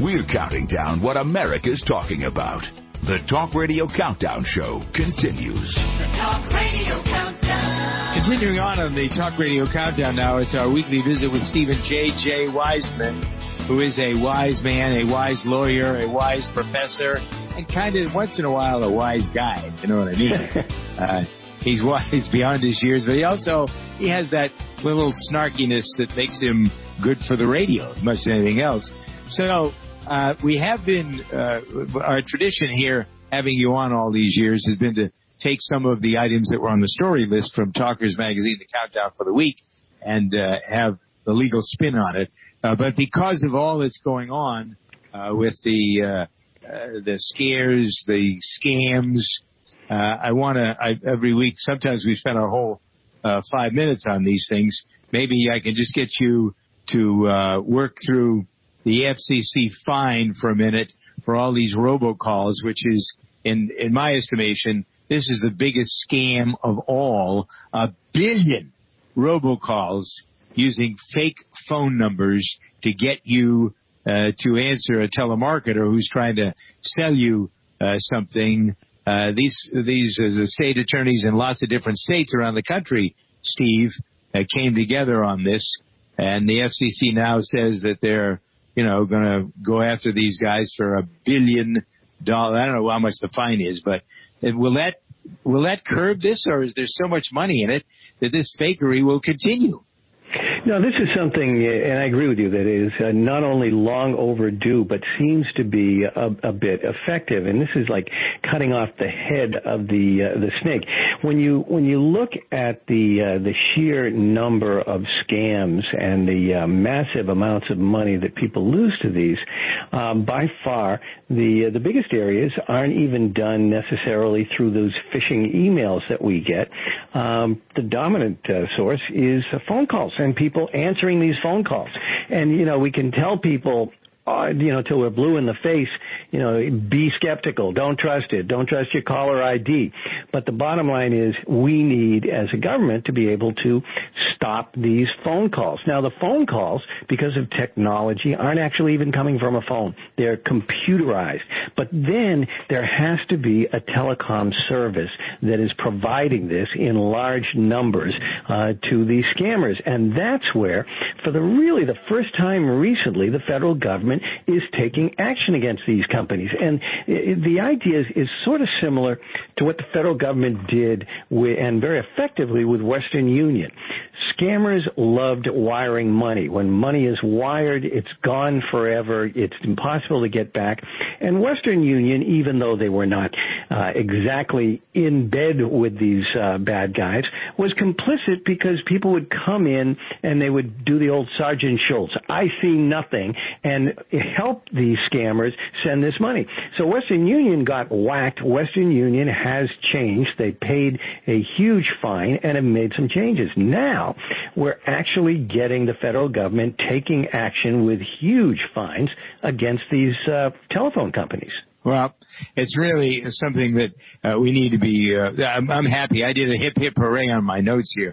We're counting down what America's talking about. The Talk Radio Countdown Show continues. The Talk Radio Countdown. Continuing on on the Talk Radio Countdown now, it's our weekly visit with Stephen J J. Wiseman, who is a wise man, a wise lawyer, a wise professor, and kind of once in a while a wise guy, if you know what I mean. uh, he's wise beyond his years, but he also he has that little snarkiness that makes him good for the radio as much as anything else. So uh, we have been, uh, our tradition here, having you on all these years, has been to take some of the items that were on the story list from Talkers Magazine, the Countdown for the Week, and uh, have the legal spin on it. Uh, but because of all that's going on uh, with the uh, uh, the scares, the scams, uh, I want to, every week, sometimes we spend our whole uh, five minutes on these things. Maybe I can just get you to uh, work through the F C C fine for a minute for all these robocalls, which is, in in my estimation, this is the biggest scam of all. A billion robocalls using fake phone numbers to get you uh, to answer a telemarketer who's trying to sell you uh, something. Uh, these these uh, the state attorneys in lots of different states around the country, Steve, uh, came together on this, and the F C C now says that they're you know, going to go after these guys for a billion dollars. I don't know how much the fine is, but will that will that curb this, or is there so much money in it that this fakery will continue? No, this is something, and I agree with you, that is uh, not only long overdue, but seems to be a, a bit effective. And this is like cutting off the head of the uh, the snake. When you when you look at the uh, the sheer number of scams and the uh, massive amounts of money that people lose to these, um, by far the uh, the biggest areas aren't even done necessarily through those phishing emails that we get. Um, the dominant uh, source is uh, phone calls and people answering these phone calls. And, you know, we can tell people, uh, you know, till we're blue in the face, you know, be skeptical. Don't trust it. Don't trust your caller I D. But the bottom line is we need, as a government, to be able to stop these phone calls. Now, the phone calls, because of technology, aren't actually even coming from a phone. They're computerized. But then there has to be a telecom service that is providing this in large numbers uh, to these scammers. And that's where, for the really the first time recently, the federal government is taking action against these companies. And the idea is, is sort of similar to what the federal government did with, and very effectively with Western Union. Scammers loved wiring money. When money is wired, it's gone forever. It's impossible to get back. And Western Union, even though they were not uh, exactly in bed with these uh, bad guys, was complicit because people would come in and they would do the old Sergeant Schultz, I see nothing, and help these scammers send this money. So Western Union got whacked. Western Union has changed. They paid a huge fine and have made some changes. Now we're actually getting the federal government taking action with huge fines against these uh, telephone companies. Well, it's really something that uh, we need to be, uh, I'm, I'm happy. I did a hip, hip hooray on my notes here.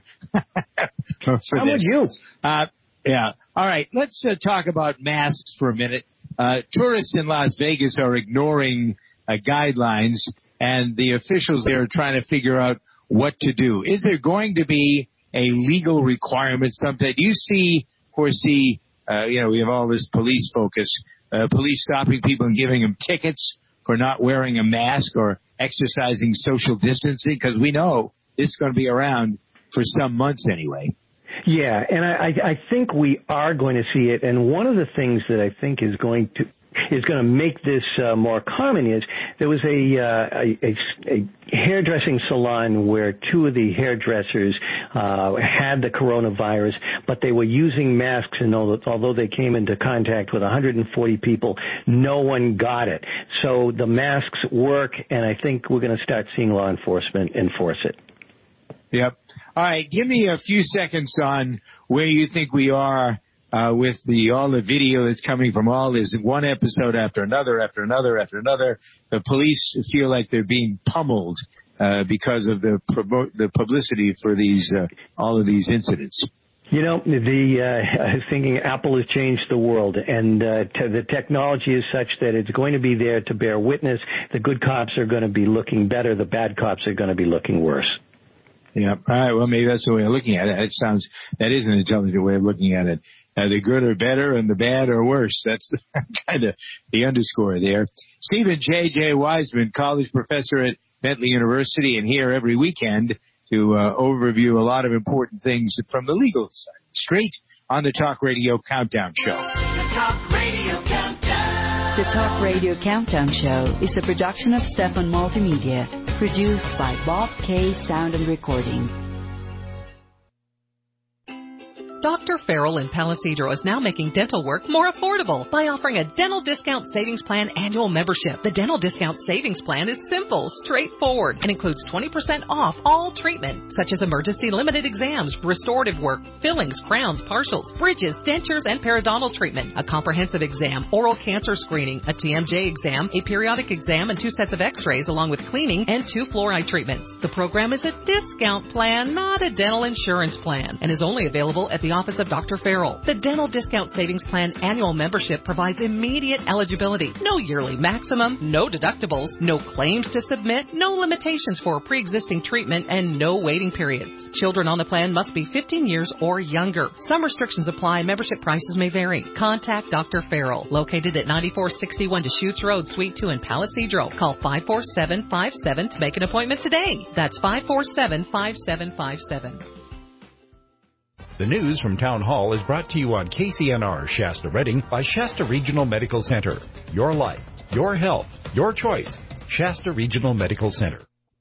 How would you? Uh, yeah. All right. Let's uh, talk about masks for a minute. Uh, tourists in Las Vegas are ignoring uh, guidelines, and the officials there are trying to figure out what to do. Is there going to be a legal requirement someday? Do you see, foresee, uh, you know, we have all this police focus, uh, police stopping people and giving them tickets for not wearing a mask or exercising social distancing? Because we know this is going to be around for some months anyway. Yeah, and I, I think we are going to see it. And one of the things that I think is going to is going to make this uh, more common is there was a, uh, a, a, a hairdressing salon where two of the hairdressers uh, had the coronavirus, but they were using masks, and although they came into contact with one hundred forty people, no one got it. So the masks work, and I think we're going to start seeing law enforcement enforce it. Yep. All right, give me a few seconds on where you think we are uh, with the all the video that's coming from all this one episode after another, after another, after another. The police feel like they're being pummeled uh, because of the promo- the publicity for these uh, all of these incidents. You know, the uh, I was thinking Apple has changed the world, and uh, t- the technology is such that it's going to be there to bear witness. The good cops are going to be looking better. The bad cops are going to be looking worse. Yeah. All right. Well, maybe that's the way of looking at it. It sounds that is an intelligent way of looking at it. Uh, the good are better, and the bad are worse. That's the, kind of the underscore there. Stephen J. J. Wiseman, college professor at Bentley University, and here every weekend to uh, overview a lot of important things from the legal side. Straight on the Talk Radio Countdown Show. The Talk Radio Countdown. The Talk Radio Countdown Show is a production of Stefan Multimedia, produced by Bob K. Sound and Recording. Doctor Farrell in Palo Cedro is now making dental work more affordable by offering a Dental Discount Savings Plan annual membership. The Dental Discount Savings Plan is simple, straightforward, and includes twenty percent off all treatment, such as emergency limited exams, restorative work, fillings, crowns, partials, bridges, dentures, and periodontal treatment, a comprehensive exam, oral cancer screening, a T M J exam, a periodic exam, and two sets of x-rays, along with cleaning and two fluoride treatments. The program is a discount plan, not a dental insurance plan, and is only available at the office of Doctor Farrell. The Dental Discount Savings Plan annual membership provides immediate eligibility, no yearly maximum, no deductibles, no claims to submit, no limitations for pre-existing treatment, and no waiting periods. Children on the plan must be fifteen years or younger. Some restrictions apply. Membership prices may vary. Contact Doctor Farrell, located at ninety-four sixty-one Deschutes Road, Suite two in Palo Cedro. Call five four seven five seven to make an appointment today. That's five four seven five seven five seven. The news from Town Hall is brought to you on K C N R Shasta Redding by Shasta Regional Medical Center. Your life, your health, your choice. Shasta Regional Medical Center.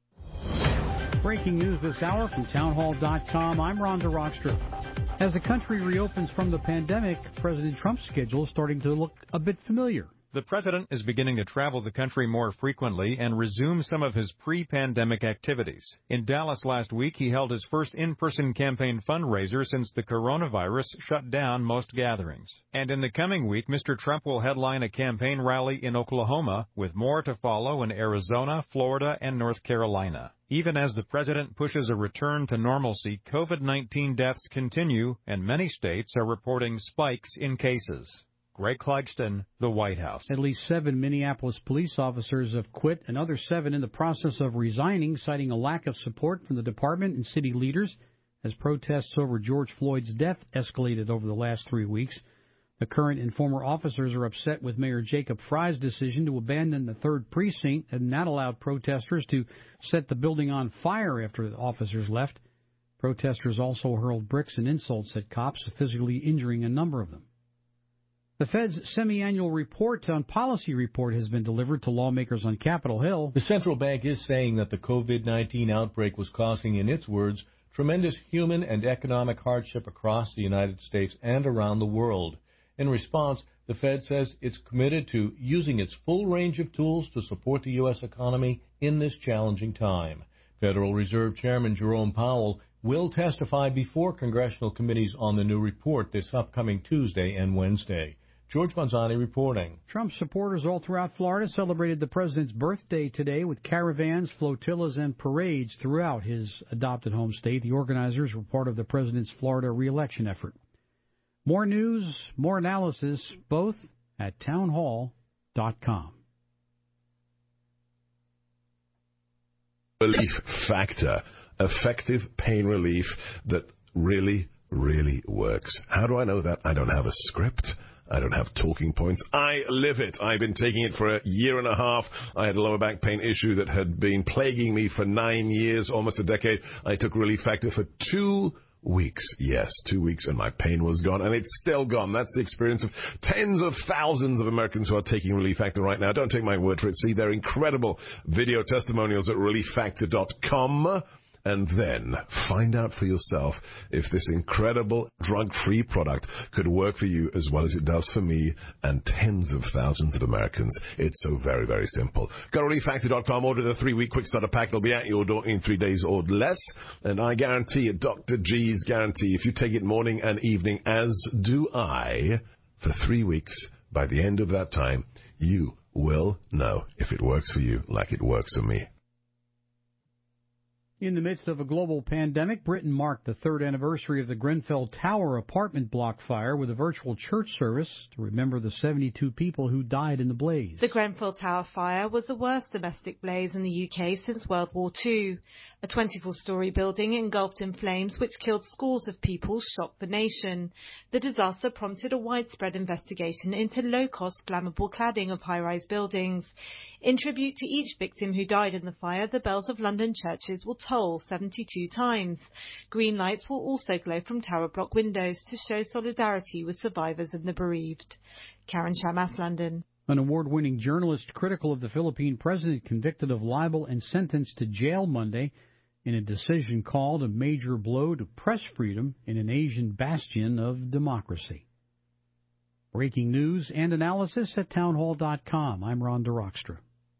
Breaking news this hour from town hall dot com. I'm Rhonda Rockström. As the country reopens from the pandemic, President Trump's schedule is starting to look a bit familiar. The president is beginning to travel the country more frequently and resume some of his pre-pandemic activities. In Dallas last week, he held his first in-person campaign fundraiser since the coronavirus shut down most gatherings. And in the coming week, Mister Trump will headline a campaign rally in Oklahoma, with more to follow in Arizona, Florida, and North Carolina. Even as the president pushes a return to normalcy, COVID nineteen deaths continue, and many states are reporting spikes in cases. Greg Clugston, the White House. At least seven Minneapolis police officers have quit, another seven in the process of resigning, citing a lack of support from the department and city leaders as protests over George Floyd's death escalated over the last three weeks. The current and former officers are upset with Mayor Jacob Fry's decision to abandon the third precinct, and that allowed protesters to set the building on fire after the officers left. Protesters also hurled bricks and insults at cops, physically injuring a number of them. The Fed's semi-annual report on policy report has been delivered to lawmakers on Capitol Hill. The central bank is saying that the COVID nineteen outbreak was causing, in its words, tremendous human and economic hardship across the United States and around the world. In response, the Fed says it's committed to using its full range of tools to support the U S economy in this challenging time. Federal Reserve Chairman Jerome Powell will testify before congressional committees on the new report this upcoming Tuesday and Wednesday. George Manzani reporting. Trump supporters all throughout Florida celebrated the president's birthday today with caravans, flotillas, and parades throughout his adopted home state. The organizers were part of the president's Florida re-election effort. More news, more analysis, both at town hall dot com. Relief Factor, effective pain relief that really, really works. How do I know that? I don't have a script. I don't have talking points. I live it. I've been taking it for a year and a half. I had a lower back pain issue that had been plaguing me for nine years, almost a decade. I took Relief Factor for two weeks. Yes, two weeks, and my pain was gone, and it's still gone. That's the experience of tens of thousands of Americans who are taking Relief Factor right now. Don't take my word for it. See their incredible video testimonials at relief factor dot com. And then find out for yourself if this incredible drug-free product could work for you as well as it does for me and tens of thousands of Americans. It's so very, very simple. Go to relief factor dot com, order the three-week quick starter pack. It'll be at your door in three days or less. And I guarantee it, Doctor G's guarantee, if you take it morning and evening, as do I, for three weeks, by the end of that time, you will know if it works for you like it works for me. In the midst of a global pandemic, Britain marked the third anniversary of the Grenfell Tower apartment block fire with a virtual church service to remember the seventy-two people who died in the blaze. The Grenfell Tower fire was the worst domestic blaze in the U K since World War Two. A twenty-four-storey building engulfed in flames which killed scores of people shocked the nation. The disaster prompted a widespread investigation into low-cost, flammable cladding of high-rise buildings. In tribute to each victim who died in the fire, the bells of London churches will toll seventy-two times. Green lights will also glow from tower block windows to show solidarity with survivors and the bereaved. Karen Shamas, London. An award-winning journalist critical of the Philippine president convicted of libel and sentenced to jail Monday in a decision called a major blow to press freedom in an Asian bastion of democracy. Breaking news and analysis at townhall dot com. I'm Ron DeRockstra.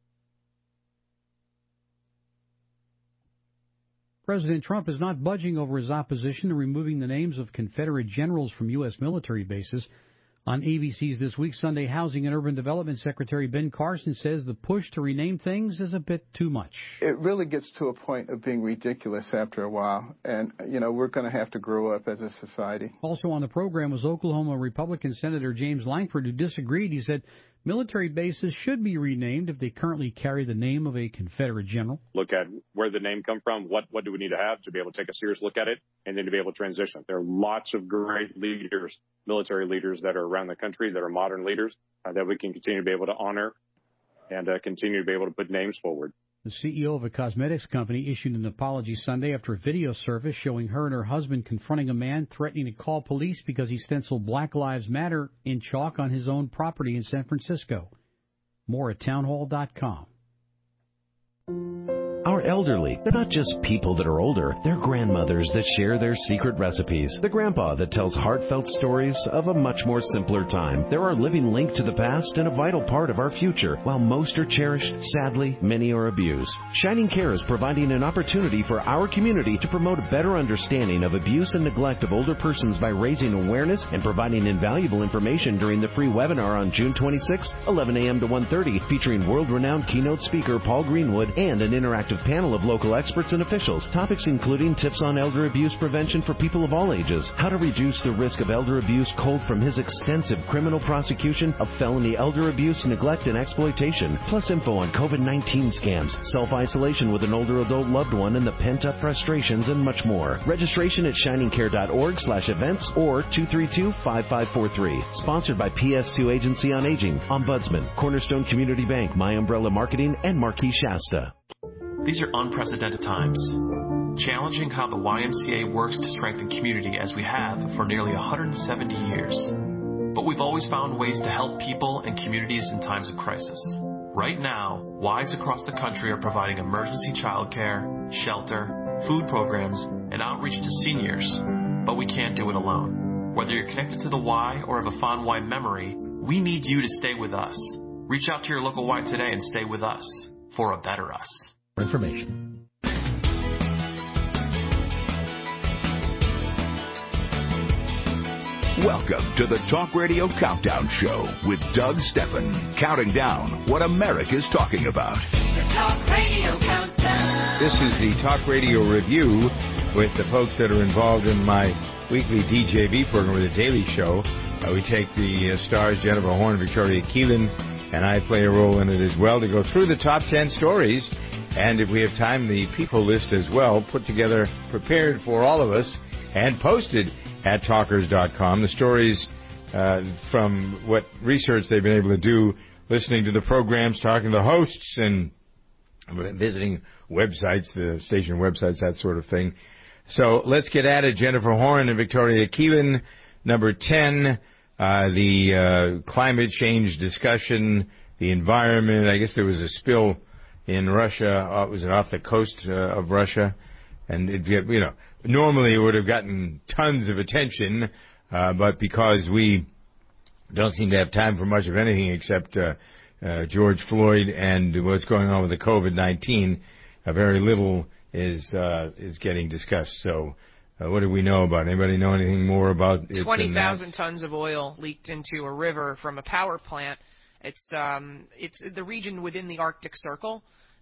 President Trump is not budging over his opposition to removing the names of Confederate generals from U S military bases. On A B C's This Week, Sunday, Housing and Urban Development Secretary Ben Carson says the push to rename things is a bit too much. It really gets to a point of being ridiculous after a while, and, you know, we're going to have to grow up as a society. Also on the program was Oklahoma Republican Senator James Lankford, who disagreed. He said military bases should be renamed if they currently carry the name of a Confederate general. Look at where the name come from, what what do we need to have to be able to take a serious look at it, and then to be able to transition. There are lots of great leaders, military leaders that are around the country that are modern leaders uh, that we can continue to be able to honor and uh, continue to be able to put names forward. The C E O of a cosmetics company issued an apology Sunday after a video surfaced showing her and her husband confronting a man threatening to call police because he stenciled Black Lives Matter in chalk on his own property in San Francisco. More at townhall dot com. Our elderly, they're not just people that are older, they're grandmothers that share their secret recipes. The grandpa that tells heartfelt stories of a much more simpler time. They're our living link to the past and a vital part of our future. While most are cherished, sadly, many are abused. Shining Care is providing an opportunity for our community to promote a better understanding of abuse and neglect of older persons by raising awareness and providing invaluable information during the free webinar on June twenty-sixth, eleven a.m. to one thirty, featuring world-renowned keynote speaker Paul Greenwood and an interactive panel of local experts and officials. Topics including tips on elder abuse prevention for people of all ages, how to reduce the risk of elder abuse culled from his extensive criminal prosecution of felony elder abuse, neglect, and exploitation, plus info on COVID nineteen scams, self-isolation with an older adult loved one, and the pent-up frustrations, and much more. Registration at shining care dot org slash events or two three two, five five four three. Sponsored by P S two Agency on Aging, Ombudsman, Cornerstone Community Bank, My Umbrella Marketing, and Marquis Shasta. These are unprecedented times, challenging how the Y M C A works to strengthen community as we have for nearly one hundred seventy years. But we've always found ways to help people and communities in times of crisis. Right now, Ys across the country are providing emergency childcare, shelter, food programs, and outreach to seniors. But we can't do it alone. Whether you're connected to the Y or have a fond Y memory, we need you to stay with us. Reach out to your local Y today and stay with us for a better us. Information. Welcome to the Talk Radio Countdown Show with Doug Steffen, counting down what America's talking about. The Talk Radio Countdown. This is the Talk Radio Review with the folks that are involved in my weekly D J V program, The Daily Show. Uh, we take the uh, stars Jennifer Horn, Victoria Keelan, and I play a role in it as well to go through the top ten stories. And if we have time, the people list as well, put together, prepared for all of us, and posted at talkers dot com. The stories uh, from what research they've been able to do, listening to the programs, talking to the hosts, and visiting websites, the station websites, that sort of thing. So let's get at it. Jennifer Horn and Victoria Keelan. Number ten, uh, the uh, climate change discussion, the environment. I guess there was a spill in Russia. Uh, was it off the coast uh, of Russia? And it, you know, normally it would have gotten tons of attention, uh, but because we don't seem to have time for much of anything except uh, uh, George Floyd and what's going on with the COVID nineteen, uh, very little is uh, is getting discussed. So, uh, what do we know about it? Anybody know anything more about it? twenty thousand tons of oil leaked into a river from a power plant. It's um, it's the region within the Arctic Circle.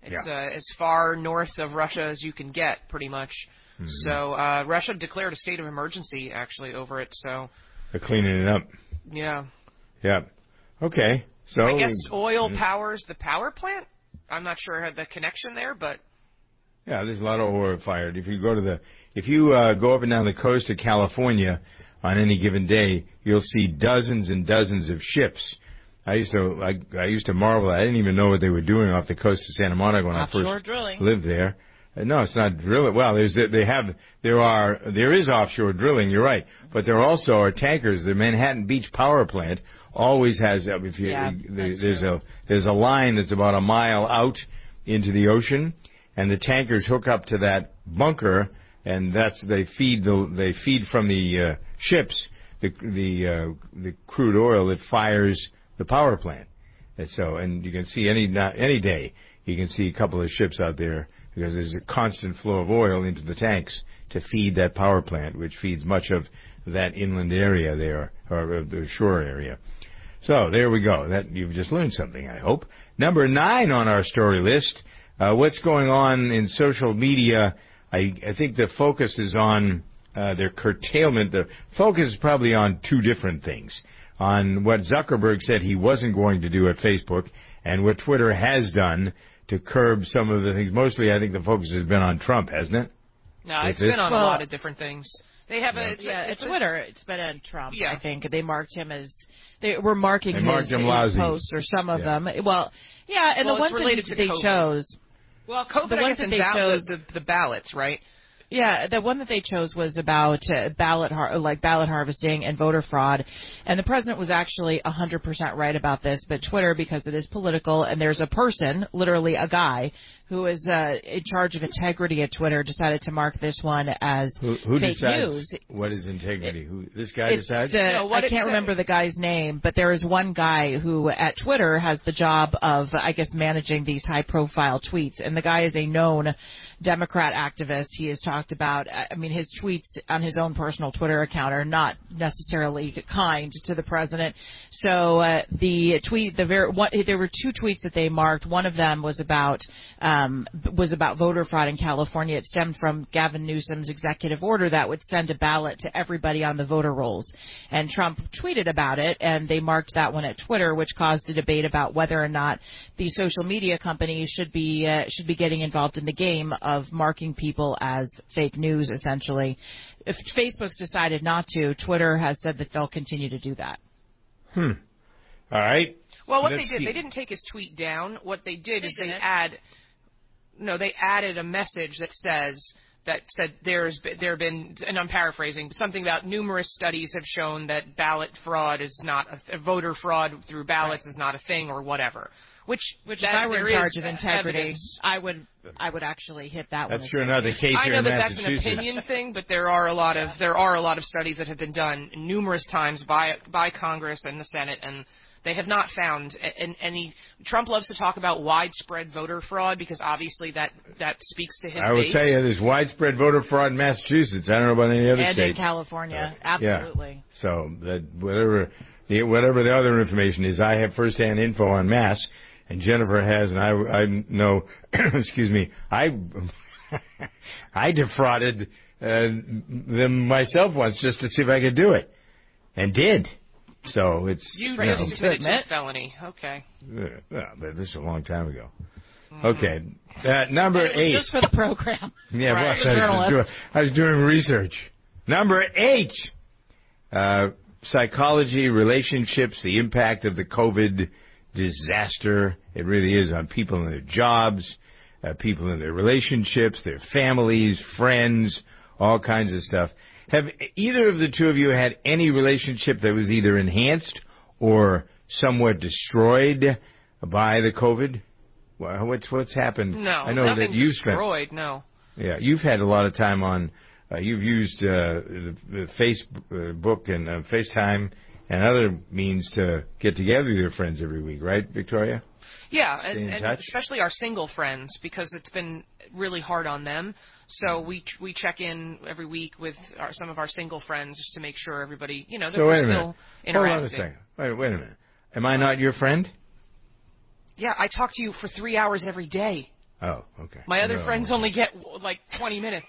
It's Yeah. uh, as far north of Russia as you can get, pretty much. Mm-hmm. So uh, Russia declared a state of emergency, actually, over it. So They're cleaning it up. yeah. Yeah. Okay. So I guess oil powers the power plant. I'm not sure the connection there, but yeah, there's a lot of oil fired. If you go to the, if you uh, go up and down the coast of California on any given day, you'll see dozens and dozens of ships. I used to, I, I used to marvel. I didn't even know what they were doing off the coast of Santa Monica when Offshore I first drilling. lived there. Uh, no, it's not drilling. Well, there's they have there are there is offshore drilling. You're right, but there also are tankers. The Manhattan Beach Power Plant always has. Uh, if you, Yeah, there, there's true. a there's a line that's about a mile out into the ocean, and the tankers hook up to that bunker, and that's they feed the they feed from the uh, ships the the uh, the crude oil that fires the power plant. And so, and you can see any not, any day you can see a couple of ships out there because there's a constant flow of oil into the tanks to feed that power plant, which feeds much of that inland area there or the shore area. So there we go. That you've just learned something, I hope. Number nine on our story list. Uh, what's going on in social media? I, I think the focus is on uh, their curtailment. The focus is probably on two different things. On what Zuckerberg said he wasn't going to do at Facebook and what Twitter has done to curb some of the things. Mostly, I think the focus has been on Trump, hasn't it? no, it's With been this? on Well, a lot of different things. They have a it's, yeah, a, it's at a- Twitter, it's been on Trump. Yeah. I think they marked him as they were marking They his, marked him his lousy. posts or some of Yeah. them. Well, yeah, and Well, the it's one related thing to they COVID. chose. well, COVID, the I ones guess, that they invalid chose- the, the ballots, right? Yeah, the one that they chose was about uh, ballot har- like ballot harvesting and voter fraud, and the president was actually one hundred percent right about this. But Twitter, because it is political, and there's a person, literally a guy, who is uh, in charge of integrity at Twitter, decided to mark this one as Who, who fake decides news. what is integrity? Who this guy It's, decides? uh, No, what I it can't said- remember the guy's name, but there is one guy who at Twitter has the job of, I guess, managing these high-profile tweets, and the guy is a known Democrat activist. He has talked about, I mean, his tweets on his own personal Twitter account are not necessarily kind to the president. So uh, the tweet, the very, what, there were two tweets that they marked. One of them was about um, was about voter fraud in California. It stemmed from Gavin Newsom's executive order that would send a ballot to everybody on the voter rolls. And Trump tweeted about it, and they marked that one at Twitter, which caused a debate about whether or not these social media companies should be uh, should be getting involved in the game of marking people as fake news, essentially. If Facebook's decided not to, Twitter has said that they'll continue to do that. Hmm. All right. Well, what Let's they did, see. they didn't take his tweet down. What they did They is they didn't. add, no, they added a message that says that said there's be- there have been, and I'm paraphrasing, but something about numerous studies have shown that ballot fraud is not a, voter fraud through ballots is not a thing or whatever. Which, Which, that, if I were there in charge is of integrity, evidence. I would I would actually hit that one. That's as sure fake not the news. case I here know in that that's an Massachusetts. opinion thing, but there are a lot of there are a lot of studies that have been done numerous times by by Congress and the Senate, and they have not found a- an- any. Trump loves to talk about widespread voter fraud because obviously that that speaks to his I will base. tell you, there's widespread voter fraud in Massachusetts. I don't know about any other And state. in California, Yeah. absolutely. So that whatever the whatever the other information is, I have firsthand info on Mass, and Jennifer has, and I I know. excuse me, I I defrauded uh, them myself once just to see if I could do it, and did. So it's You know, just admitted to a felony. Okay. uh, well, but this is a long time ago. Mhm. Okay, uh, number And it was eight. just for the program. Yeah, Right. well, As a I, was journalist. doing, I was doing research. Number eight, uh, psychology, relationships, the impact of the COVID disaster. It really is on people and their jobs, uh, people in their relationships, their families, friends, all kinds of stuff. Have either of the two of you had any relationship that was either enhanced or somewhat destroyed by the COVID? Well, what's what's happened? No, I know nothing that you spent. destroyed. No. Yeah, you've had a lot of time on. Uh, you've used uh, the, the Facebook and uh, FaceTime and other means to get together with your friends every week, right, Victoria? Yeah, Stay and, in and touch? especially our single friends because it's been really hard on them. So we we check in every week with our, some of our single friends just to make sure everybody, you know, that So we're wait a still minute. Hold interacting. on a second. Wait, wait a minute. Am I not your friend? Yeah, I talk to you for three hours every day. Oh, okay. My other No. friends only get like twenty minutes.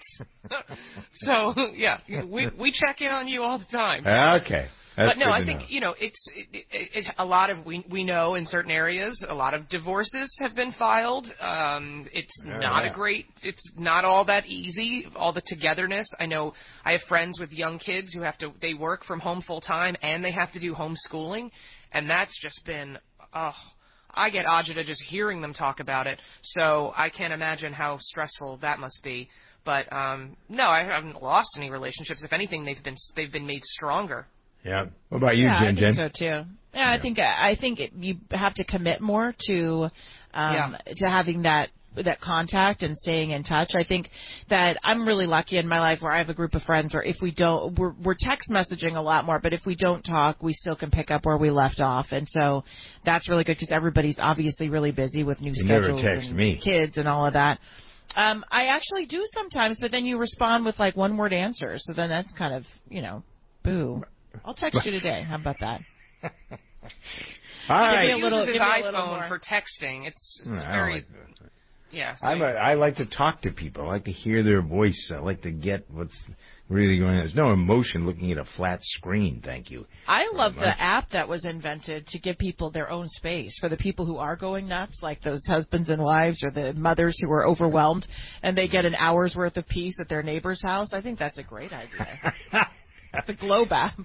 So yeah, we we check in on you all the time. Okay. That's but no, good I to think know. you know it's it, it, it, a lot of we we know in certain areas a lot of divorces have been filed. Um, it's Oh, not yeah. a great. It's not all that easy. All the togetherness. I know I have friends with young kids who have to they work from home full time and they have to do homeschooling, and that's just been oh. I get agita just hearing them talk about it, so I can't imagine how stressful that must be. But um, no, I haven't lost any relationships. If anything, they've been they've been made stronger. Yeah. What about you, yeah, Jen? I think Jen? so too. Yeah, yeah, I think I think it, you have to commit more to um, Yeah. to having that that contact and staying in touch. I think that I'm really lucky in my life where I have a group of friends where if we don't, we're, we're text messaging a lot more, but if we don't talk, we still can pick up where we left off. And so that's really good because everybody's obviously really busy with new You never schedules text and me. kids and all of that. Um, I actually do sometimes, but then you respond with like one word answers. So then that's kind of, you know, boo. I'll text you today. How about that? All right. He a little- uses his give me a little more. iPhone for texting. It's, it's I don't very like that. yeah. so- I'm a, I like to talk to people. I like to hear their voice. I like to get what's really going on. There's no emotion looking at a flat screen. Thank you. I love much. the app that was invented to give people their own space for the people who are going nuts, like those husbands and wives or the mothers who are overwhelmed, and they get an hour's worth of peace at their neighbor's house. I think that's a great idea. The Globe app.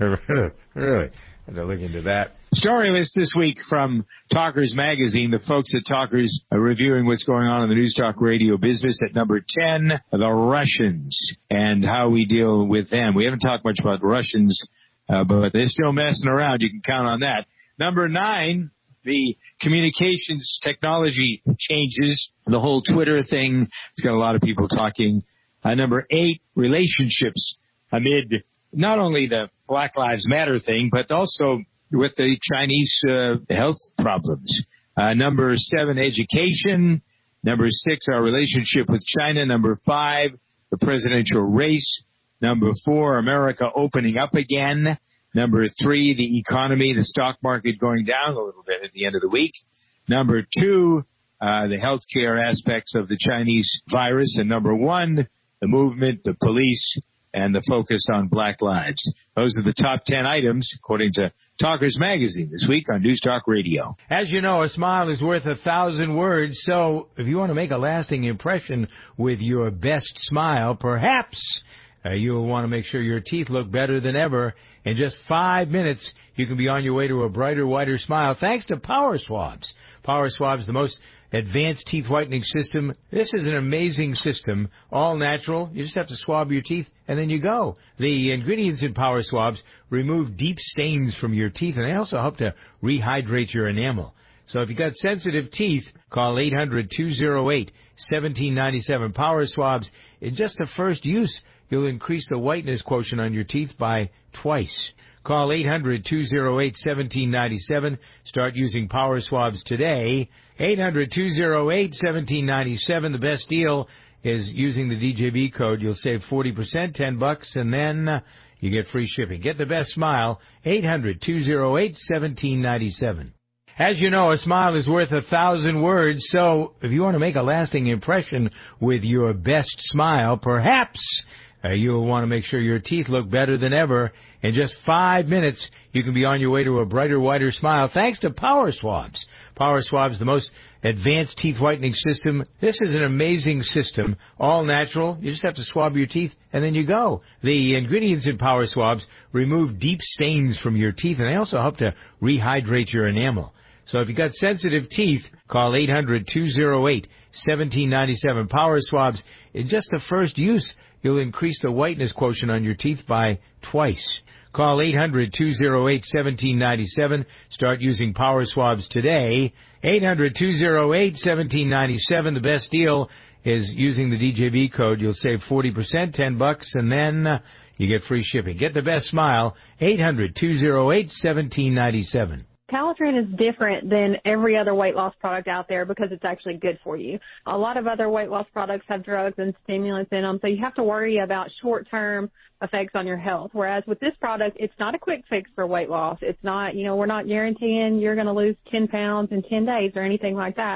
Really? I have to look into that. Story list this week from Talkers Magazine. The folks at Talkers are reviewing what's going on in the News Talk Radio business. At number ten, the Russians and how we deal with them. We haven't talked much about the Russians, uh, but they're still messing around. You can count on that. Number nine, the communications technology changes. The whole Twitter thing. It's got a lot of people talking. Uh, number eight, relationships amid not only the Black Lives Matter thing, but also with the Chinese uh, health problems. Uh, number seven, education. Number six, our relationship with China. Number five, the presidential race. Number four, America opening up again. Number three, the economy, the stock market going down a little bit at the end of the week. Number two, uh, the healthcare aspects of the Chinese virus. And number one, the movement, the police, and the focus on black lives. Those are the top ten items, according to Talkers Magazine, this week on News Talk Radio. As you know, a smile is worth a thousand words, so if you want to make a lasting impression with your best smile, perhaps uh, you'll want to make sure your teeth look better than ever. In just five minutes, you can be on your way to a brighter, whiter smile thanks to Power Swabs. Power Swabs, the most advanced teeth whitening system. This is an amazing system, all natural. You just have to swab your teeth, and then you go. The ingredients in Power Swabs remove deep stains from your teeth, and they also help to rehydrate your enamel. So if you've got sensitive teeth, call eight hundred, two oh eight, one seven nine seven. Power Swabs, in just the first use, you'll increase the whiteness quotient on your teeth by twice. Call eight hundred, two oh eight, one seven nine seven. Start using Power Swabs today. eight hundred, two oh eight, one seven nine seven. The best deal is using the D J B code. You'll save forty percent, ten bucks, and then uh, you get free shipping. Get the best smile. eight hundred, two oh eight, one seven nine seven. As you know, a smile is worth a thousand words, so if you want to make a lasting impression with your best smile, perhaps uh, you'll want to make sure your teeth look better than ever. In just five minutes, you can be on your way to a brighter, whiter smile thanks to Power Swabs. Power Swabs, the most advanced teeth whitening system. This is an amazing system, all natural. You just have to swab your teeth, and then you go. The ingredients in Power Swabs remove deep stains from your teeth, and they also help to rehydrate your enamel. So if you've got sensitive teeth, call eight hundred, two oh eight, one seven nine seven. Power Swabs, in just the first use, you'll increase the whiteness quotient on your teeth by twice. Call eight hundred, two oh eight, one seven nine seven. Start using Power Swabs today. eight hundred, two oh eight, one seven nine seven. The best deal is using the D J B code. You'll save forty percent, ten bucks, and then uh, you get free shipping. Get the best smile. eight hundred, two oh eight, one seven nine seven. Calitrin is different than every other weight loss product out there because it's actually good for you. A lot of other weight loss products have drugs and stimulants in them, so you have to worry about short-term effects on your health. Whereas with this product, it's not a quick fix for weight loss. It's not, you know, we're not guaranteeing you're going to lose ten pounds in ten days or anything like that.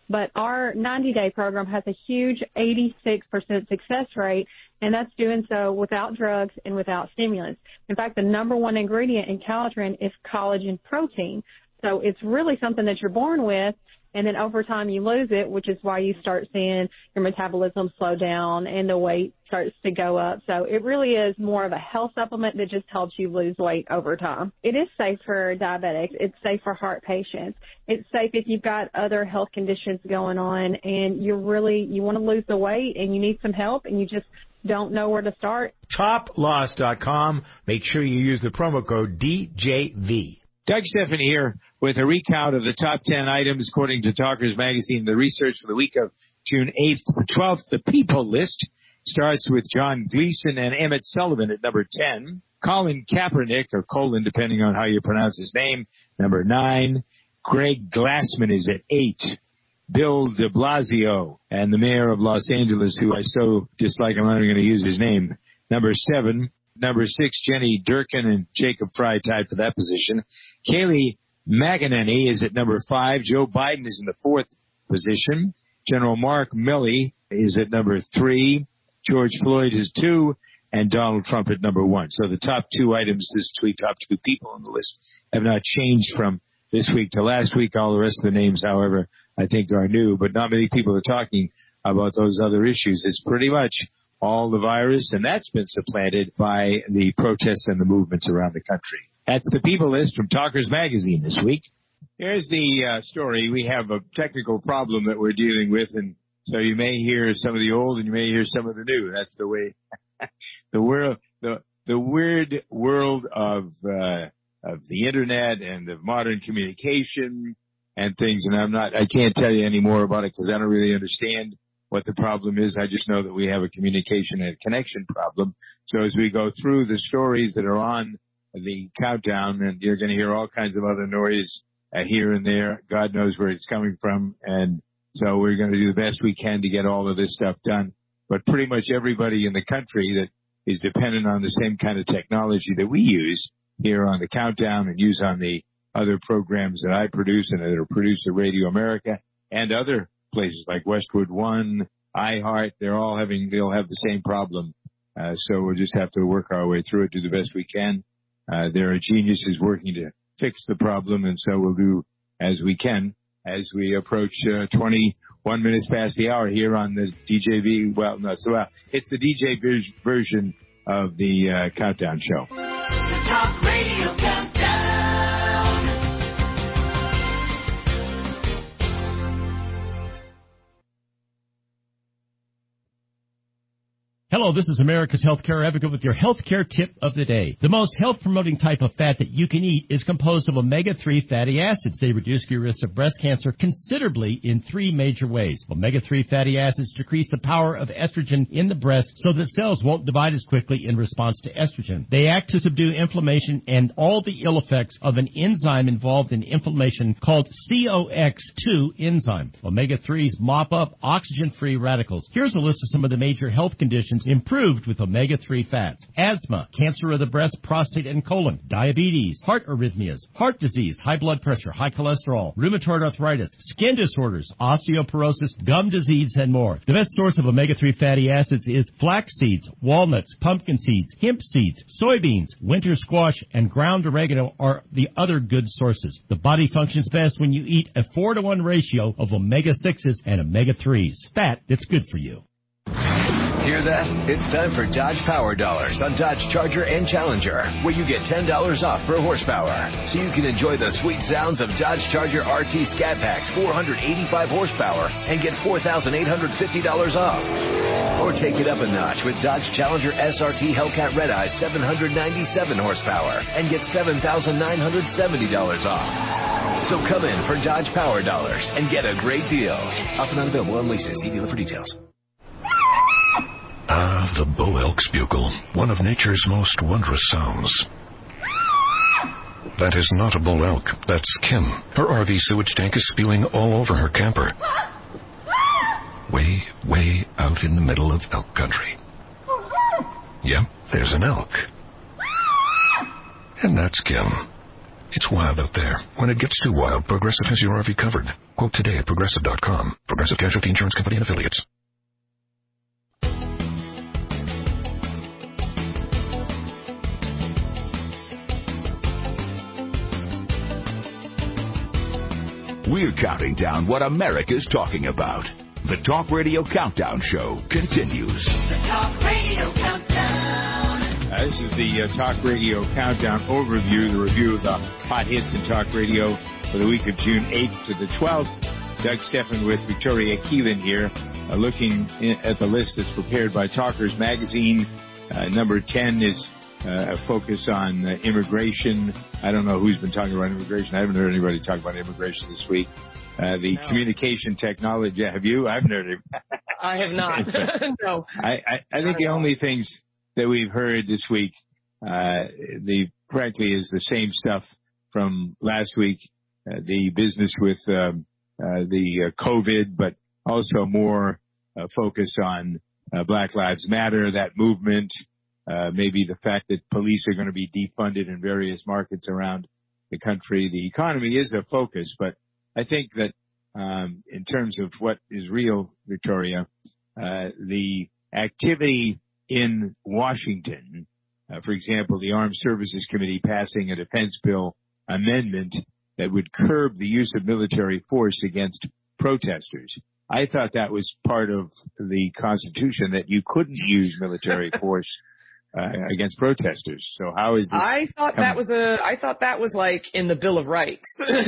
But our ninety-day program has a huge eighty-six percent success rate, and that's doing so without drugs and without stimulants. In fact, the number one ingredient in Calitrin is collagen protein. So it's really something that you're born with, and then over time you lose it, which is why you start seeing your metabolism slow down and the weight starts to go up. So it really is more of a health supplement that just helps you lose weight over time. It is safe for diabetics. It's safe for heart patients. It's safe if you've got other health conditions going on and you're really, you want to lose the weight and you need some help and you just don't know where to start. top loss dot com. Make sure you use the promo code D J V. Doug Stephan here with a recount of the top ten items according to Talkers Magazine. The research for the week of June eighth to twelfth. The People List starts with John Gleason and Emmett Sullivan at number ten. Colin Kaepernick, or Colin, depending on how you pronounce his name, number nine. Greg Glassman is at eight. Bill de Blasio and the mayor of Los Angeles, who I so dislike, I'm not even going to use his name, number seven. Number six, Jenny Durkin and Jacob Fry tied for that position. Kayleigh McEnany is at number five. Joe Biden is in the fourth position. General Mark Milley is at number three. George Floyd is two. And Donald Trump at number one. So the top two items this week, top two people on the list, have not changed from this week to last week. All the rest of the names, however, I think are new. But not many people are talking about those other issues. It's pretty much all the virus, and that's been supplanted by the protests and the movements around the country. That's the People List from Talkers Magazine this week. Here's the uh, story. We have a technical problem that we're dealing with, and so you may hear some of the old and you may hear some of the new. That's the way the world, the the weird world of uh, of the internet and of modern communication and things. And I'm not, I can't tell you any more about it because I don't really understand what the problem is. I just know that we have a communication and a connection problem. So as we go through the stories that are on the countdown, and you're going to hear all kinds of other noise uh, here and there, God knows where it's coming from. And so we're going to do the best we can to get all of this stuff done. But pretty much everybody in the country that is dependent on the same kind of technology that we use here on the countdown and use on the other programs that I produce and that are produced at Radio America and other places like Westwood One, iHeart, they're all having, they'll have the same problem. Uh, so we'll just have to work our way through it, do the best we can. Uh, there are geniuses working to fix the problem, and so we'll do as we can as we approach uh, twenty-one minutes past the hour here on the D J V. Well, no, so well, it's the D J v- version of the uh, Countdown Show. The Talk Radio Countdown. Hello, this is America's Healthcare Advocate with your healthcare tip of the day. The most health-promoting type of fat that you can eat is composed of omega three fatty acids. They reduce your risk of breast cancer considerably in three major ways. omega three fatty acids decrease the power of estrogen in the breast so that cells won't divide as quickly in response to estrogen. They act to subdue inflammation and all the ill effects of an enzyme involved in inflammation called C O X two enzyme. omega threes mop up oxygen-free radicals. Here's a list of some of the major health conditions improved with omega three fats: asthma, cancer of the breast, prostate, and colon, diabetes, heart arrhythmias, heart disease, high blood pressure, high cholesterol, rheumatoid arthritis, skin disorders, osteoporosis, gum disease, and more. The best source of omega three fatty acids is flax seeds, walnuts, pumpkin seeds, hemp seeds, soybeans, winter squash, and ground oregano are the other good sources. The body functions best when you eat a four to one ratio of omega sixes and omega threes. Fat that's good for you. Hear that? It's time for Dodge Power Dollars on Dodge Charger and Challenger, where you get ten dollars off per horsepower. So you can enjoy the sweet sounds of Dodge Charger R T Scat Pack's four hundred eighty-five horsepower and get four thousand eight hundred fifty dollars off. Or take it up a notch with Dodge Challenger S R T Hellcat Red Eye seven hundred ninety-seven horsepower and get seven thousand nine hundred seventy dollars off. So come in for Dodge Power Dollars and get a great deal. Often not available on leases. See dealer for details. Ah, the bull elk's bugle, one of nature's most wondrous sounds. That is not a bull elk, that's Kim. Her R V sewage tank is spewing all over her camper. Way, way out in the middle of elk country. Yep, there's an elk. And that's Kim. It's wild out there. When it gets too wild, Progressive has your R V covered. Quote today at Progressive dot com. Progressive Casualty Insurance Company and Affiliates. We're counting down what America's talking about. The Talk Radio Countdown Show continues. The Talk Radio Countdown. Uh, this is the uh, Talk Radio Countdown overview, the review of the hot hits in Talk Radio for the week of June eighth to the twelfth. Doug Stephan with Victoria Keelan here, uh, looking in, at the list that's prepared by Talkers Magazine. Uh, number ten is uh, a focus on uh, immigration. I don't know who's been talking about immigration. I haven't heard anybody talk about immigration this week. Uh, the no. communication technology, have you? I haven't heard it. I have not. No. I, I, I think the only things that we've heard this week, uh, the frankly is the same stuff from last week, uh, the business with um, uh, the uh, COVID, but also more uh, focus on uh, Black Lives Matter, that movement, uh, maybe the fact that police are going to be defunded in various markets around the country. The economy is a focus, but I think that um, in terms of what is real, Victoria, uh, the activity in Washington, uh, for example, the Armed Services Committee passing a defense bill amendment that would curb the use of military force against protesters. I thought that was part of the Constitution, that you couldn't use military force uh, against protesters. So how is this? I thought coming? that was a. I thought that was like in the Bill of Rights.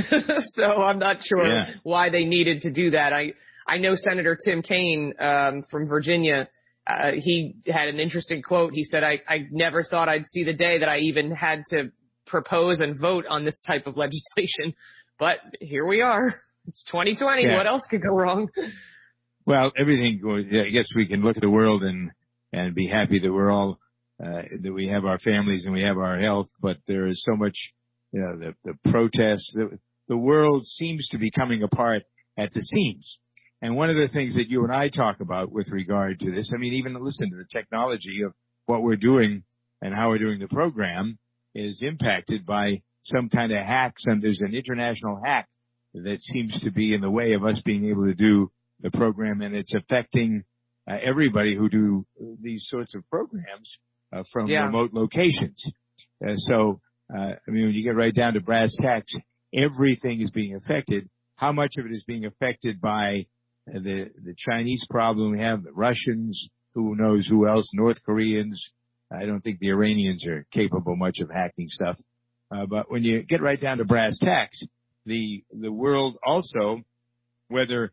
So I'm not sure yeah. why they needed to do that. I I know Senator Tim Kaine um, from Virginia. Uh, he had an interesting quote. He said, I, I never thought I'd see the day that I even had to propose and vote on this type of legislation. But here we are. It's twenty twenty. Yeah. What else could go wrong? Well, everything, I guess we can look at the world and, and be happy that we're all, uh, that we have our families and we have our health. But there is so much, you know, the, the protests. The, the world seems to be coming apart at the seams. And one of the things that you and I talk about with regard to this, I mean, even listen to the technology of what we're doing and how we're doing the program is impacted by some kind of hack. Some, there's an international hack that seems to be in the way of us being able to do the program, and it's affecting uh, everybody who do these sorts of programs uh, from yeah. remote locations. Uh, so, uh, I mean, when you get right down to brass tacks, everything is being affected. How much of it is being affected by the the Chinese problem we have, the Russians, who knows who else, North Koreans. I don't think the Iranians are capable much of hacking stuff. Uh, but when you get right down to brass tacks, the the world also, whether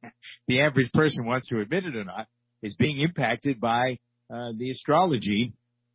the average person wants to admit it or not, is being impacted by uh, the astrology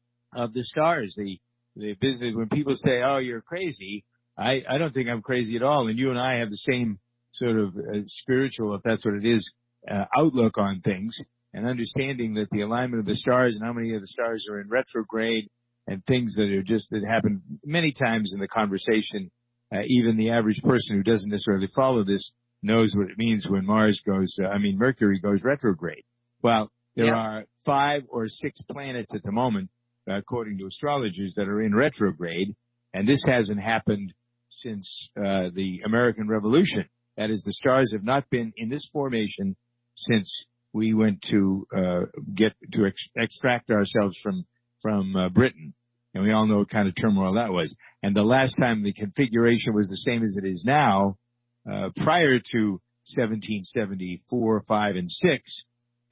of the stars. The the business, when people say, "Oh, you're crazy," I I don't think I'm crazy at all. And you and I have the same sort of uh, spiritual, if that's what it is, uh, outlook on things, and understanding that the alignment of the stars and how many of the stars are in retrograde and things that are just, that happen many times in the conversation. Uh, even the average person who doesn't necessarily follow this knows what it means when Mars goes, uh, I mean, Mercury goes retrograde. Well, there yeah. are five or six planets at the moment, uh, according to astrologers, that are in retrograde, and this hasn't happened since uh, the American Revolution. That is, the stars have not been in this formation since we went to uh, get to ex- extract ourselves from from uh, Britain, and we all know what kind of turmoil that was. And the last time the configuration was the same as it is now, uh, prior to seventeen seventy-four, five, and six,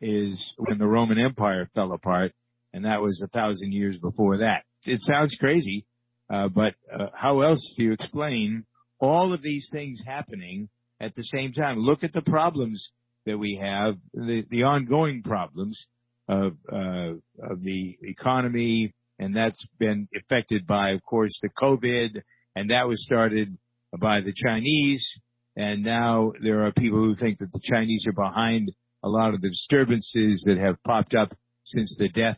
is when the Roman Empire fell apart, and that was a thousand years before that. It sounds crazy, uh, but uh, how else do you explain all of these things happening at the same time? Look at the problems that we have, the, the ongoing problems of, uh, of the economy, and that's been affected by, of course, the COVID, and that was started by the Chinese, and now there are people who think that the Chinese are behind a lot of the disturbances that have popped up since the death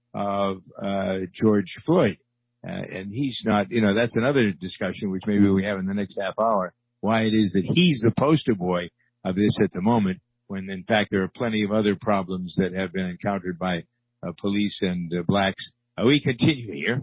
of uh, George Floyd. Uh, and he's not, you know, that's another discussion, which maybe we have in the next half hour, why it is that he's the poster boy of this at the moment, when in fact there are plenty of other problems that have been encountered by uh, police and uh, blacks. Uh, we continue here.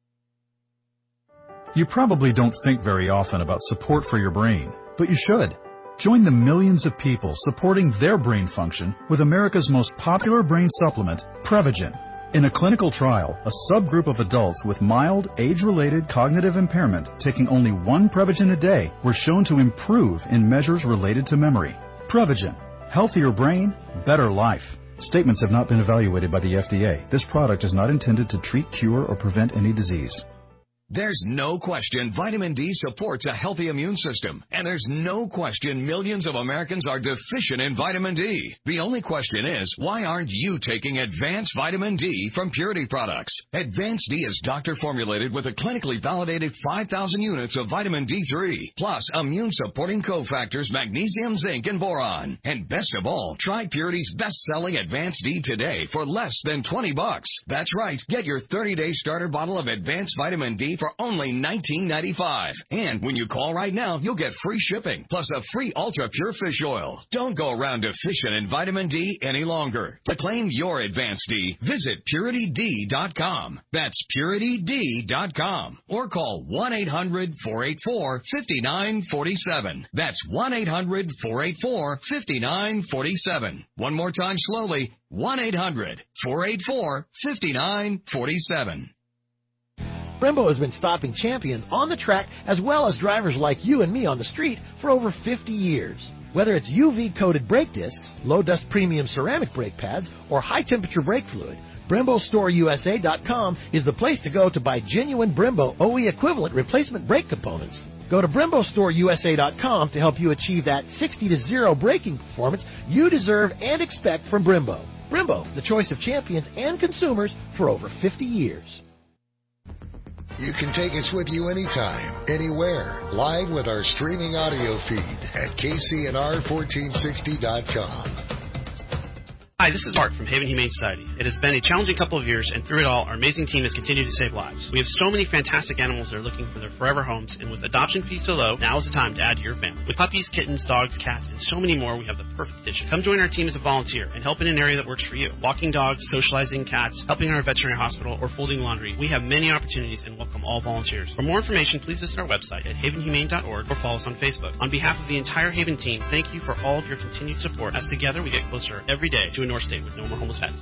You probably don't think very often about support for your brain, but you should. Join the millions of people supporting their brain function with America's most popular brain supplement, Prevagen. In a clinical trial, a subgroup of adults with mild, age-related cognitive impairment taking only one Prevagen a day were shown to improve in measures related to memory. Prevagen. Healthier brain, better life. Statements have not been evaluated by the F D A. This product is not intended to treat, cure, or prevent any disease. There's no question vitamin D supports a healthy immune system. And there's no question millions of Americans are deficient in vitamin D. The only question is, why aren't you taking Advanced Vitamin D from Purity Products? Advanced D is doctor-formulated with a clinically validated five thousand units of vitamin D three, plus immune-supporting cofactors magnesium, zinc, and boron. And best of all, try Purity's best-selling Advanced D today for less than twenty bucks. That's right. Get your thirty-day starter bottle of Advanced Vitamin D for only nineteen ninety-five. And when you call right now, you'll get free shipping, plus a free Ultra Pure Fish Oil. Don't go around deficient in vitamin D any longer. To claim your Advanced D, visit Purity D dot com. That's Purity D dot com. Or call one eight hundred, four eight four, five nine four seven. That's one eight hundred, four eight four, five nine four seven. One more time slowly, one eight hundred, four eight four, five nine four seven. Brembo has been stopping champions on the track as well as drivers like you and me on the street for over fifty years. Whether it's U V-coated brake discs, low-dust premium ceramic brake pads, or high-temperature brake fluid, Brembo Store U S A dot com is the place to go to buy genuine Brembo O E equivalent replacement brake components. Go to Brembo Store U S A dot com to help you achieve that sixty to zero braking performance you deserve and expect from Brembo. Brembo, the choice of champions and consumers for over fifty years. You can take us with you anytime, anywhere, live with our streaming audio feed at K C N R fourteen sixty dot com. Hi, this is Mark from Haven Humane Society. It has been a challenging couple of years, and through it all, our amazing team has continued to save lives. We have so many fantastic animals that are looking for their forever homes, and with adoption fees so low, now is the time to add to your family. With puppies, kittens, dogs, cats, and so many more, we have the perfect addition. Come join our team as a volunteer and help in an area that works for you. Walking dogs, socializing cats, helping our veterinary hospital, or folding laundry. We have many opportunities and welcome all volunteers. For more information, please visit our website at haven humane dot org or follow us on Facebook. On behalf of the entire Haven team, thank you for all of your continued support, as together we get closer every day to a North State with no more homeless pets.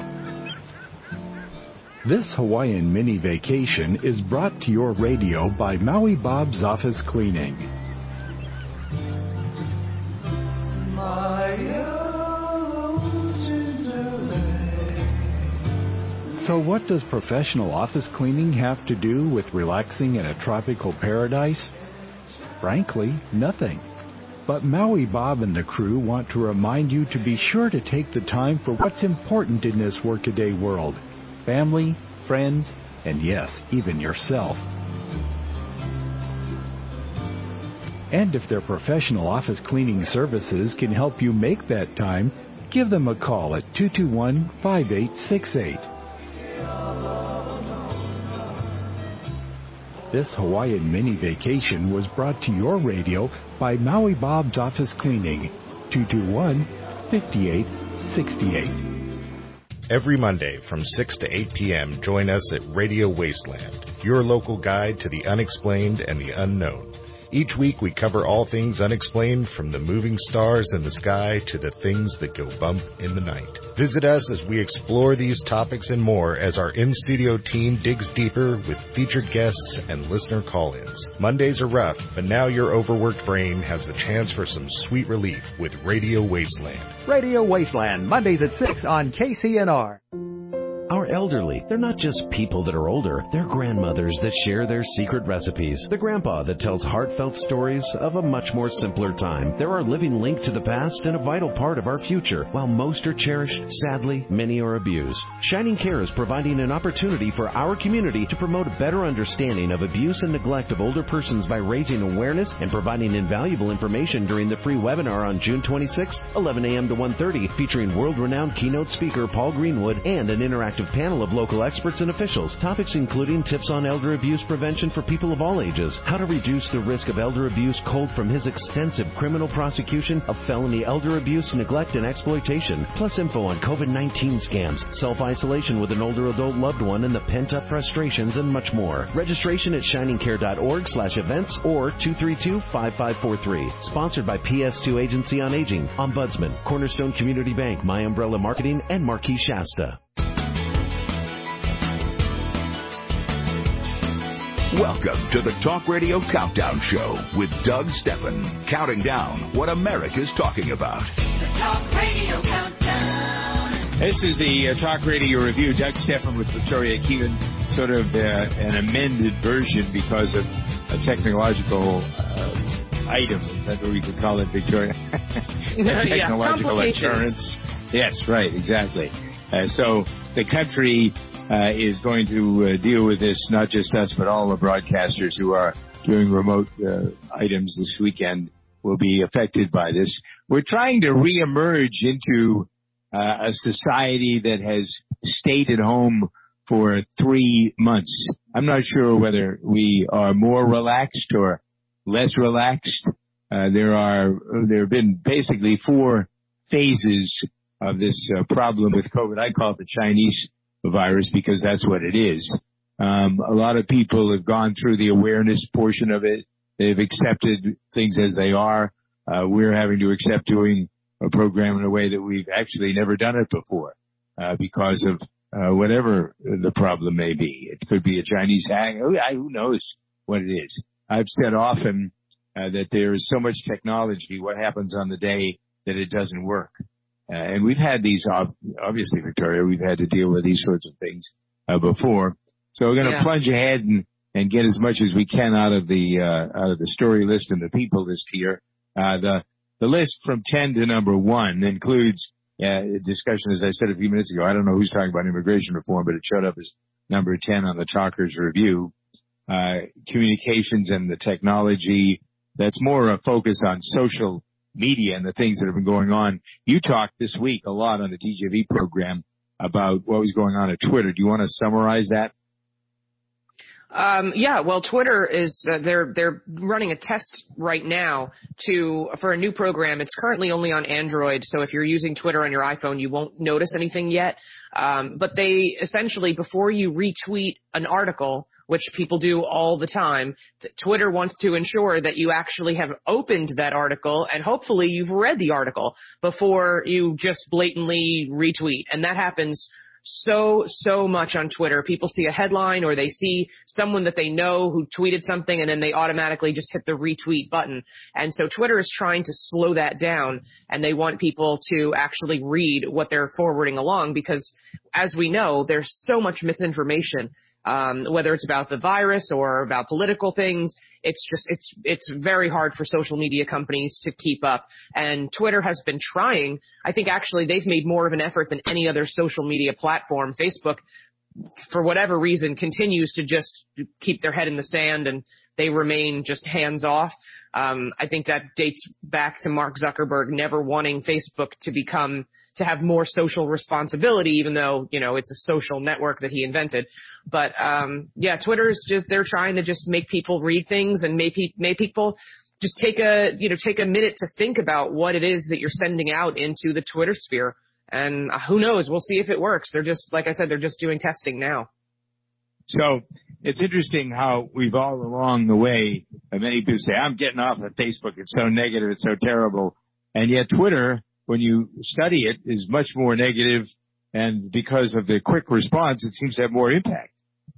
This Hawaiian mini vacation is brought to your radio by Maui Bob's Office Cleaning. So what does professional office cleaning have to do with relaxing in a tropical paradise? Frankly, nothing. But Maui Bob and the crew want to remind you to be sure to take the time for what's important in this workaday world. Family, friends, and yes, even yourself. And if their professional office cleaning services can help you make that time, give them a call at two two one, five eight six eight. This Hawaiian mini vacation was brought to your radio by Maui Bob's Office Cleaning, two two one, five eight six eight. Every Monday from six to eight p.m., join us at Radio Wasteland, your local guide to the unexplained and the unknown. Each week we cover all things unexplained, from the moving stars in the sky to the things that go bump in the night. Visit us as we explore these topics and more as our in-studio team digs deeper with featured guests and listener call-ins. Mondays are rough, but now your overworked brain has the chance for some sweet relief with Radio Wasteland. Radio Wasteland, Mondays at six on K C N R. Our elderly, they're not just people that are older, they're grandmothers that share their secret recipes. The grandpa that tells heartfelt stories of a much more simpler time. They're our living link to the past and a vital part of our future. While most are cherished, sadly, many are abused. Shining Care is providing an opportunity for our community to promote a better understanding of abuse and neglect of older persons by raising awareness and providing invaluable information during the free webinar on June twenty-sixth, eleven a.m. to one thirty, featuring world-renowned keynote speaker Paul Greenwood and an interactive panel of local experts and officials. Topics including tips on elder abuse prevention for people of all ages, how to reduce the risk of elder abuse culled from his extensive criminal prosecution of felony elder abuse, neglect, and exploitation, plus info on COVID nineteen scams, self-isolation with an older adult loved one, and the pent-up frustrations, and much more. Registration at shiningcare.org slash events or two three two, five five four three. Sponsored by P S two Agency on Aging, Ombudsman, Cornerstone Community Bank, My Umbrella Marketing, and Marquis Shasta. Welcome to the Talk Radio Countdown Show with Doug Steffen, counting down what America's talking about. The Talk Radio Countdown. This is the uh, Talk Radio Review. Doug Steffen with Victoria Keelan, sort of uh, an amended version because of a technological uh, item. Is that what we could call it, Victoria? Technological yeah, occurrence. Yes, right, exactly. Uh, so the country uh, is going to uh, deal with this, not just us, but all the broadcasters who are doing remote uh, items this weekend will be affected by this. We're trying to reemerge into uh, a society that has stayed at home for three months. I'm not sure whether we are more relaxed or less relaxed. Uh, there are, there have been basically four phases of this uh, problem with COVID. I call it the Chinese virus because that's what it is. Um, a lot of people have gone through the awareness portion of it. They've accepted things as they are. Uh, we're having to accept doing a program in a way that we've actually never done it before, uh, because of, uh, whatever the problem may be. It could be a Chinese hack. Who knows what it is? I've said often, uh, that there is so much technology. What happens on the day that it doesn't work? Uh, and we've had these, obviously, Victoria, we've had to deal with these sorts of things, uh, before. So we're going to yeah. plunge ahead and, and get as much as we can out of the, uh, out of the story list and the people list here. Uh, the, the list from ten to number one includes, uh, a discussion, as I said a few minutes ago. I don't know who's talking about immigration reform, but it showed up as number ten on the Talkers Review. Uh, communications and the technology. That's more a focus on social media and the things that have been going on. You talked this week a lot on the D J V program about what was going on at Twitter. Do you want to summarize that? Um, yeah, well, Twitter is uh, they're they're running a test right now to for a new program. It's currently only on Android, so if you're using Twitter on your iPhone, you won't notice anything yet. Um, but they essentially, before you retweet an article, which people do all the time, Twitter wants to ensure that you actually have opened that article and hopefully you've read the article before you just blatantly retweet. And that happens so, so much on Twitter. People see a headline or they see someone that they know who tweeted something and then they automatically just hit the retweet button. And so Twitter is trying to slow that down, and they want people to actually read what they're forwarding along because, as we know, there's so much misinformation. Um, whether it's about the virus or about political things, it's just, it's, it's very hard for social media companies to keep up. And Twitter has been trying. I think actually they've made more of an effort than any other social media platform. Facebook, for whatever reason, continues to just keep their head in the sand and they remain just hands off. Um, I think that dates back to Mark Zuckerberg never wanting Facebook to become, to have more social responsibility, even though, you know, it's a social network that he invented. But, um, yeah, Twitter is just, they're trying to just make people read things and make, make people just take a, you know, take a minute to think about what it is that you're sending out into the Twitter sphere. And who knows? We'll see if it works. They're just, like I said, they're just doing testing now. So it's interesting how we've all along the way, many people say, I'm getting off of Facebook. It's so negative. It's so terrible. And yet Twitter, when you study it, is much more negative. And because of the quick response, it seems to have more impact.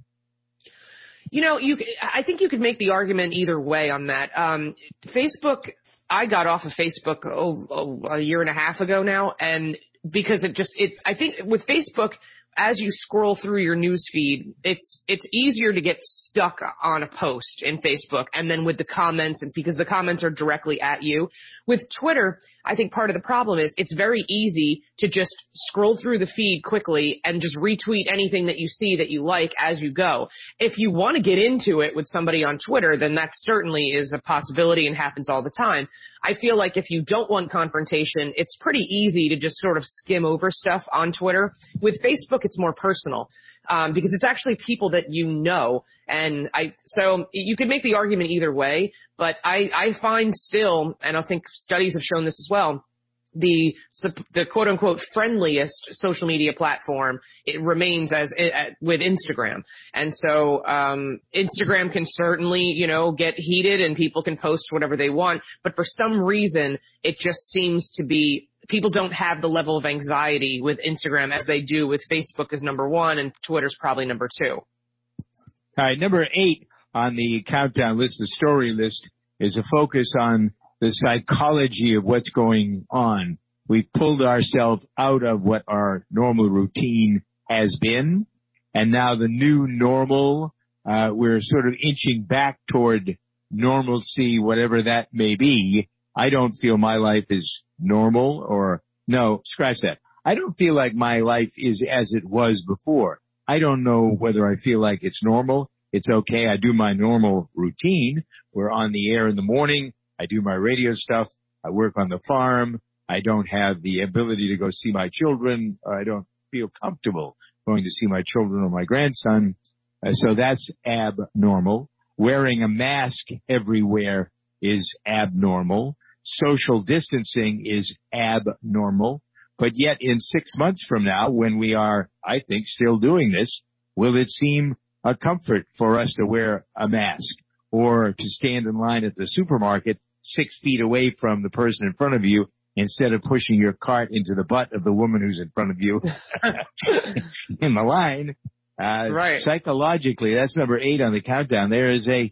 You know, you, I think you could make the argument either way on that. Um, Facebook, I got off of Facebook oh, oh, a year and a half ago now. And because it just, it, I think with Facebook, as you scroll through your news feed, it's it's easier to get stuck on a post in Facebook, and then with the comments, and because the comments are directly at you. With Twitter, I think part of the problem is it's very easy to just scroll through the feed quickly and just retweet anything that you see that you like as you go. If you want to get into it with somebody on Twitter, then that certainly is a possibility and happens all the time. I feel like if you don't want confrontation, it's pretty easy to just sort of skim over stuff on Twitter. With Facebook, it's more personal. Um, because it's actually people that you know. And I, so you could make the argument either way, but I, I find still, and I think studies have shown this as well, the, the quote unquote friendliest social media platform, it remains as uh, with Instagram. And so, um, Instagram can certainly, you know, get heated and people can post whatever they want, but for some reason, it just seems to be, people don't have the level of anxiety with Instagram as they do with Facebook as number one and Twitter's probably number two. All right, number eight on the countdown list, the story list, is a focus on the psychology of what's going on. We've pulled ourselves out of what our normal routine has been, and now the new normal, uh, we're sort of inching back toward normalcy, whatever that may be. I don't feel my life is normal, or no, scratch that. I don't feel like my life is as it was before. I don't know whether I feel like it's normal. It's okay. I do my normal routine. We're on the air in the morning. I do my radio stuff. I work on the farm. I don't have the ability to go see my children. I don't feel comfortable going to see my children or my grandson. Uh, so that's abnormal. Wearing a mask everywhere is abnormal. Social distancing is abnormal. But yet in six months from now, when we are, I think, still doing this, will it seem a comfort for us to wear a mask or to stand in line at the supermarket six feet away from the person in front of you instead of pushing your cart into the butt of the woman who's in front of you in the line? Uh, right. Psychologically, that's number eight on the countdown. There is a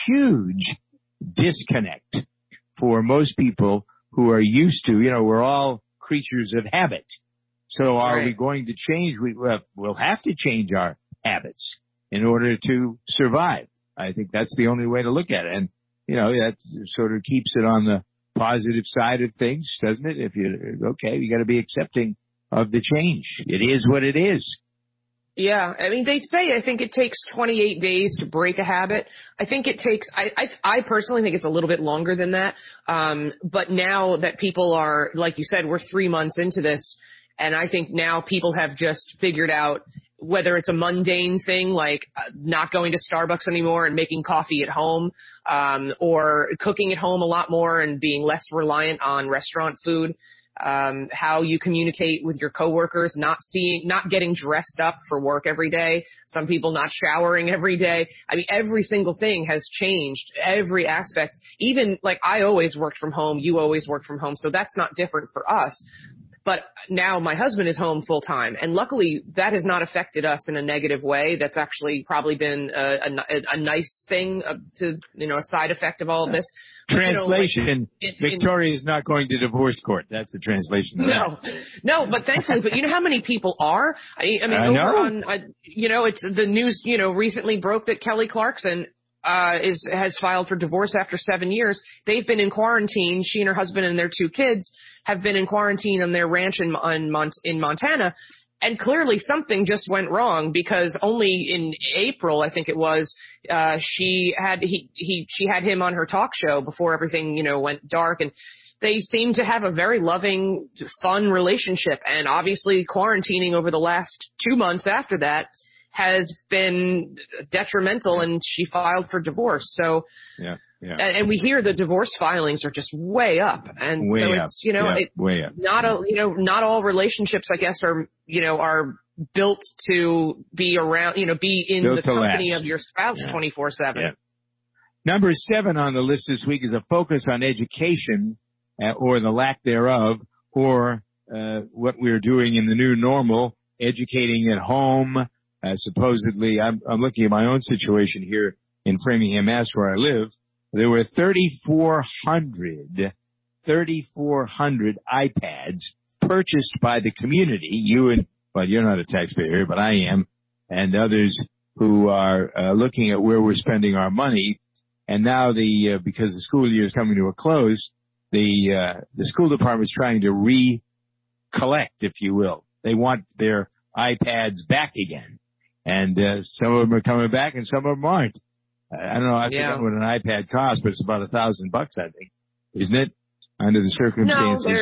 huge disconnect for most people who are used to, you know, we're all creatures of habit. So are right. we going to change? We, well, we'll have to change our habits in order to survive. I think that's the only way to look at it. And, you know, that sort of keeps it on the positive side of things, doesn't it? If you, okay, you got to be accepting of the change. It is what it is. Yeah, I mean, they say I think it takes twenty-eight days to break a habit. I think it takes, I, I, I personally think it's a little bit longer than that. Um, but now that people are, like you said, we're three months into this, and I think now people have just figured out whether it's a mundane thing like not going to Starbucks anymore and making coffee at home, um, or cooking at home a lot more and being less reliant on restaurant food. Um, how you communicate with your coworkers, not seeing, not getting dressed up for work every day. Some people not showering every day. I mean, every single thing has changed, every aspect. Even like I always worked from home, you always worked from home, so that's not different for us. But now my husband is home full time, and luckily that has not affected us in a negative way. That's actually probably been a, a, a nice thing uh, to, you know, a side effect of all of this. Translation, you know, like, in, Victoria is not going to divorce court. That's the translation of no, that. No, but thankfully, but you know how many people are? I, I mean, I over know. on, uh, you know, it's the news, you know, recently broke that Kelly Clarkson uh, is, has filed for divorce after seven years. They've been in quarantine. She and her husband and their two kids have been in quarantine on their ranch in, in, Mont- in Montana. And clearly something just went wrong because only in April, I think it was, uh, she had, he, he, she had him on her talk show before everything, you know, went dark, and they seem to have a very loving, fun relationship. And obviously quarantining over the last two months after that has been detrimental, and she filed for divorce. So, yeah, yeah. And we hear the divorce filings are just way up, and way so up. it's, you know, yeah, it, way up. not a, you know, not all relationships, I guess, are, you know, are built to be around, you know, be in Built the to company last. of your spouse twenty-four seven. Yeah. Number seven on the list this week is a focus on education, uh, or the lack thereof, or uh, what we're doing in the new normal, educating at home. Uh, supposedly, I'm, I'm looking at my own situation here in Framingham, Mass, where I live. There were thirty-four hundred, thirty-four hundred iPads purchased by the community. You and, well, you're not a taxpayer, but I am, and others who are uh, looking at where we're spending our money. And now the, uh, because the school year is coming to a close, the, uh, the school department is trying to recollect, if you will. They want their iPads back again. And, uh, some of them are coming back and some of them aren't. I don't know. I Yeah. forget what an iPad costs, but it's about a thousand bucks, I think. Isn't it? Under the circumstances. No,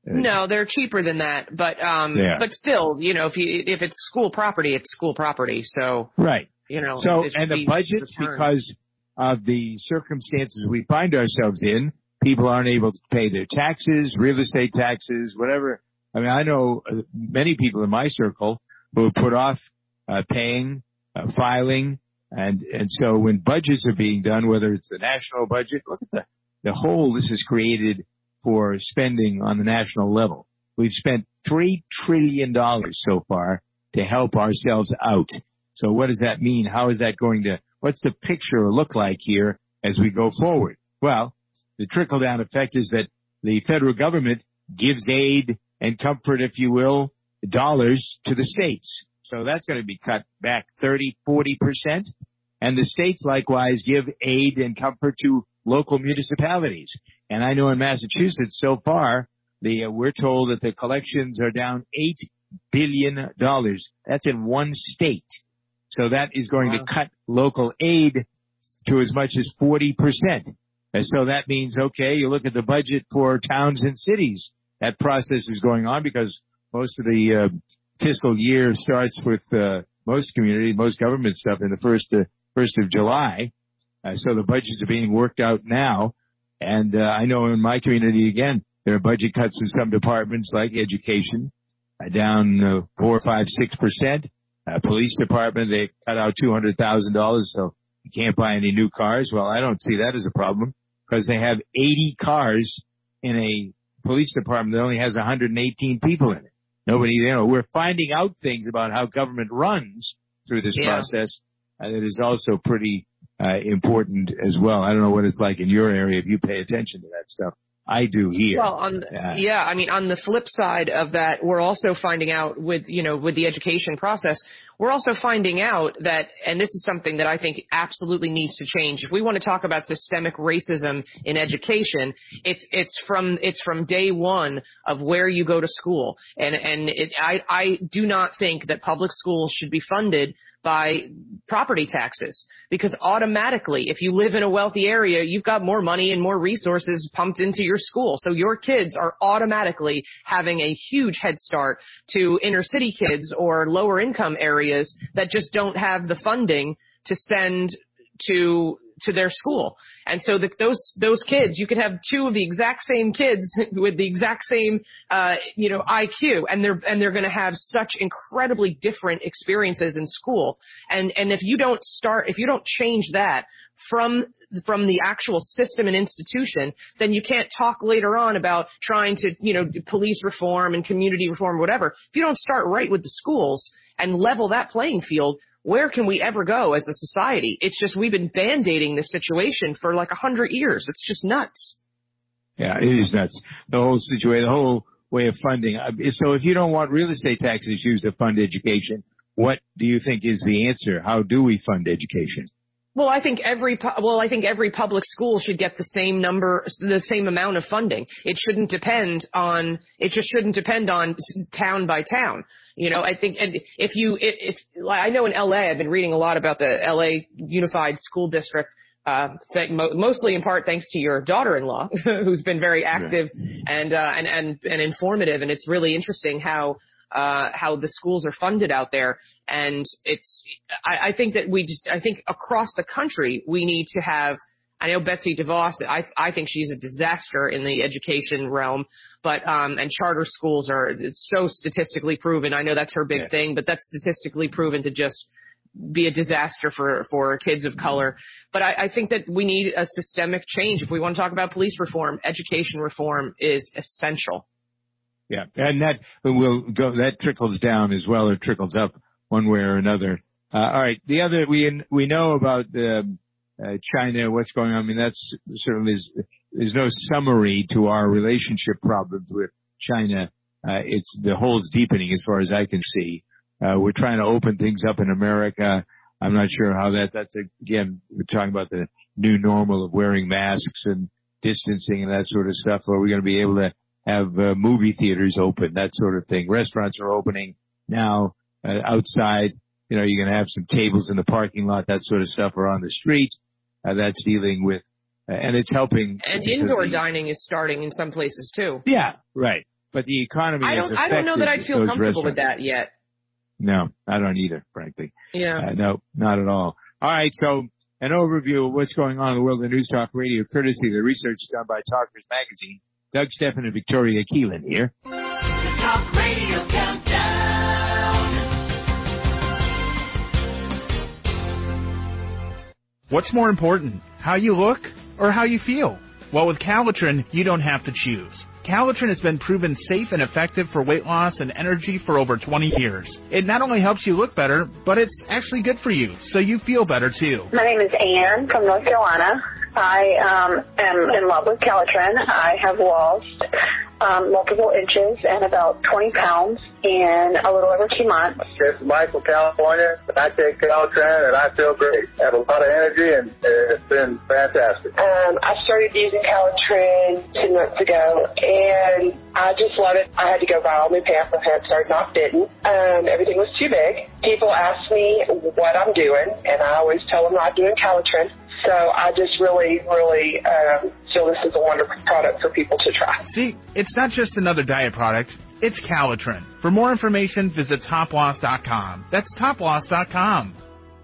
No, they're cheaper than that, but um, Yeah. but still, you know, if you if it's school property, it's school property. So Right. you know, So, it should and the be budgets, returned. because of the circumstances we find ourselves in, people aren't able to pay their taxes, real estate taxes, whatever. I mean, I know uh, many people in my circle who have put off uh, paying, uh, filing, and and so when budgets are being done, whether it's the national budget, look at the the hole this has created for spending on the national level. We've spent three trillion dollars so far to help ourselves out. So what does that mean? How is that going to, what's the picture look like here as we go forward? Well, the trickle-down effect is that the federal government gives aid and comfort, if you will, dollars to the states. So that's going to be cut back thirty, forty percent. And the states likewise give aid and comfort to local municipalities. And I know in Massachusetts so far, the uh, we're told that the collections are down eight billion dollars. That's in one state. So that is going Wow. to cut local aid to as much as forty percent. And so that means, okay, you look at the budget for towns and cities. That process is going on because most of the uh, fiscal year starts with uh, most community, most government stuff in the first uh, first of July. Uh, so the budgets are being worked out now. And uh, I know in my community, again, there are budget cuts in some departments like education, uh, down uh, four, five, six percent. Uh, police department, they cut out two hundred thousand dollars, so you can't buy any new cars. Well, I don't see that as a problem because they have eighty cars in a police department that only has one hundred eighteen people in it. Nobody, you know, we're finding out things about how government runs through this Yeah. process uh, that is also pretty uh, important as well. I don't know what it's like in your area if you pay attention to that stuff. I do here. Well, on the, Yeah. yeah, I mean, on the flip side of that, we're also finding out with, you know, with the education process, we're also finding out that, and this is something that I think absolutely needs to change. If we want to talk about systemic racism in education, it's, it's from, it's from day one of where you go to school. And, and it, I, I do not think that public schools should be funded by property taxes, because automatically, if you live in a wealthy area, you've got more money and more resources pumped into your school. So your kids are automatically having a huge head start to inner city kids or lower income areas that just don't have the funding to send to to their school. And so the, those those kids, you could have two of the exact same kids with the exact same uh you know I Q, and they're and they're going to have such incredibly different experiences in school. And and if you don't start if you don't change that from from the actual system and institution, then you can't talk later on about trying to, you know, police reform and community reform or whatever. If you don't start right with the schools and level that playing field, where can we ever go as a society? It's just we've been band-aiding this situation for like a hundred years. It's just nuts. Yeah, it is nuts. The whole situation, the whole way of funding. Uh, So if you don't want real estate tax issues to fund education, what do you think is the answer? How do we fund education? Well, I think every pu- well, I think every public school should get the same number, the same amount of funding. It shouldn't depend on. It just shouldn't depend on town by town. You know, I think, and if you, if, if I know in L A, I've been reading a lot about the L A Unified School District. Uh, th- mo- mostly in part thanks to your daughter-in-law, who's been very active and uh, and and and informative, and it's really interesting how. Uh, how the schools are funded out there. And it's, I, I think that we just, I think across the country, we need to have, I know Betsy DeVos, I, I think she's a disaster in the education realm, but, um, and charter schools are it's so statistically proven. I know that's her big Yeah. thing, but that's statistically proven to just be a disaster for, for kids of color. But I, I think that we need a systemic change. If we want to talk about police reform, education reform is essential. Yeah, and that will go. That trickles down as well, or trickles up one way or another. Uh, all right, the other we we know about uh, uh, China, what's going on. I mean, that's certainly is, there's no summary to our relationship problems with China. Uh, it's the hole's deepening as far as I can see. Uh, we're trying to open things up in America. I'm not sure how that. That's again, we're talking about the new normal of wearing masks and distancing and that sort of stuff. Are we going to be able to have uh, movie theaters open, that sort of thing? Restaurants are opening now uh, outside. You know, you're going to have some tables in the parking lot, that sort of stuff, or on the street. Uh, that's dealing with, uh, and it's helping. And indoor the, dining is starting in some places too. Yeah, right. but the economy I has don't. affected I don't know that I'd feel those comfortable with restaurants. that yet. No, I don't either, frankly. Yeah. Uh, no, not at all. All right, so an overview of what's going on in the world of News Talk Radio, courtesy of the research done by Talkers Magazine. Doug Steffen and Victoria Keelan here. Talk Radio Countdown. What's more important, how you look or how you feel? Well, with Calitrin, you don't have to choose. Calitrin has been proven safe and effective for weight loss and energy for over twenty years. It not only helps you look better, but it's actually good for you, so you feel better too. My name is Ann from North Carolina. I um, am in love with Calitrin. I have lost um, multiple inches and about twenty pounds in a little over two months. This is Mike from California. I take Calitrin and I feel great. I have a lot of energy and it's been fantastic. Um, I started using Calitrin two months ago and I just love it. I had to go buy all new pants. My pants started not fitting. Um, everything was too big. People ask me what I'm doing and I always tell them I'm doing Calitrin. So I just really, really um, feel this is a wonderful product for people to try. See, it's not just another diet product. It's Calitrin. For more information, visit top loss dot com. That's top loss dot com.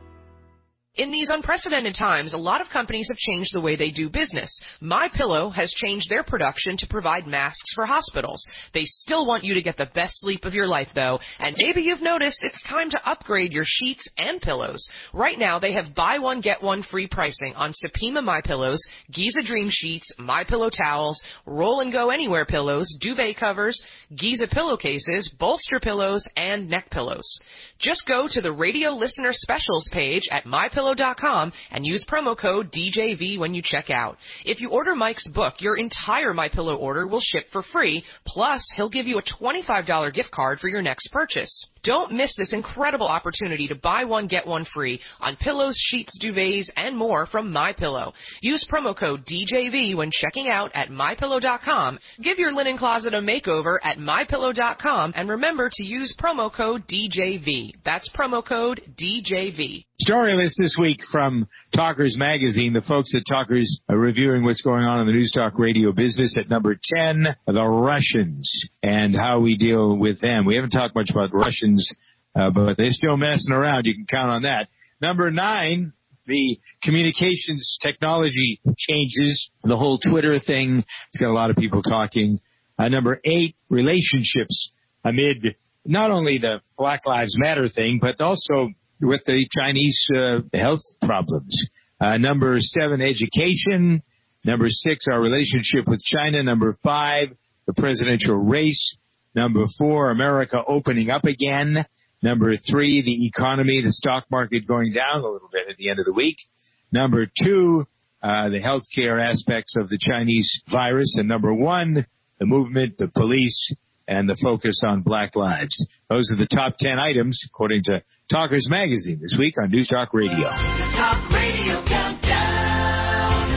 In these unprecedented times, a lot of companies have changed the way they do business. MyPillow has changed their production to provide masks for hospitals. They still want you to get the best sleep of your life, though, and maybe you've noticed it's time to upgrade your sheets and pillows. Right now, they have buy one, get one free pricing on Supima MyPillows, Giza Dream Sheets, MyPillow towels, Roll and Go Anywhere pillows, duvet covers, Giza pillowcases, bolster pillows, and neck pillows. Just go to the radio listener specials page at my pillow dot com and use promo code D J V when you check out. If you order Mike's book, your entire MyPillow order will ship for free, plus he'll give you a twenty-five dollars gift card for your next purchase. Don't miss this incredible opportunity to buy one, get one free on pillows, sheets, duvets, and more from MyPillow. Use promo code D J V when checking out at my pillow dot com. Give your linen closet a makeover at my pillow dot com, and remember to use promo code D J V. That's promo code D J V. Story list this week from Talkers Magazine. The folks at Talkers are reviewing what's going on in the News Talk Radio business. At number ten, the Russians and how we deal with them. We haven't talked much about Russians, uh, but they're still messing around. You can count on that. Number nine, the communications technology changes, the whole Twitter thing. It's got a lot of people talking. Uh, number eight, relationships amid not only the Black Lives Matter thing, but also with the Chinese uh, health problems. Uh, number seven, education. Number six, our relationship with China. Number five, the presidential race. Number four, America opening up again. Number three, the economy, the stock market going down a little bit at the end of the week. Number two, uh, the healthcare aspects of the Chinese virus. And number one, the movement, the police, and the focus on black lives. Those are the top ten items, according to Talkers Magazine, this week on News Talk Radio. Talk Radio Countdown.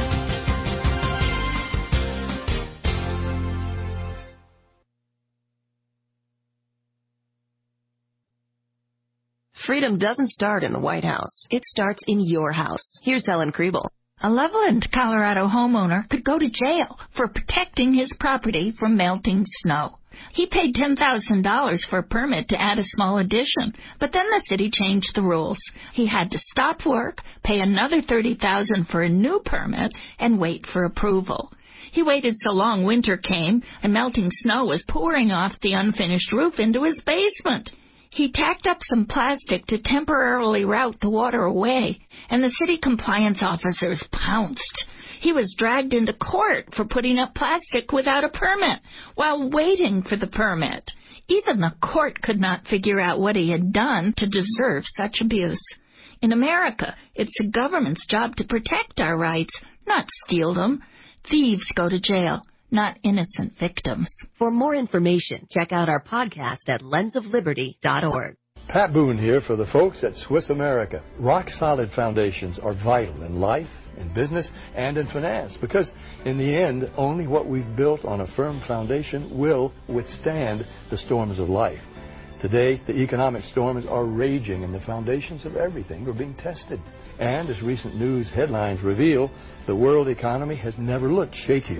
Freedom doesn't start in the White House. It starts in your house. Here's Helen Kriebel. A Loveland, Colorado homeowner could go to jail for protecting his property from melting snow. He paid ten thousand dollars for a permit to add a small addition, but then the city changed the rules. He had to stop work, pay another thirty thousand dollars for a new permit, and wait for approval. He waited so long winter came, and melting snow was pouring off the unfinished roof into his basement. He tacked up some plastic to temporarily route the water away, and the city compliance officers pounced. He was dragged into court for putting up plastic without a permit while waiting for the permit. Even the court could not figure out what he had done to deserve such abuse. In America, it's the government's job to protect our rights, not steal them. Thieves go to jail, not innocent victims. For more information, check out our podcast at lens of liberty dot org. Pat Boone here for the folks at Swiss America. Rock-solid foundations are vital in life, in business, and in finance, because in the end, only what we've built on a firm foundation will withstand the storms of life. Today, the economic storms are raging, and the foundations of everything are being tested. And as recent news headlines reveal, the world economy has never looked shakier.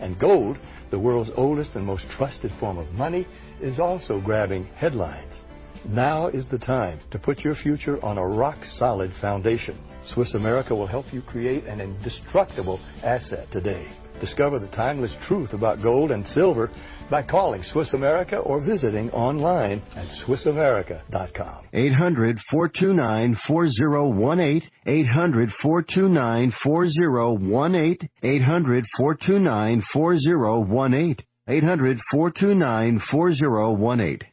And gold, the world's oldest and most trusted form of money, is also grabbing headlines. Now is the time to put your future on a rock-solid foundation. Swiss America will help you create an indestructible asset today. Discover the timeless truth about gold and silver by calling Swiss America or visiting online at swiss america dot com. eight hundred, four two nine, four zero one eight. eight hundred, four two nine, four zero one eight. eight hundred, four two nine, four zero one eight. eight hundred, four two nine, four zero one eight.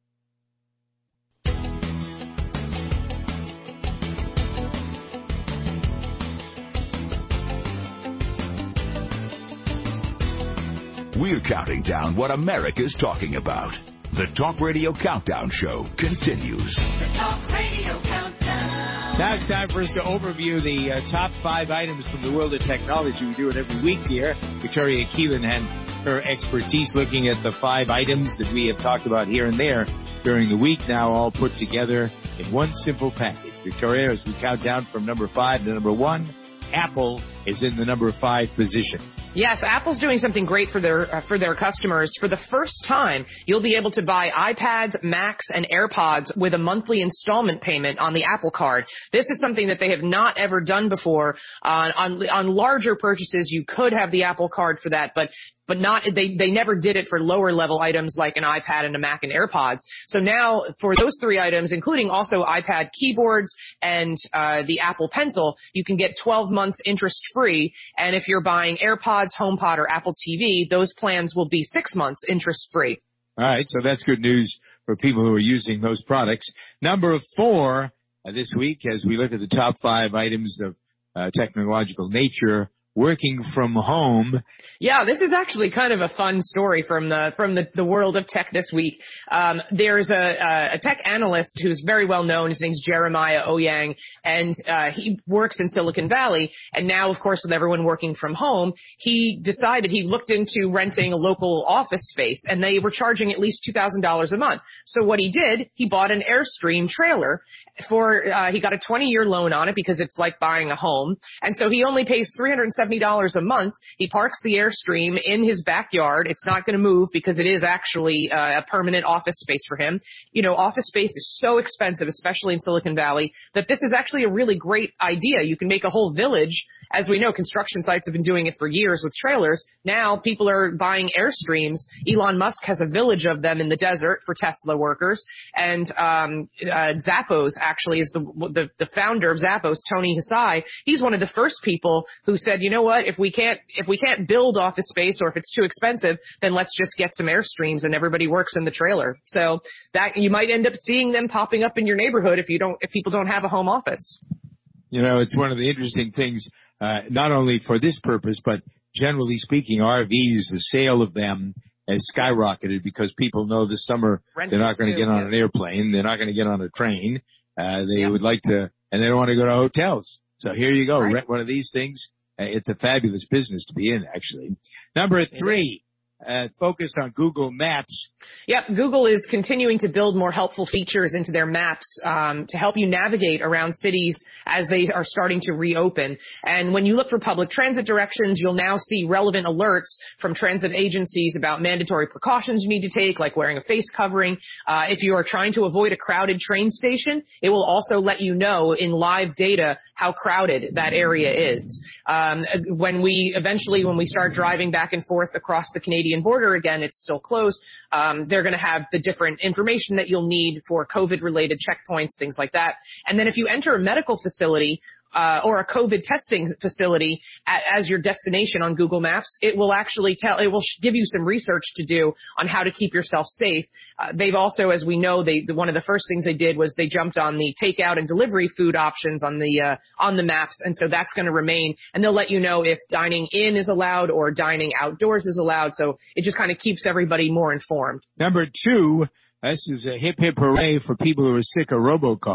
We're counting down what America's talking about. The Talk Radio Countdown Show continues. The Talk Radio Countdown. Now it's time for us to overview the uh, top five items from the world of technology. We do it every week here. Victoria Keelan and her expertise looking at the five items that we have talked about here and there during the week, now all put together in one simple package. Victoria, as we count down from number five to number one, Apple is in the number five position. Yes, Apple's doing something great for their uh, for their customers. For the first time, you'll be able to buy iPads, Macs, and AirPods with a monthly installment payment on the Apple Card. This is something that they have not ever done before. Uh, on on larger purchases, you could have the Apple Card for that, but but not they they never did it for lower level items like an iPad and a Mac and AirPods. So now for those three items, including also iPad keyboards and uh the Apple Pencil, you can get twelve months interest free. And if you're buying AirPods, HomePod, or Apple T V, those plans will be six months interest free. All right, so that's good news for people who are using those products. Number four uh, this week, as we look at the top five items of uh, technological nature, working from home. Yeah, this is actually kind of a fun story from the from the, the world of tech this week. Um, there's a, a tech analyst who's very well known. His name's Jeremiah Ouyang, and uh, he works in Silicon Valley. And now, of course, with everyone working from home, he decided he looked into renting a local office space, and they were charging at least two thousand dollars a month. So what he did, he bought an Airstream trailer for. Uh, he got a twenty-year loan on it because it's like buying a home, and so he only pays three hundred seventy dollars a month. He parks the Airstream in his backyard. It's not going to move because it is actually uh, a permanent office space for him. You know, office space is so expensive, especially in Silicon Valley, that this is actually a really great idea. You can make a whole village. As we know, construction sites have been doing it for years with trailers. Now people are buying Airstreams. Elon Musk has a village of them in the desert for Tesla workers. And um, uh, Zappos actually is the, the the founder of Zappos, Tony Hsieh. He's one of the first people who said, you know what, if we can't if we can't build office space, or if it's too expensive, then let's just get some Airstreams and everybody works in the trailer. So that you might end up seeing them popping up in your neighborhood if you don't if people don't have a home office. You know, it's one of the interesting things, uh, not only for this purpose, but generally speaking, R Vs, the sale of them has skyrocketed because people know this summer Rentals they're not going to get on yeah. an airplane. They're not going to get on a train. Uh, they yeah. would like to, and they don't want to go to hotels. So here you go. Right. Rent one of these things. Uh, it's a fabulous business to be in, actually. Number three. Uh, focus on Google Maps. Yep, Google is continuing to build more helpful features into their maps um, to help you navigate around cities as they are starting to reopen. And when you look for public transit directions, you'll now see relevant alerts from transit agencies about mandatory precautions you need to take, like wearing a face covering. Uh, if you are trying to avoid a crowded train station, it will also let you know in live data how crowded that area is. Um, when we eventually, when we start driving back and forth across the Canadian border again, it's still closed. Um, they're going to have the different information that you'll need for COVID-related checkpoints, things like that. And then if you enter a medical facility uh, or a COVID testing facility at, as your destination on Google Maps, it will actually tell, it will give you some research to do on how to keep yourself safe. Uh, they've also, as we know, they one of the first things they did was they jumped on the takeout and delivery food options on the uh, on the maps, and so that's going to remain. And they'll let you know if dining in is allowed or dining outdoors is allowed. So it just kind of keeps everybody more informed. Number two, this is a hip hip hooray for people who are sick of robocalls.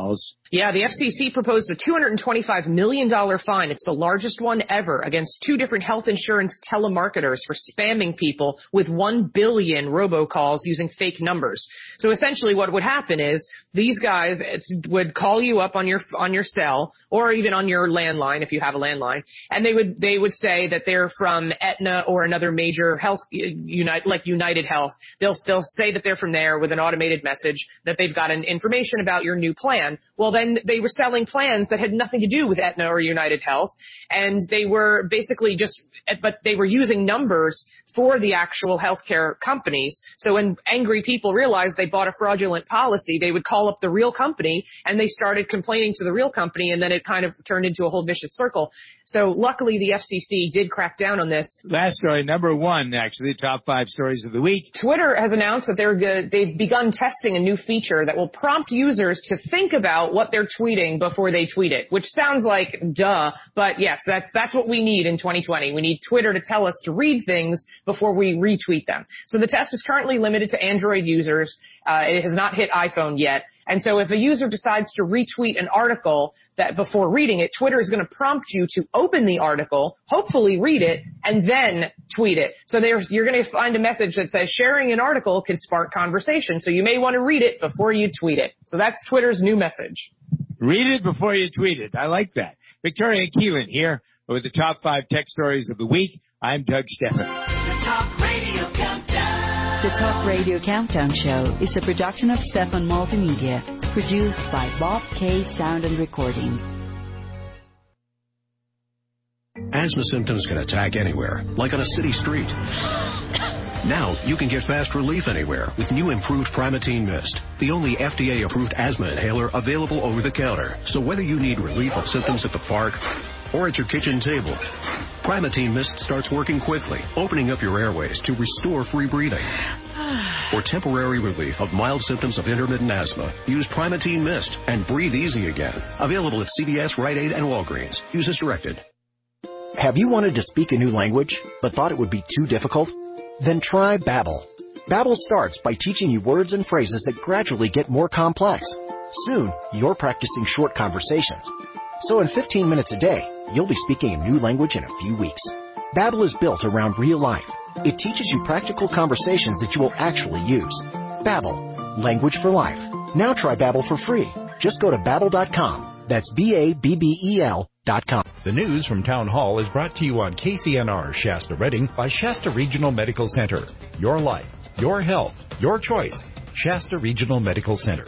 Yeah, the F C C proposed a two hundred twenty-five million dollars fine. It's the largest one ever against two different health insurance telemarketers for spamming people with one billion robocalls using fake numbers. So essentially what would happen is these guys would call you up on your on your cell or even on your landline if you have a landline, and they would they would say that they're from Aetna or another major health unite like United Health. They'll they'll say that they're from there with an automated message that they've got an information about your new plan. Well, then they were selling plans that had nothing to do with Aetna or United Health, and they were basically just, but they were using numbers for the actual healthcare companies. So when angry people realized they bought a fraudulent policy, they would call up the real company, and they started complaining to the real company, and then it kind of turned into a whole vicious circle. So luckily, the F C C did crack down on this. Last story, number one, actually, top five stories of the week. Twitter has announced that they're good, they've begun testing a new feature that will prompt users to think about what they're tweeting before they tweet it, which sounds like duh, but yes, that's, that's what we need in twenty twenty. We need Twitter to tell us to read things before we retweet them. So the test is currently limited to Android users. Uh, it has not hit iPhone yet. And so if a user decides to retweet an article that before reading it, Twitter is going to prompt you to open the article, hopefully read it, and then tweet it. So there's, you're going to find a message that says sharing an article can spark conversation. So you may want to read it before you tweet it. So that's Twitter's new message. Read it before you tweet it. I like that. Victoria Keelan here with the top five tech stories of the week. I'm Doug Stephan. The Talk Radio Countdown. The Talk Radio Countdown Show is a production of Stephan Multimedia, produced by Bob K. Sound and Recording. Asthma symptoms can attack anywhere, like on a city street. Now you can get fast relief anywhere with new improved Primatene Mist, the only F D A-approved asthma inhaler available over the counter. So whether you need relief of symptoms at the park or at your kitchen table, Primatene Mist starts working quickly, opening up your airways to restore free breathing. For temporary relief of mild symptoms of intermittent asthma, use Primatene Mist and breathe easy again. Available at C V S, Rite Aid, and Walgreens. Use as directed. Have you wanted to speak a new language, but thought it would be too difficult? Then try Babbel. Babbel starts by teaching you words and phrases that gradually get more complex. Soon, you're practicing short conversations. So in fifteen minutes a day, you'll be speaking a new language in a few weeks. Babbel is built around real life. It teaches you practical conversations that you will actually use. Babbel, language for life. Now try Babbel for free. Just go to babbel dot com. That's B A B B E L dot com. The news from Town Hall is brought to you on K C N R Shasta Redding by Shasta Regional Medical Center. Your life, your health, your choice. Shasta Regional Medical Center.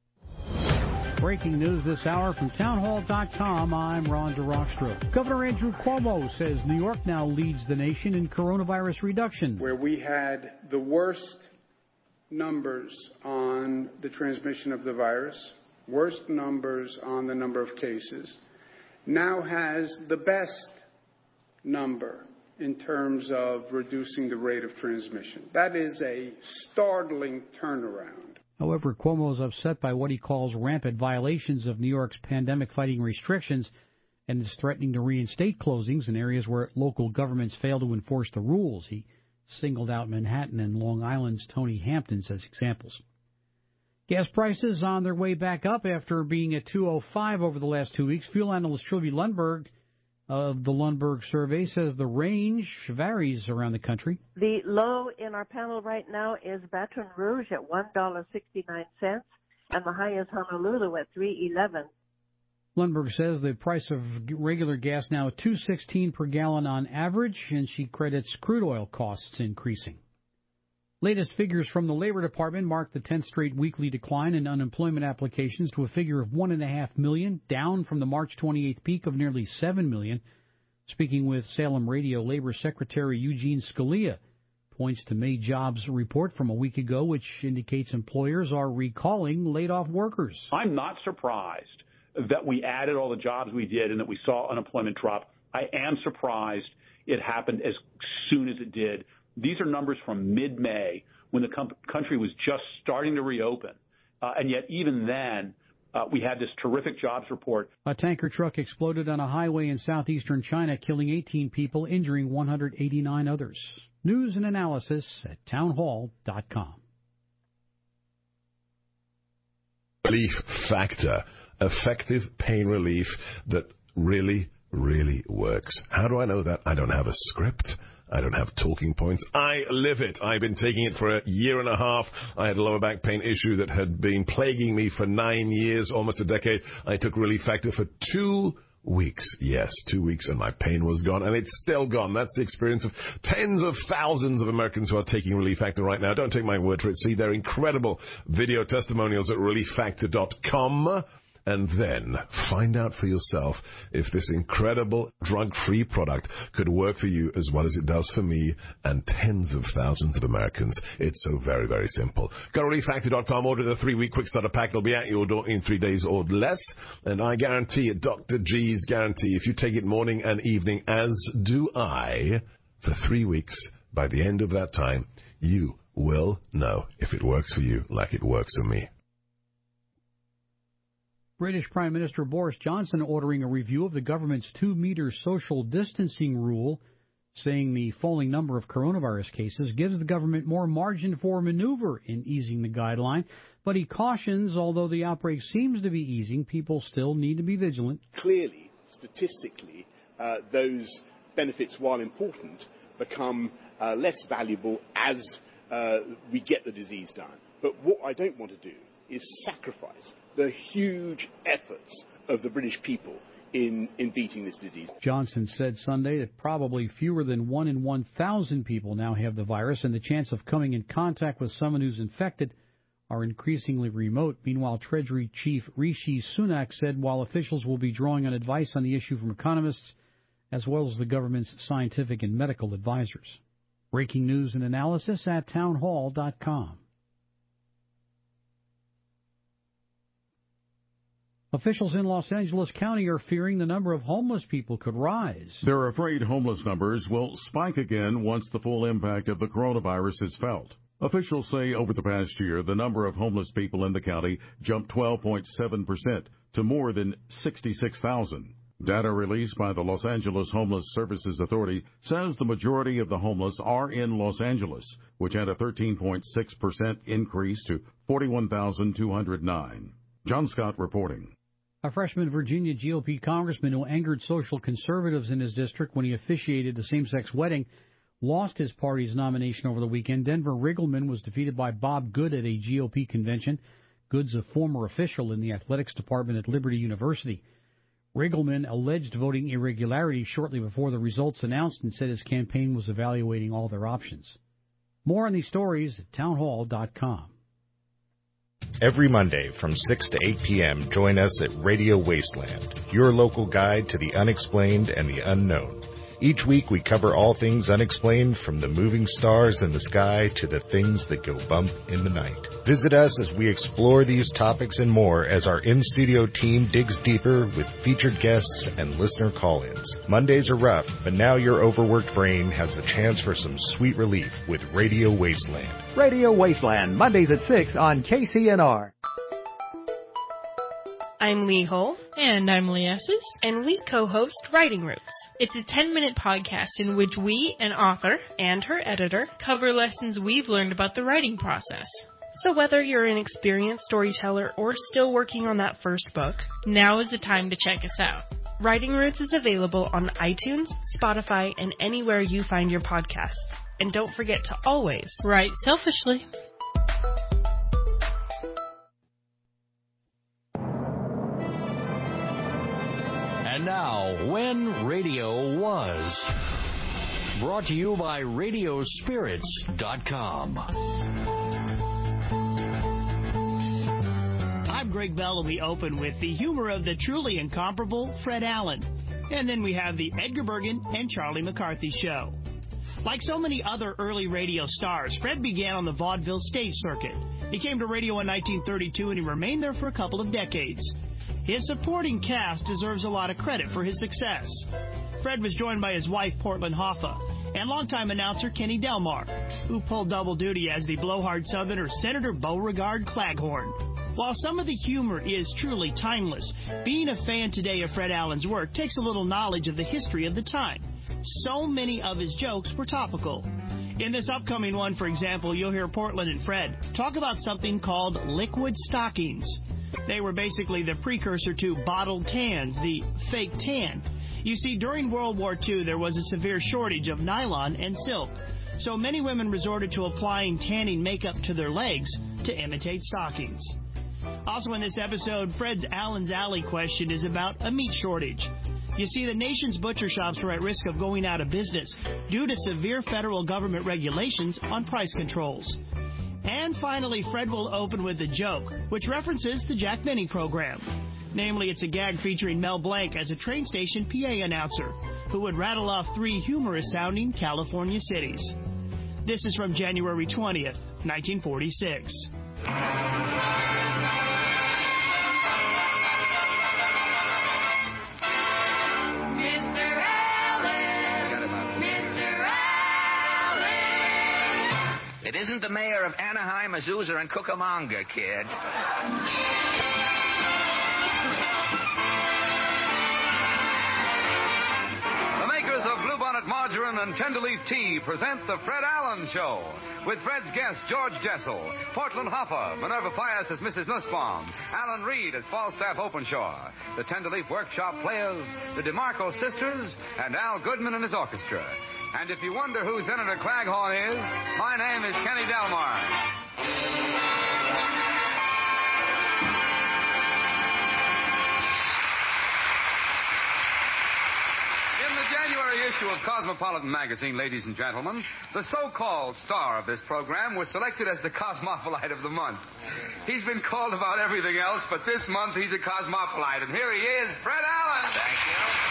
Breaking news this hour from town hall dot com. I'm Ron DeRockstra. Governor Andrew Cuomo says New York now leads the nation in coronavirus reduction. Where we had the worst numbers on the transmission of the virus, worst numbers on the number of cases, now has the best number in terms of reducing the rate of transmission. That is a startling turnaround. However, Cuomo is upset by what he calls rampant violations of New York's pandemic-fighting restrictions and is threatening to reinstate closings in areas where local governments fail to enforce the rules. He singled out Manhattan and Long Island's Tony Hamptons as examples. Gas prices on their way back up after being at two oh five over the last two weeks. Fuel analyst Shilby Lundberg of the Lundberg survey says the range varies around the country. The low in our panel right now is Baton Rouge at one dollar and sixty-nine cents, and the high is Honolulu at three eleven. Lundberg says the price of regular gas now at two sixteen per gallon on average, and she credits crude oil costs increasing. Latest figures from the Labor Department mark the tenth straight weekly decline in unemployment applications to a figure of one point five million, down from the March twenty-eighth peak of nearly seven million. Speaking with Salem Radio, Labor Secretary Eugene Scalia points to May jobs report from a week ago, which indicates employers are recalling laid-off workers. I'm not surprised that we added all the jobs we did and that we saw unemployment drop. I am surprised it happened as soon as it did. These are numbers from mid-May when the com- country was just starting to reopen. Uh, and yet even then, uh, we had this terrific jobs report. A tanker truck exploded on a highway in southeastern China, killing eighteen people, injuring one hundred eighty-nine others. News and analysis at town hall dot com. Relief Factor. effective pain relief that really, really works. How do I know that? I don't have a script. I don't have talking points. I live it. I've been taking it for a year and a half. I had a lower back pain issue that had been plaguing me for nine years, almost a decade. I took Relief Factor for two weeks. Yes, two weeks, and my pain was gone, and it's still gone. That's the experience of tens of thousands of Americans who are taking Relief Factor right now. Don't take my word for it. See their incredible video testimonials at relief factor dot com. And then find out for yourself if this incredible drug-free product could work for you as well as it does for me and tens of thousands of Americans. It's so very, very simple. Go to relief factor dot com, order the three-week quick starter pack. It'll be at your door in three days or less. And I guarantee it, Doctor G's guarantee, if you take it morning and evening, as do I, for three weeks, by the end of that time, you will know if it works for you like it works for me. British Prime Minister Boris Johnson ordering a review of the government's two-meter social distancing rule, saying the falling number of coronavirus cases gives the government more margin for maneuver in easing the guideline. But he cautions, although the outbreak seems to be easing, people still need to be vigilant. Clearly, statistically, uh, those benefits, while important, become uh, less valuable as uh, we get the disease down. But what I don't want to do is sacrifice the huge efforts of the British people in, in beating this disease. Johnson said Sunday that probably fewer than one in one thousand people now have the virus, and the chance of coming in contact with someone who's infected are increasingly remote. Meanwhile, Treasury Chief Rishi Sunak said while officials will be drawing on advice on the issue from economists, as well as the government's scientific and medical advisors. Breaking news and analysis at townhall dot com. Officials in Los Angeles County are fearing the number of homeless people could rise. They're afraid homeless numbers will spike again once the full impact of the coronavirus is felt. Officials say over the past year, the number of homeless people in the county jumped twelve point seven percent to more than sixty-six thousand. Data released by the Los Angeles Homeless Services Authority says the majority of the homeless are in Los Angeles, which had a thirteen point six percent increase to forty-one thousand two hundred nine. John Scott reporting. A freshman Virginia G O P congressman who angered social conservatives in his district when he officiated a same-sex wedding lost his party's nomination over the weekend. Denver Riggleman was defeated by Bob Good at a G O P convention. Good's a former official in the athletics department at Liberty University. Riggleman alleged voting irregularities shortly before the results announced and said his campaign was evaluating all their options. More on these stories at townhall dot com. Every Monday from six to eight p.m., join us at Radio Wasteland, your local guide to the unexplained and the unknown. Each week we cover all things unexplained, from the moving stars in the sky to the things that go bump in the night. Visit us as we explore these topics and more as our in-studio team digs deeper with featured guests and listener call-ins. Mondays are rough, but now your overworked brain has the chance for some sweet relief with Radio Wasteland. Radio Wasteland, Mondays at six on K C N R. I'm Lee Hull. And I'm Lee Esses. And we co-host Writing Roots. It's a ten-minute podcast in which we, an author, and her editor, cover lessons we've learned about the writing process. So whether you're an experienced storyteller or still working on that first book, now is the time to check us out. Writing Roots is available on iTunes, Spotify, and anywhere you find your podcasts. And don't forget to always write selfishly. And now, When Radio Was. Brought to you by radio spirits dot com. I'm Greg Bell, and we open with the humor of the truly incomparable Fred Allen. And then we have the Edgar Bergen and Charlie McCarthy show. Like so many other early radio stars, Fred began on the vaudeville stage circuit. He came to radio in nineteen thirty-two, and he remained there for a couple of decades. His supporting cast deserves a lot of credit for his success. Fred was joined by his wife, Portland Hoffa, and longtime announcer Kenny Delmar, who pulled double duty as the blowhard Southerner Senator Beauregard Claghorn. While some of the humor is truly timeless, being a fan today of Fred Allen's work takes a little knowledge of the history of the time. So many of his jokes were topical. In this upcoming one, for example, you'll hear Portland and Fred talk about something called liquid stockings. They were basically the precursor to bottled tans, the fake tan. You see, during World War Two, there was a severe shortage of nylon and silk, so many women resorted to applying tanning makeup to their legs to imitate stockings. Also in this episode, Fred's Allen's Alley question is about a meat shortage. You see, the nation's butcher shops are at risk of going out of business due to severe federal government regulations on price controls. And finally, Fred will open with a joke, which references the Jack Benny program. Namely, it's a gag featuring Mel Blanc as a train station P A announcer who would rattle off three humorous-sounding California cities. This is from January twentieth, nineteen forty-six. It isn't the mayor of Anaheim, Azusa, and Cucamonga, kids. The makers of Bluebonnet Margarine and Tenderleaf Tea present The Fred Allen Show, with Fred's guests George Jessel, Portland Hoffa, Minerva Pius as Missus Nussbaum, Alan Reed as Falstaff Openshaw, the Tenderleaf Workshop Players, the DeMarco Sisters, and Al Goodman and his orchestra. And if you wonder who Senator Claghorn is, my name is Kenny Delmar. In the January issue of Cosmopolitan magazine, ladies and gentlemen, the so-called star of this program was selected as the Cosmopolite of the month. He's been called about everything else, but this month he's a Cosmopolite. And here he is, Fred Allen. Thank you.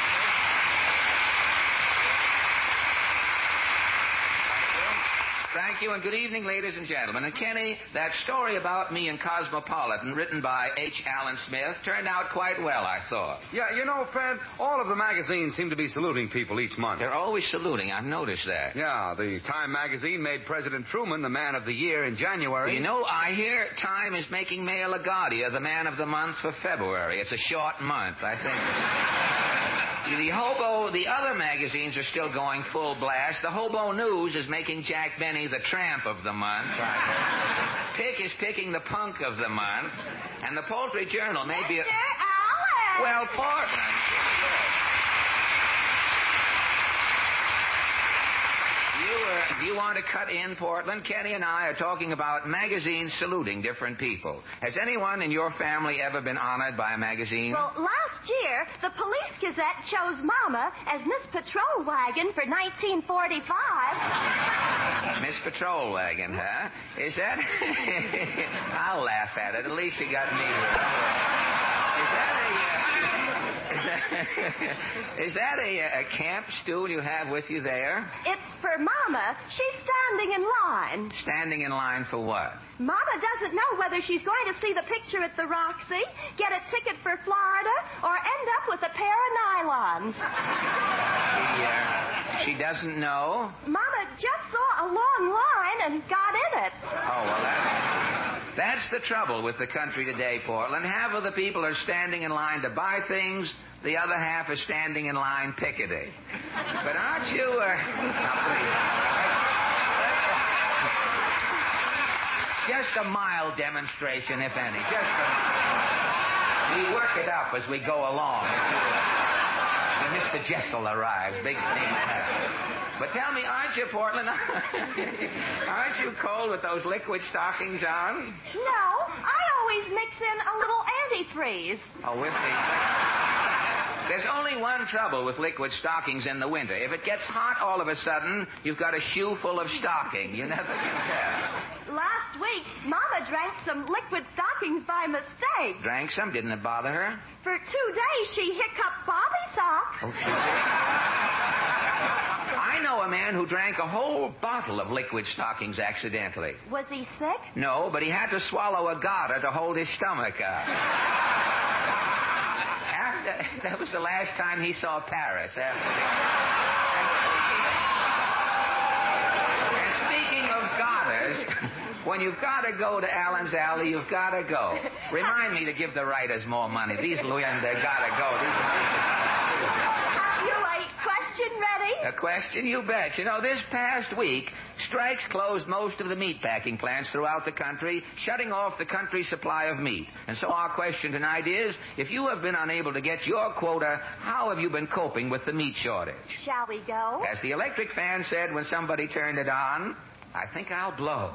Thank you, and good evening, ladies and gentlemen. And Kenny, that story about me and Cosmopolitan, written by H. Allen Smith, turned out quite well, I thought. Yeah, you know, Fred, all of the magazines seem to be saluting people each month. They're always saluting. I've noticed that. Yeah, the Time magazine made President Truman the Man of the Year in January. Well, you know, I hear Time is making Mayor LaGuardia the Man of the Month for February. It's a short month, I think. The Hobo, the other magazines are still going full blast. The Hobo News is making Jack Benny the Tramp of the month. Pick is picking the Punk of the month. And the Poultry Journal may be... Mister Allen! Well, Portland. You, uh, do you want to cut in, Portland? Kenny and I are talking about magazines saluting different people. Has anyone in your family ever been honored by a magazine? Well, last year, the Police Gazette chose Mama as Miss Patrol Wagon for nineteen forty-five. Miss Patrol Wagon, huh? Is that... I'll laugh at it. At least you got me. Is that a... Uh... Is that a, a camp stool you have with you there? It's for Mama. She's standing in line. Standing in line for what? Mama doesn't know whether she's going to see the picture at the Roxy, get a ticket for Florida, or end up with a pair of nylons. She, uh, she doesn't know? Mama just saw a long line and got in it. Oh, well, that's... That's the trouble with the country today, Portland. Half of the people are standing in line to buy things. The other half are standing in line picketing. But aren't you... Uh... Now, please. Just a mild demonstration, if any. Just a... We work it up as we go along. When Mister Jessel arrives, big things happen. But tell me, aren't you, Portland? Aren't you cold with those liquid stockings on? No, I always mix in a little antifreeze. Oh, with the... There's only one trouble with liquid stockings in the winter. If it gets hot all of a sudden, you've got a shoe full of stocking. You never can tell. Last week, Mama drank some liquid stockings by mistake. Drank some? Didn't it bother her? For two days, she hiccuped Bobby socks. Okay. I know a man who drank a whole bottle of liquid stockings accidentally. Was he sick? No, but he had to swallow a garter to hold his stomach up. After, that was the last time he saw Paris. After and speaking of garters, when you've got to go to Allen's Alley, you've got to go. Remind me to give the writers more money. These women, they got to go. These are... Have you a question ready? A question? You bet. You know, this past week, strikes closed most of the meat packing plants throughout the country, shutting off the country's supply of meat. And so our question tonight is, if you have been unable to get your quota, how have you been coping with the meat shortage? Shall we go? As the electric fan said when somebody turned it on, I think I'll blow.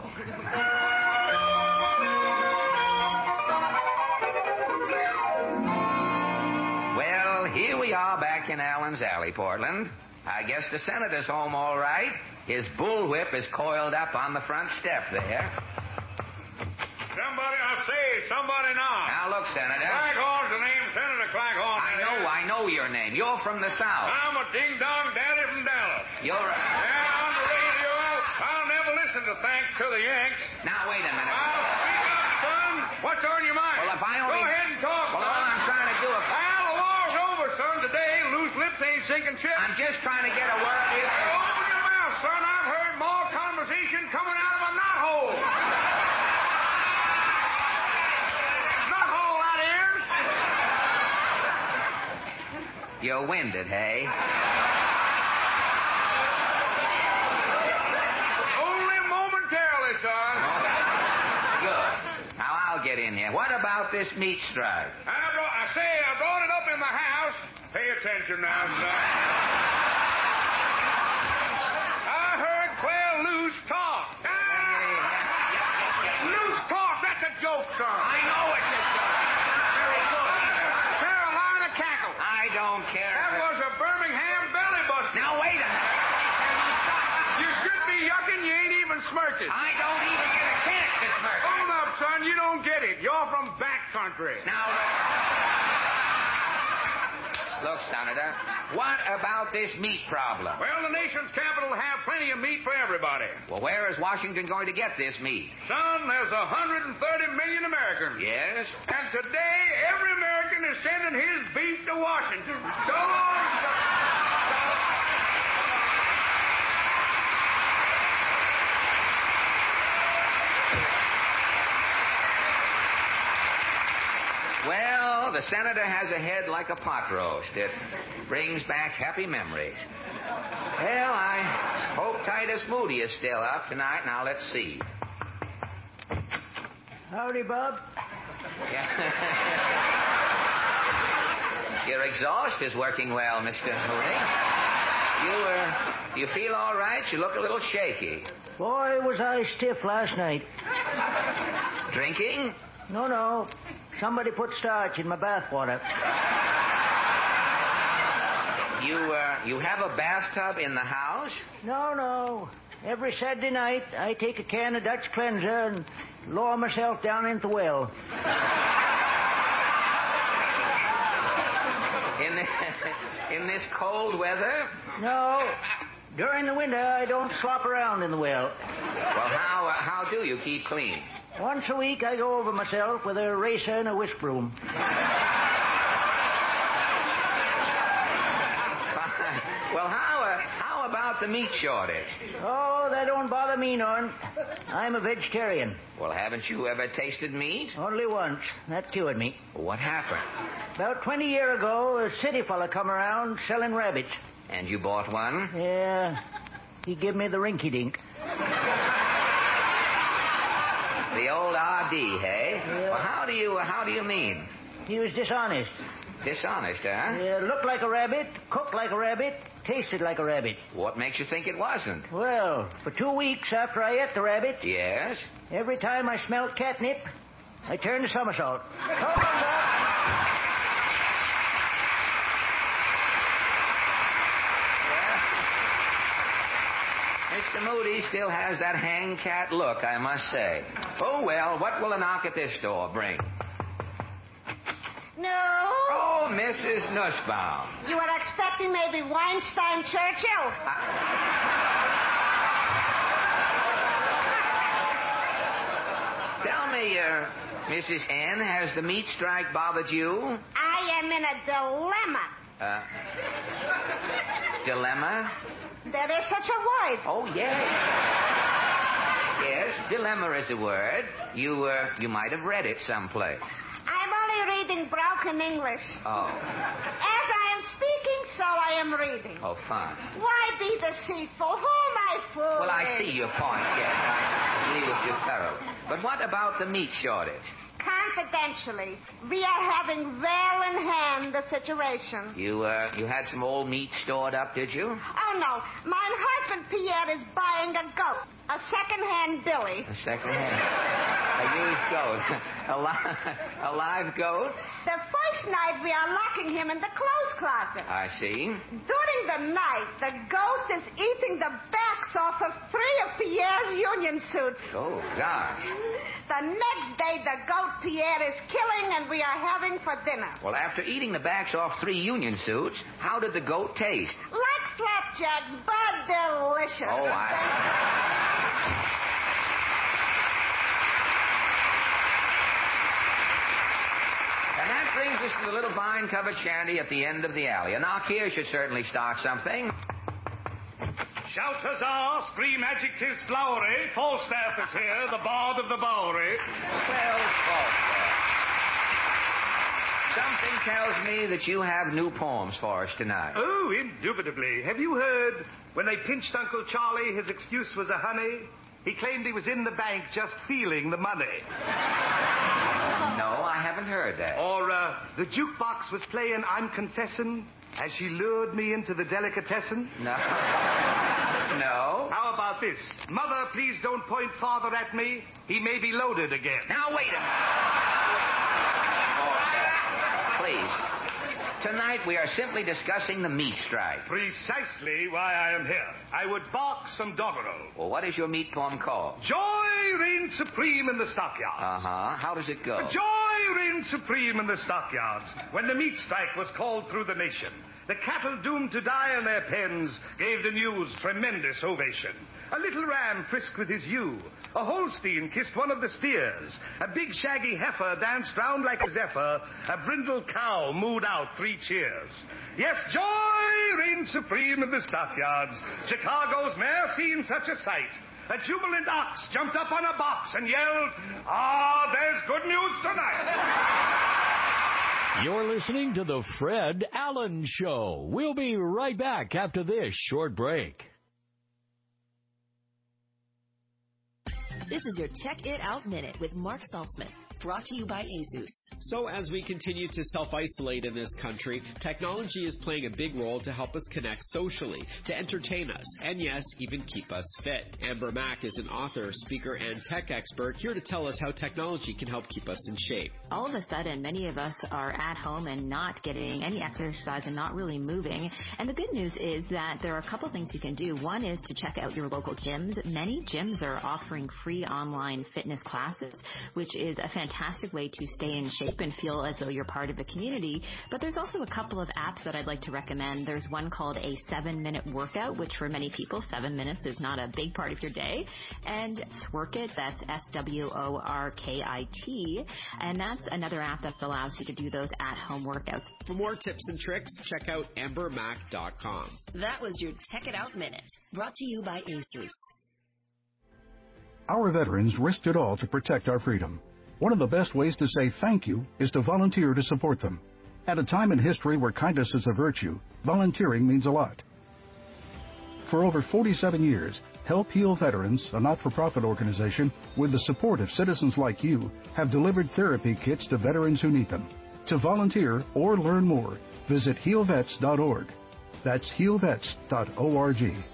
Well, here we are back in Allen's Alley, Portland. I guess the senator's home all right. His bullwhip is coiled up on the front step there. Somebody, I say, somebody knock. Now, look, Senator. Claghorn's the name, Senator Claghorn. I know, I know your name. You're from the South. I'm a ding-dong daddy from Dallas. You're a... Yeah, on the radio, I'll never listen to thanks to the Yanks. Now, wait a minute. I'll speak up, son. What's on your mind? Well, if I only... Go ahead and talk, Well, son. all I'm trying to do... If... Well, the war's over, son, today. Loose lips ain't sinking ships. I'm just trying to get a word in. Open your mouth, son. I've heard more conversation coming out of a knothole. Knothole, that is. You're winded, hey? Only momentarily, son. Good. Now, I'll get in here. What about this meat strike? I, brought, I say, I brought it up in the house. Pay attention now, son. I heard Claire Luce talk. Ah! Luce talk, that's a joke, son. I know it's a joke. Not very good either. Carolina cackle. I don't care. That was a Birmingham belly buster. Now, wait a minute. You should be yucking, you ain't even smirking. I don't even get a chance to smirk. Hold up, son, you don't get it. You're from back country. Now, look, Senator, what about this meat problem? Well, the nation's capital will have plenty of meat for everybody. Well, where is Washington going to get this meat? Son, there's one hundred thirty million Americans. Yes? And today, every American is sending his beef to Washington. So long, son. Well, the senator has a head like a pot roast. It brings back happy memories. Well, I hope Titus Moody is still up tonight. Now, let's see. Howdy, Bob. Yeah. Your exhaust is working well, Mister Moody. You, uh, do you feel all right? You look a little shaky. Boy, was I stiff last night. Drinking? No, no. Somebody put starch in my bathwater. You, uh, you have a bathtub in the house? No, no. Every Saturday night, I take a can of Dutch cleanser and lower myself down into the well. In this, in this cold weather? No. During the winter, I don't slop around in the well. Well, how, uh, how do you keep clean? Once a week, I go over myself with a eraser and a whisk broom. Well, how, uh, how about the meat shortage? Oh, that don't bother me none. I'm a vegetarian. Well, haven't you ever tasted meat? Only once. That cured me. What happened? About twenty years ago, a city fella come around selling rabbits. And you bought one? Yeah. He give me the rinky-dink. The old R D, hey? Yeah. Well, how do you, how do you mean? He was dishonest. Dishonest, huh? Yeah, looked like a rabbit, cooked like a rabbit, tasted like a rabbit. What makes you think it wasn't? Well, for two weeks after I ate the rabbit... Yes? Every time I smelled catnip, I turned a somersault. Hold on, Doc. Mister Moody still has that hang-cat look, I must say. Oh, well, what will a knock at this door bring? No. Oh, Missus Nussbaum. You were expecting maybe Weinstein Churchill? I... Tell me, uh, Missus N, has the meat strike bothered you? I am in a dilemma. Uh, dilemma? There is such a word. Oh, yes. Yes, dilemma is a word. You, uh, you might have read it someplace. I'm only reading broken English. Oh. As I am speaking, so I I am reading. Oh, fine. Why be deceitful? Who am I fooling? Well, I see your point, yes. I agree with you thoroughly. But what about the meat shortage? Confidentially, we are having well in hand the situation. You, uh, you had some old meat stored up, did you? Oh, no. My husband, Pierre, is buying a goat. A second-hand Billy. A second-hand. A used goat. A, li- a live goat? The first night we are locking him in the clothes closet. I see. During the night, the goat is eating the backs off of three of Pierre's union suits. Oh, gosh. The next day, the goat Pierre is killing and we are having for dinner. Well, after eating the backs off three union suits, how did the goat taste? Like flapjacks, but delicious. Oh, I... And that brings us to the little vine-covered shanty at the end of the alley. A knock here should certainly start something. Shout huzzah, scream adjectives flowery. Falstaff is here, the bard of the Bowery. Well, Falstaff. Something tells me that you have new poems for us tonight. Oh, indubitably. Have you heard when they pinched Uncle Charlie, his excuse was a honey? He claimed he was in the bank just feeling the money. No, I haven't heard that. Or, uh, the jukebox was playing I'm Confessing as she lured me into the delicatessen. No. No. How about this? Mother, please don't point father at me. He may be loaded again. Now, wait a minute. Please. Tonight we are simply discussing the meat strike. Precisely why I am here. I would bark some doggerel. Well, what is your meat poem called? Joy reigns supreme in the stockyards. Uh-huh. How does it go? Joy reigned supreme in the stockyards when the meat strike was called through the nation. The cattle doomed to die in their pens gave the news tremendous ovation. A little ram frisked with his ewe. A Holstein kissed one of the steers. A big shaggy heifer danced round like a zephyr. A brindled cow mooed out three cheers. Yes, joy reigned supreme in the stockyards. Chicago's ne'er seen such a sight. A jubilant ox jumped up on a box and yelled, "Ah, there's good news tonight." You're listening to The Fred Allen Show. We'll be right back after this short break. This is your Check It Out Minute with Mark Saltzman, brought to you by Asus. So as we continue to self-isolate in this country, technology is playing a big role to help us connect socially, to entertain us, and yes, even keep us fit. Amber Mack is an author, speaker, and tech expert here to tell us how technology can help keep us in shape. All of a sudden, many of us are at home and not getting any exercise and not really moving. And the good news is that there are a couple things you can do. One is to check out your local gyms. Many gyms are offering free online fitness classes, which is a fantastic way to stay in shape and feel as though you're part of a community. But there's also a couple of apps that I'd like to recommend. There's one called a seven-minute workout, which for many people, seven minutes is not a big part of your day. And Sworkit, that's S W O R K I T. And that's another app that allows you to do those at-home workouts. For more tips and tricks, check out amber mac dot com. That was your Check It Out Minute, brought to you by Asus. Our veterans risked it all to protect our freedom. One of the best ways to say thank you is to volunteer to support them. At a time in history where kindness is a virtue, volunteering means a lot. For over forty-seven years, Help Heal Veterans, a not-for-profit organization, with the support of citizens like you, have delivered therapy kits to veterans who need them. To volunteer or learn more, visit heal vets dot org. That's heal vets dot org.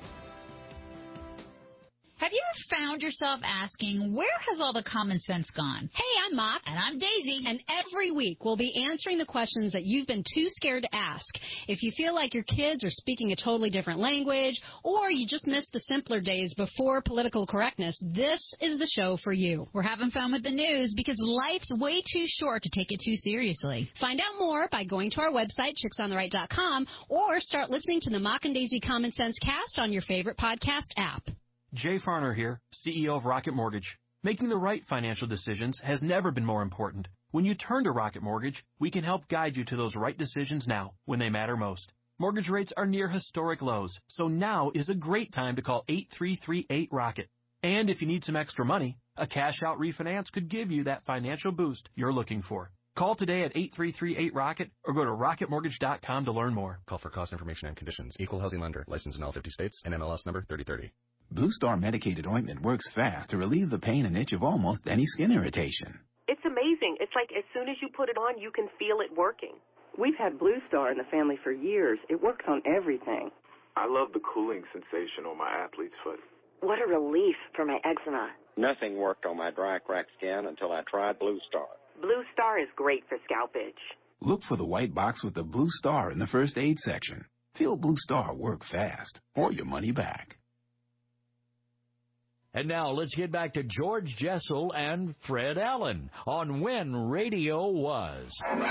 Have you ever found yourself asking, where has all the common sense gone? Hey, I'm Mock. And I'm Daisy. And every week we'll be answering the questions that you've been too scared to ask. If you feel like your kids are speaking a totally different language, or you just missed the simpler days before political correctness, this is the show for you. We're having fun with the news because life's way too short to take it too seriously. Find out more by going to our website, chicks on the right dot com, or start listening to the Mock and Daisy Common Sense Cast on your favorite podcast app. Jay Farner here, C E O of Rocket Mortgage. Making the right financial decisions has never been more important. When you turn to Rocket Mortgage, we can help guide you to those right decisions now, when they matter most. Mortgage rates are near historic lows, so now is a great time to call eight three three eight ROCKET. And if you need some extra money, a cash-out refinance could give you that financial boost you're looking for. Call today at eight three three eight rocket or go to rocket mortgage dot com to learn more. Call for cost information and conditions. Equal housing lender. Licensed in all fifty states. N M L S number thirty thirty. Blue Star medicated ointment works fast to relieve the pain and itch of almost any skin irritation. It's amazing. It's like as soon as you put it on, you can feel it working. We've had Blue Star in the family for years. It works on everything. I love the cooling sensation on my athlete's foot. What a relief for my eczema. Nothing worked on my dry, cracked skin until I tried Blue Star. Blue Star is great for scalp itch. Look for the white box with the Blue Star in the first aid section. Feel Blue Star work fast or your money back. And now let's get back to George Jessel and Fred Allen on When Radio Was.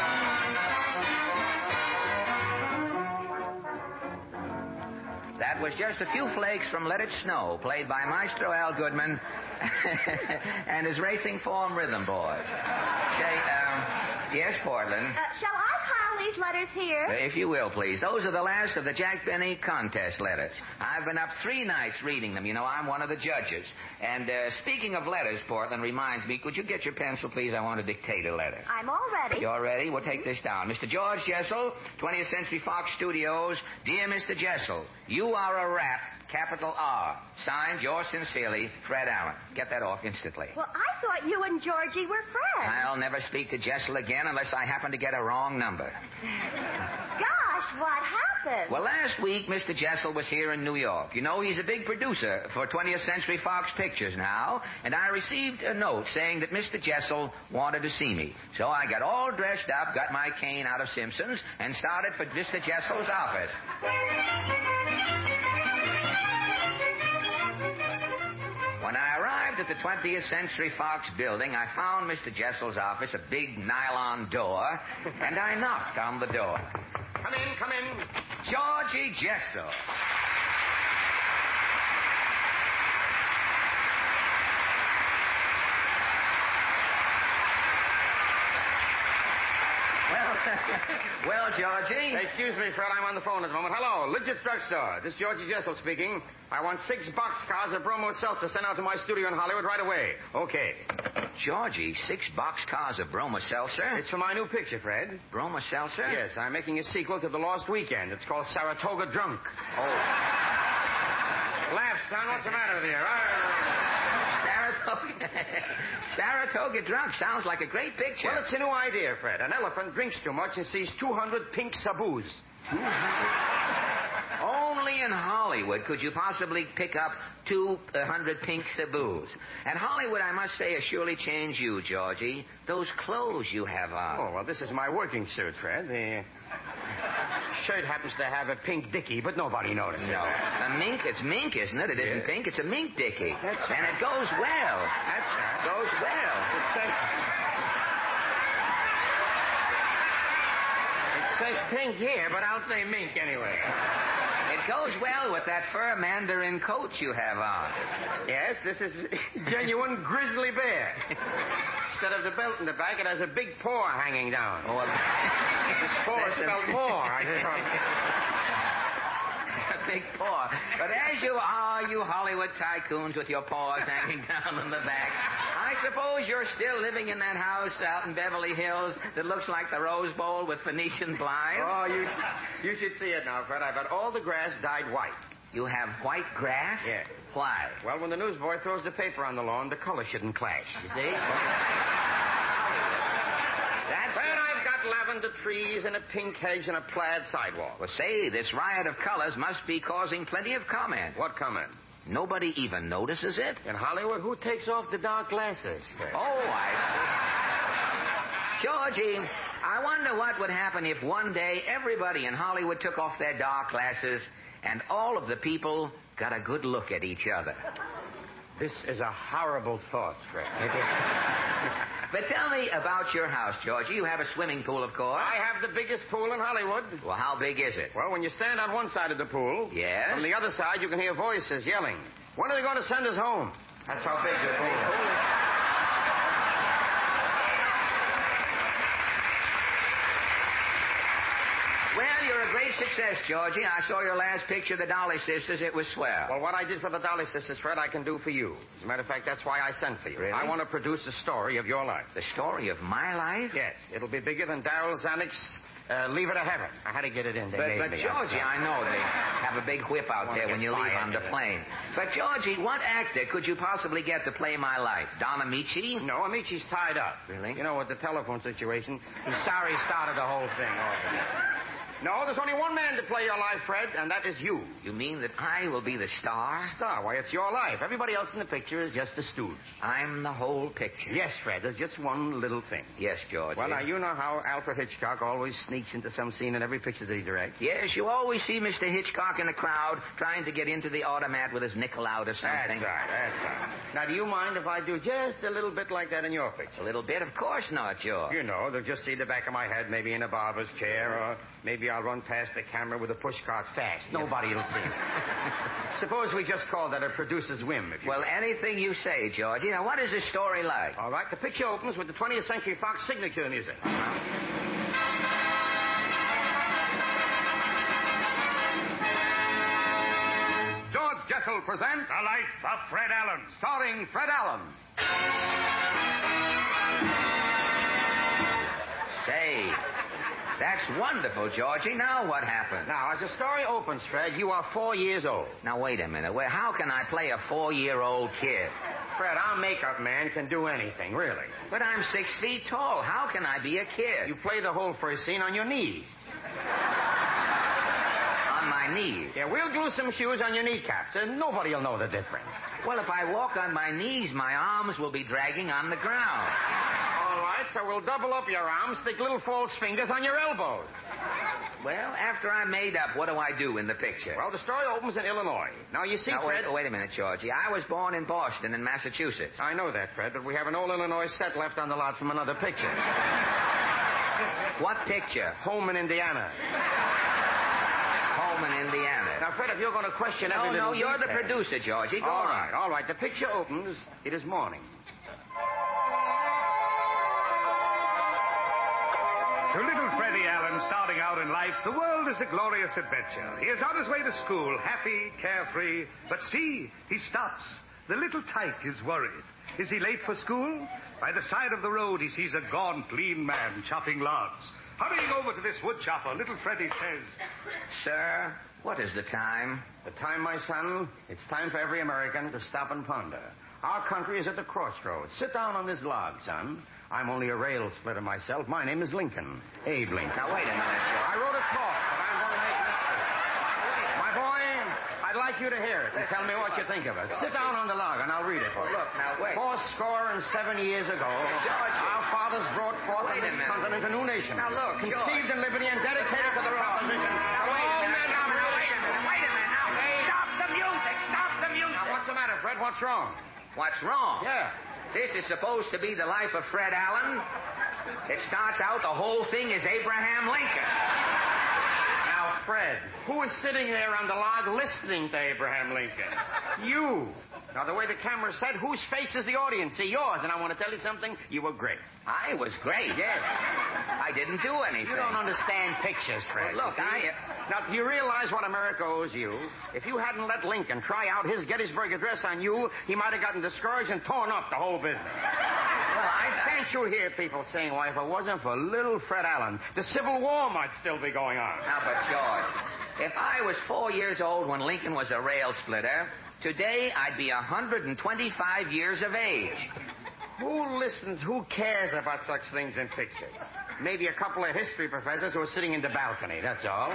That was just a few flakes from Let It Snow, played by Maestro Al Goodman and his Racing Form Rhythm Boys. Say, um, yes, Portland? Uh, shall I pile these letters here? If you will, please. Those are the last of the Jack Benny contest letters. I've been up three nights reading them. You know, I'm one of the judges. And uh, speaking of letters, Portland, reminds me, could you get your pencil, please? I want to dictate a letter. I'm all ready. You're ready? We'll take this down. Mister George Jessel, twentieth Century Fox Studios. Dear Mister Jessel, you are a rat, capital R. Signed, yours sincerely, Fred Allen. Get that off instantly. Well, I thought you and Georgie were friends. I'll never speak to Jessel again unless I happen to get a wrong number. Gosh, what happened? Well, last week, Mister Jessel was here in New York. You know, he's a big producer for twentieth Century Fox Pictures now, and I received a note saying that Mister Jessel wanted to see me. So I got all dressed up, got my cane out of Simpson's, and started for Mister Jessel's office. When I arrived at the twentieth Century Fox building, I found Mister Jessel's office a big nylon door, and I knocked on the door. Come in, come in. Georgie Jessel. Well, Georgie. Excuse me, Fred. I'm on the phone at the moment. Hello, Lidget's Drugstore. This is Georgie Jessel speaking. I want six boxcars of Bromo Seltzer sent out to my studio in Hollywood right away. Okay. Georgie, six boxcars of Bromo Seltzer? It's for my new picture, Fred. Bromo Seltzer? Yes, I'm making a sequel to The Lost Weekend. It's called Saratoga Drunk. Oh. Laugh, son. What's the matter with you? Saratoga. Saratoga Drunk sounds like a great picture. Well, it's a new idea, Fred. An elephant drinks too much and sees two hundred pink saboos. Only in Hollywood could you possibly pick up two hundred pink saboos. And Hollywood, I must say, has surely changed you, Georgie. Those clothes you have on. Oh, well, this is my working suit, Fred. The shirt happens to have a pink dickie, but nobody notices. No. A mink? It's mink, isn't it? It isn't Yeah. pink. It's a mink dickie. That's and right. it goes well. That's right. It goes well. It says... It says pink here, but I'll say mink anyway. It goes well with that fur mandarin coat you have on. Yes, this is genuine grizzly bear. Instead of the belt in the back, it has a big paw hanging down. Oh, well, this paw is spelled more. I just a big paw. But as you are, you Hollywood tycoons with your paws hanging down in the back, I suppose you're still living in that house out in Beverly Hills that looks like the Rose Bowl with Venetian blinds. Oh, you, you should see it now, Fred. I've got all the grass dyed white. You have white grass? Yeah. Why? Well, when the newsboy throws the paper on the lawn, the color shouldn't clash, you see? That's... Fred, I've got lavender trees and a pink hedge and a plaid sidewalk. Well, say, this riot of colors must be causing plenty of comment. What comment? Nobody even notices it? In Hollywood, who takes off the dark glasses? Fred? Oh, I see. Georgie, I wonder what would happen if one day everybody in Hollywood took off their dark glasses and all of the people got a good look at each other. This is a horrible thought, Fred. But tell me about your house, Georgie. You have a swimming pool, of course. I have the biggest pool in Hollywood. Well, how big is it? Well, when you stand on one side of the pool, yes, from the other side you can hear voices yelling. When are they going to send us home? That's how big the pool is. Well, you're a great success, Georgie. I saw your last picture of the Dolly Sisters. It was swell. Well, what I did for the Dolly Sisters, Fred, I can do for you. As a matter of fact, that's why I sent for you. Really? I want to produce a story of your life. The story of my life? Yes. It'll be bigger than Darryl Zanuck's uh, Leave It to Heaven. I had to get it in. They But, made but me. Georgie, I know they have a big whip out there when you leave on the plane. But, Georgie, what actor could you possibly get to play my life? Don Amici? No, Amici's tied up. Really? You know, with the telephone situation. He's sorry he started the whole thing altogether. No, there's only one man to play your life, Fred, and that is you. You mean that I will be the star? Star? Why, it's your life. Everybody else in the picture is just a stooge. I'm the whole picture. Yes, Fred, there's just one little thing. Yes, George. Well, now, you know how Alfred Hitchcock always sneaks into some scene in every picture that he directs? Yes, you always see Mister Hitchcock in the crowd trying to get into the automat with his nickel out or something. That's right, that's right. Now, do you mind if I do just a little bit like that in your picture? A little bit? Of course not, George. You know, they'll just see the back of my head, maybe in a barber's chair, or maybe I'll run past the camera with a pushcart fast. Nobody will see me. Suppose we just call that a producer's whim, if you Well, will. anything you say, George. You know, what is this story like? All right, the picture opens with the twentieth Century Fox signature music. George Jessel presents The Life of Fred Allen. Starring Fred Allen. Say, that's wonderful, Georgie. Now what happened? Now, as the story opens, Fred, you are four years old. Now, wait a minute. Wait, how can I play a four-year-old kid? Fred, our makeup man can do anything, really. But I'm six feet tall. How can I be a kid? You play the whole first scene on your knees. On my knees? Yeah, we'll glue some shoes on your kneecaps, and nobody will know the difference. Well, if I walk on my knees, my arms will be dragging on the ground. All right, so we'll double up your arms, stick little false fingers on your elbows. Well, after I'm made up, what do I do in the picture? Well, the story opens in Illinois. Now, you see, now, Fred... Wait, wait a minute, Georgie. I was born in Boston in Massachusetts. I know that, Fred, but we have an old Illinois set left on the lot from another picture. What picture? Home in Indiana. Home in Indiana. Now, Fred, if you're going to question no, every No, little no, you're detail... the producer, Georgie. Go all on. right, all right. The picture opens. It is morning. To little Freddie Allen, starting out in life, the world is a glorious adventure. He is on his way to school, happy, carefree. But see, he stops. The little tyke is worried. Is he late for school? By the side of the road, he sees a gaunt, lean man chopping logs. Hurrying over to this wood chopper, little Freddie says, Sir, what is the time? The time, my son, it's time for every American to stop and ponder. Our country is at the crossroads. Sit down on this log, son. I'm only a rail splitter myself. My name is Lincoln. Abe Lincoln. Now, wait a minute, sir. I wrote a talk, but I'm going to make it up. My boy, I'd like you to hear it and tell me what you think of it. Sit down on the log, and I'll read it for you. Look, now, wait. Four score and seven years ago, our fathers brought forth on Wait a this minute. continent a new nation. Now, look, conceived in liberty and dedicated to the proposition. Now, wait a minute. Now, now, wait a minute. Wait a minute. Now, stop the music. Stop the music. Now, what's the matter, Fred? What's wrong? What's wrong? Yeah. This is supposed to be the life of Fred Allen. It starts out the whole thing is Abraham Lincoln. Now, Fred, who is sitting there on the log listening to Abraham Lincoln? You. Now, the way the camera said, whose face is the audience? See, yours. And I want to tell you something. You were great. I was great. Yes. I didn't do anything. You don't understand pictures, Fred. Well, look, I... Now, do you realize what America owes you? If you hadn't let Lincoln try out his Gettysburg Address on you, he might have gotten discouraged and torn up the whole business. Well, I can't you hear people saying, why, if it wasn't for little Fred Allen, the Civil War might still be going on. Now, but, George, if I was four years old when Lincoln was a rail splitter, today I'd be one hundred twenty-five years of age. Who listens, who cares about such things in pictures? Maybe a couple of history professors who are sitting in the balcony, that's all.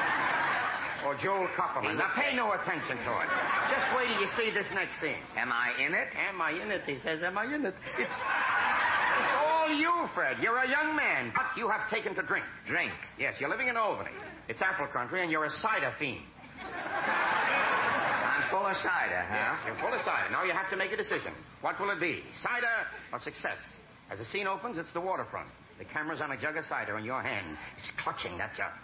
Or Joel Kupperman. Now, pay no attention to it. Just wait till you see this next scene. Am I in it? Am I in it? He says, am I in it? It's, it's all you, Fred. You're a young man, but you have taken to drink. Drink? Yes, you're living in Albany. It's apple country, and you're a cider fiend. I'm full of cider, huh? Yes, you're full of cider. Now you have to make a decision. What will it be? Cider or success? As the scene opens, it's the waterfront. The camera's on a jug of cider in your hand. It's clutching that jug.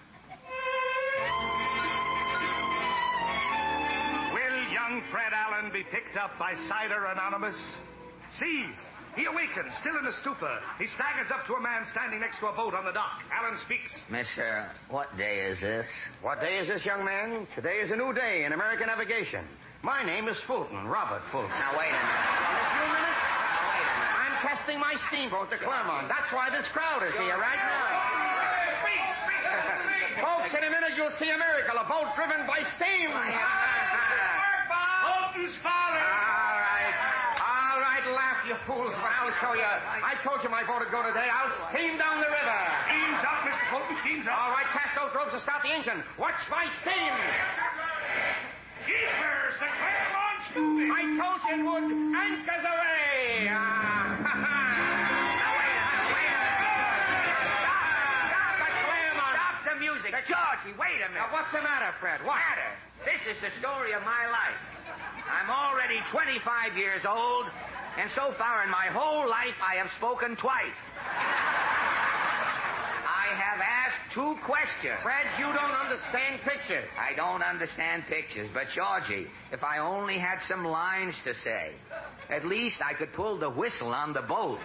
Will young Fred Allen be picked up by Cider Anonymous? See, He awakens, still in a stupor. He staggers up to a man standing next to a boat on the dock. Allen speaks. Mister, what day is this? What day is this, young man? Today is a new day in American navigation. My name is Fulton, Robert Fulton. Now, wait a minute. In a few minutes, now, wait a minute. I'm testing my steamboat, the Clermont. That's why this crowd is here right now. Speak, speak, speak. Folks, in a minute you'll see a miracle, a boat driven by steam. Fulton's falling. All right. All right, laugh, you fools. I'll show you. I told you my boat would go today. I'll steam down the river. Steam's up, Mister Fulton, steam's up. All right, cast those ropes to start the engine. Watch my steam. Keepers, the Clermont's moving. I told you it would. Anchors away. Ah, ha, ha. Now, wait a minute, wait a minute. Stop, stop the Clermont. Stop the music. Georgie, wait a minute. Now, what's the matter, Fred? What? Matter? This is the story of my life. I'm already twenty-five years old, and so far in my whole life I have spoken twice. I have asked two questions. Fred, you don't understand pictures. I don't understand pictures, but Georgie, if I only had some lines to say, at least I could pull the whistle on the boat.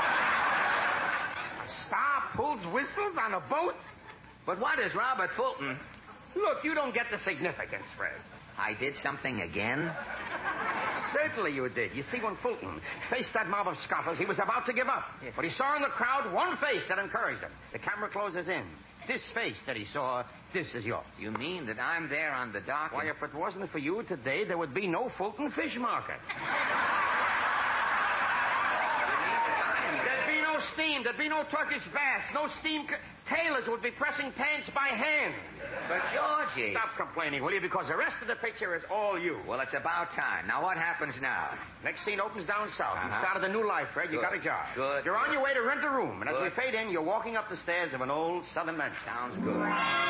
A star pulls whistles on a boat? But what is Robert Fulton? Look, you don't get the significance, Fred. I did something again? Certainly you did. You see, when Fulton faced that mob of scoffers, he was about to give up. Yes. But he saw in the crowd one face that encouraged him. The camera closes in. This face that he saw, this is yours. You mean that I'm there on the dock? Why, and... if it wasn't for you today, there would be no Fulton Fish Market. There'd be no steam. There'd be no Turkish bass. No steam... Co- Tailors would be pressing pants by hand. But, Georgie... Stop complaining, will you? Because the rest of the picture is all you. Well, it's about time. Now, what happens now? Next scene opens down south. Uh-huh. You started a new life, Fred. You Good. got a job. Good. You're on your way to rent a room. And as Good. we fade in, you're walking up the stairs of an old southern mansion. Sounds good.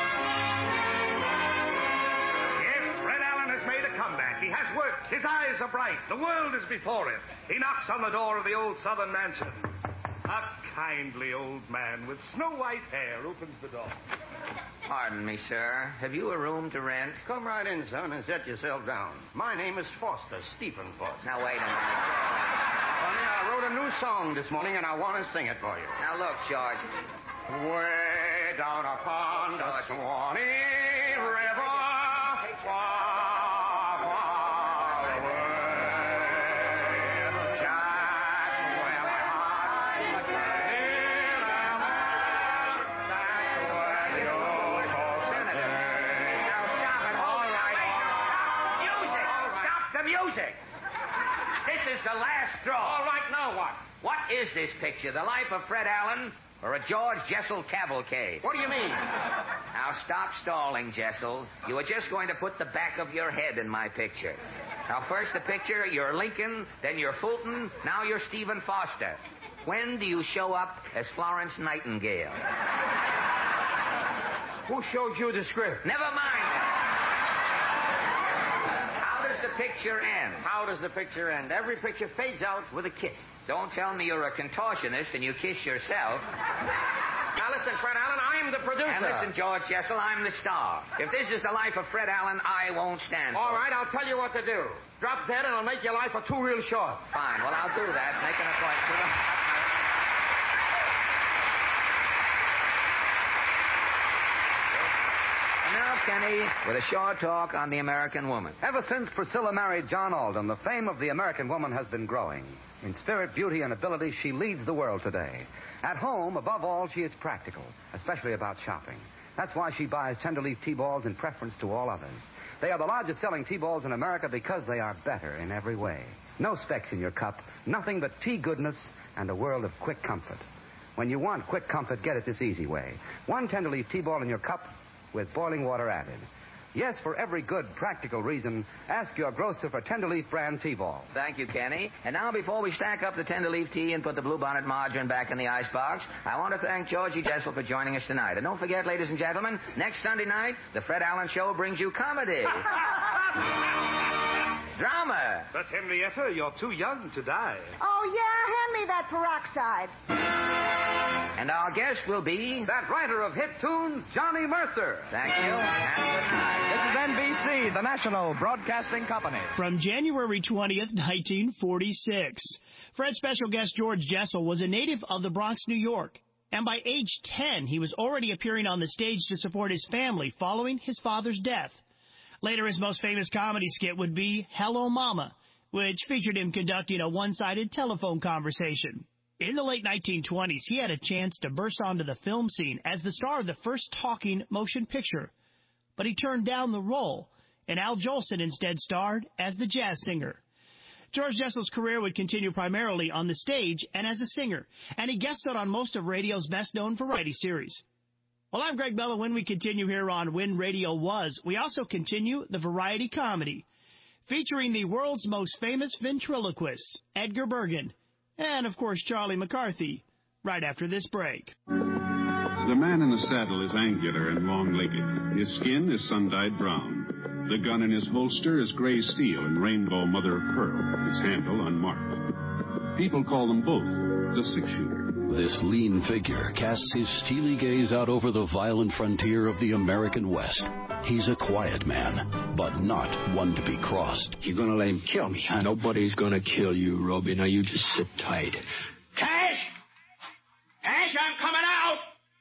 Yes, Fred Allen has made a comeback. He has work. His eyes are bright. The world is before him. He knocks on the door of the old southern mansion. A kindly old man with snow-white hair opens the door. Pardon me, sir. Have you a room to rent? Come right in, son, and set yourself down. My name is Foster, Stephen Foster. Now, wait a minute. Honey, I wrote a new song this morning, and I want to sing it for you. Now, look, George. Way down upon the Swanee River, far, far away, that's where my heart is still, that's where the old folks Senator. say. Now, stop it. All right. Music. All right. Stop the music. This is the last straw. All right, now what? What is this picture? The life of Fred Allen or a George Jessel cavalcade? What do you mean? Now, stop stalling, Jessel. You were just going to put the back of your head in my picture. Now, first the picture, you're Lincoln, then you're Fulton, now you're Stephen Foster. When do you show up as Florence Nightingale? Who showed you the script? Never mind. How does the picture end? How does the picture end? Every picture fades out with a kiss. Don't tell me you're a contortionist and you kiss yourself. Now listen, Fred Allen, I'm the producer. And listen, George Jessel, I'm the star. If this is the life of Fred Allen, I won't stand All for right, it. I'll tell you what to do. Drop dead and I'll make your life a two real short. Fine, well, I'll do that. Make an appointment. And now, Kenny, with a short talk on the American woman. Ever since Priscilla married John Alden, the fame of the American woman has been growing. In spirit, beauty, and ability, she leads the world today. At home, above all, she is practical, especially about shopping. That's why she buys Tenderleaf T-balls in preference to all others. They are the largest selling T-balls in America because they are better in every way. No specks in your cup, nothing but tea goodness and a world of quick comfort. When you want quick comfort, get it this easy way. One Tenderleaf T-ball in your cup with boiling water added. Yes, for every good, practical reason, ask your grocer for Tenderleaf brand T-ball. Thank you, Kenny. And now, before we stack up the Tenderleaf tea and put the Bluebonnet margarine back in the icebox, I want to thank Georgie Jessel for joining us tonight. And don't forget, ladies and gentlemen, next Sunday night, the Fred Allen Show brings you comedy. Drama. But, Henrietta, you're too young to die. Oh, yeah, hand me that peroxide. And our guest will be... That writer of hit tunes, Johnny Mercer. Thank you, and good night. This is N B C, the National Broadcasting Company. From January twentieth, nineteen forty-six. Fred's special guest, George Jessel, was a native of the Bronx, New York. And by age ten, he was already appearing on the stage to support his family following his father's death. Later, his most famous comedy skit would be Hello Mama, which featured him conducting a one-sided telephone conversation. In the late nineteen twenties, he had a chance to burst onto the film scene as the star of the first talking motion picture. But he turned down the role, and Al Jolson instead starred as the jazz singer. George Jessel's career would continue primarily on the stage and as a singer, and he guest starred on most of radio's best-known variety series. Well, I'm Greg Bella. When we continue here on When Radio Was, we also continue the variety comedy, featuring the world's most famous ventriloquist, Edgar Bergen, and, of course, Charlie McCarthy, right after this break. The man in the saddle is angular and long-legged. His skin is sun-dyed brown. The gun in his holster is gray steel and rainbow mother-of-pearl, its handle unmarked. People call them both the six-shooter. This lean figure casts his steely gaze out over the violent frontier of the American West. He's a quiet man, but not one to be crossed. You're gonna let him kill me, huh? Nobody's gonna kill you, Roby. Now you just sit tight. Cash! Cash, I'm coming out!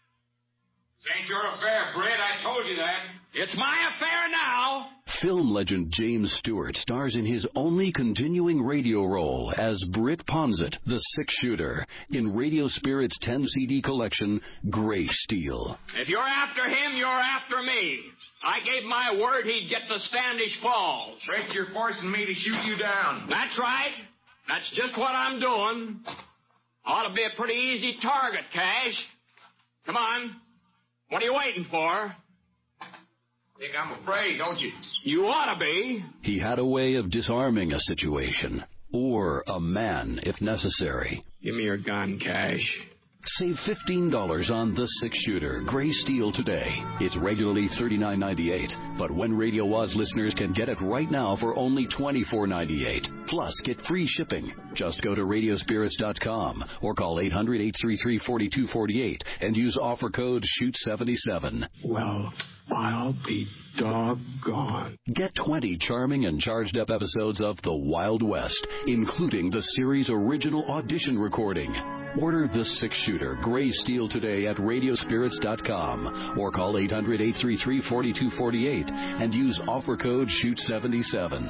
This ain't your affair, Britt. I told you that. It's my affair now. Film legend James Stewart stars in his only continuing radio role as Britt Ponzett, the six-shooter, in Radio Spirit's ten C D collection, Gray Steel. If you're after him, you're after me. I gave my word he'd get to Standish Falls. Trick, you're forcing me to shoot you down. That's right. That's just what I'm doing. Ought to be a pretty easy target, Cash. Come on. What are you waiting for? Think I'm afraid, don't you? You ought to be. He had a way of disarming a situation, or a man if necessary. Give me your gun, Cash. Save fifteen dollars on the six-shooter, Gray Steel today. It's regularly thirty-nine ninety-eight, but When Radio Was listeners can get it right now for only twenty-four ninety-eight. Plus, get free shipping. Just go to radio spirits dot com or call eight hundred, eight three three, four two four eight and use offer code shoot seventy-seven. Well, I'll be doggone. Get twenty charming and charged-up episodes of The Wild West, including the series' original audition recording. Order the six-shooter, Gray Steel, today at radio spirits dot com or call eight hundred, eight three three, four two four eight and use offer code shoot seventy-seven.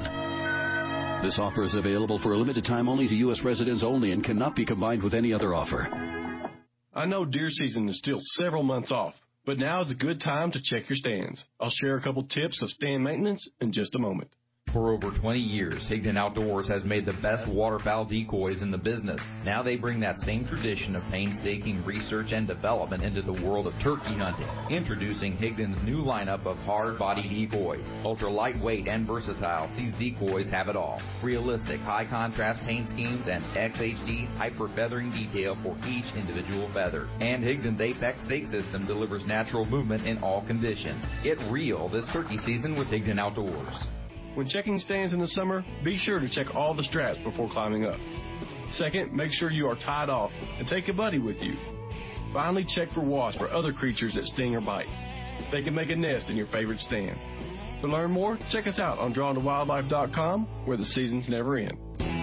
This offer is available for a limited time only to U S residents only and cannot be combined with any other offer. I know deer season is still several months off, but now is a good time to check your stands. I'll share a couple tips of stand maintenance in just a moment. For over twenty years, Higdon Outdoors has made the best waterfowl decoys in the business. Now they bring that same tradition of painstaking research and development into the world of turkey hunting. Introducing Higdon's new lineup of hard-body decoys. Ultra lightweight and versatile, these decoys have it all. Realistic, high-contrast paint schemes and X H D hyper-feathering detail for each individual feather. And Higdon's Apex stake system delivers natural movement in all conditions. Get real this turkey season with Higdon Outdoors. When checking stands in the summer, be sure to check all the straps before climbing up. Second, make sure you are tied off and take a buddy with you. Finally, check for wasps or other creatures that sting or bite. They can make a nest in your favorite stand. To learn more, check us out on drawn to wildlife dot com, where the seasons never end.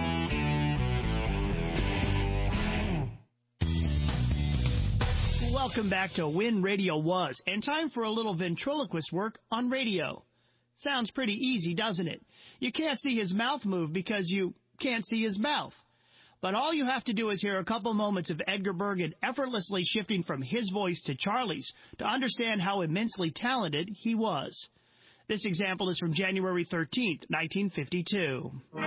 Welcome back to When Radio Was, and time for a little ventriloquist work on radio. Sounds pretty easy, doesn't it? You can't see his mouth move because you can't see his mouth. But all you have to do is hear a couple moments of Edgar Bergen effortlessly shifting from his voice to Charlie's to understand how immensely talented he was. This example is from January thirteenth, nineteen fifty-two. The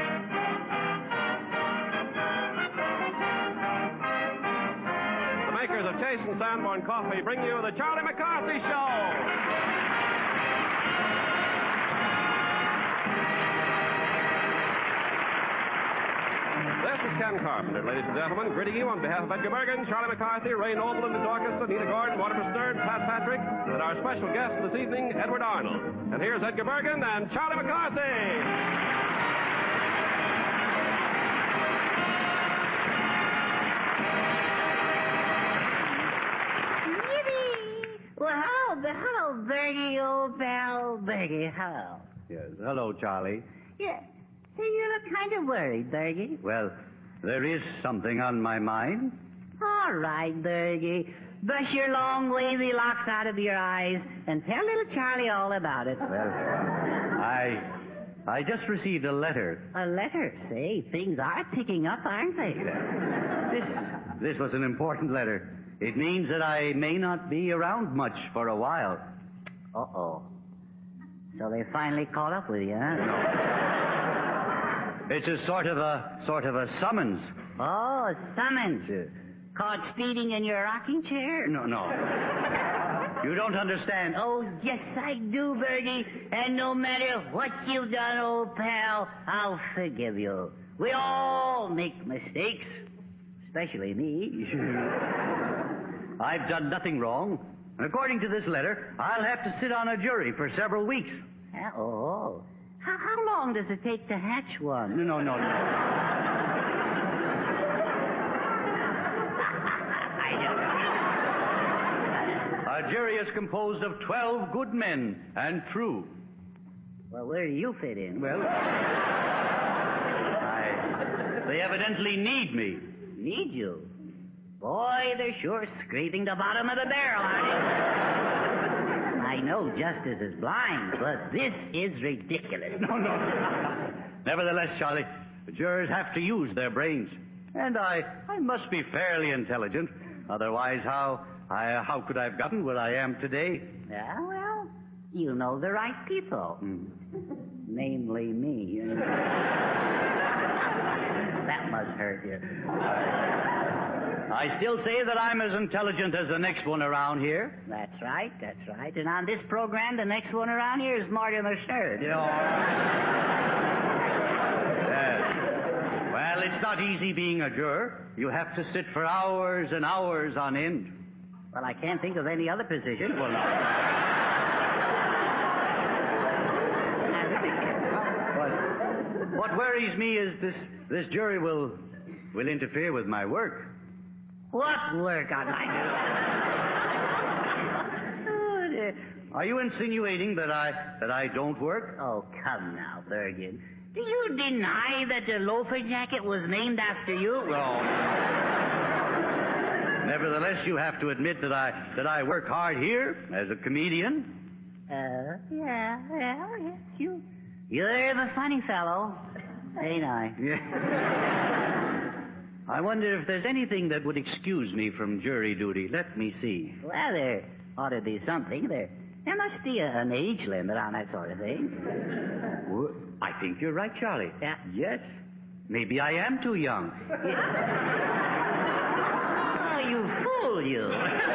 makers of Chase and Sanborn Coffee bring you the Charlie McCarthy Show. This is Ken Carpenter, ladies and gentlemen, greeting you on behalf of Edgar Bergen, Charlie McCarthy, Ray Noble, and the Orchestra, Nina Gordon, Waterford Stern, Pat Patrick, and our special guest this evening, Edward Arnold. And here's Edgar Bergen and Charlie McCarthy. Well, hello, hello, Bergie, old pal, Bergie, hello. Yes, hello, Charlie. Yeah. Hey, you look kind of worried, Bergie. Well, There is something on my mind. All right, Bergie. Brush your long, wavy locks out of your eyes and tell little Charlie all about it. Well, I... I just received a letter. A letter? Say, things are picking up, aren't they? This, this was an important letter. It means that I may not be around much for a while. Uh-oh. So they finally caught up with you, huh? No. It's a sort of a, sort of a summons. Oh, a summons. Uh, Caught speeding in your rocking chair? No, no. You don't understand. Oh, yes, I do, Bertie. And no matter what you've done, old pal, I'll forgive you. We all make mistakes. Especially me. I've done nothing wrong. And according to this letter, I'll have to sit on a jury for several weeks. Oh. How, how long does it take to hatch one? No, no, no, no. A jury is composed of twelve good men and true. Well, where do you fit in? Well, I... They evidently need me. Need you? Boy, they're sure scraping the bottom of the barrel, aren't they? I know justice is blind, but this is ridiculous. No, no. Nevertheless, Charlie, the jurors have to use their brains. And I, I must be fairly intelligent. Otherwise, how... I, how could I have gotten where I am today? Yeah, well, you know the right people. Mm. Namely me. That must hurt you. I still say that I'm as intelligent as the next one around here. That's right, that's right. And on this program, the next one around here is Mortimer Snerd. You know... Yes. Well, it's not easy being a juror. You have to sit for hours and hours on end. Well, I can't think of any other position. Well, no. What, what worries me is this this jury will will interfere with my work. What work on my do? Are you insinuating that I that I don't work? Oh, come now, Bergen. Do you deny that the loafer jacket was named after you? No. Nevertheless, you have to admit that I that I work hard here as a comedian. Uh, yeah, well, yes, you. You're the funny fellow, ain't I? Yeah. I wonder if there's anything that would excuse me from jury duty. Let me see. Well, there ought to be something. There, there must be a, an age limit on that sort of thing. Well, I think you're right, Charlie. Yeah. Yes. Maybe I am too young. You fool, you.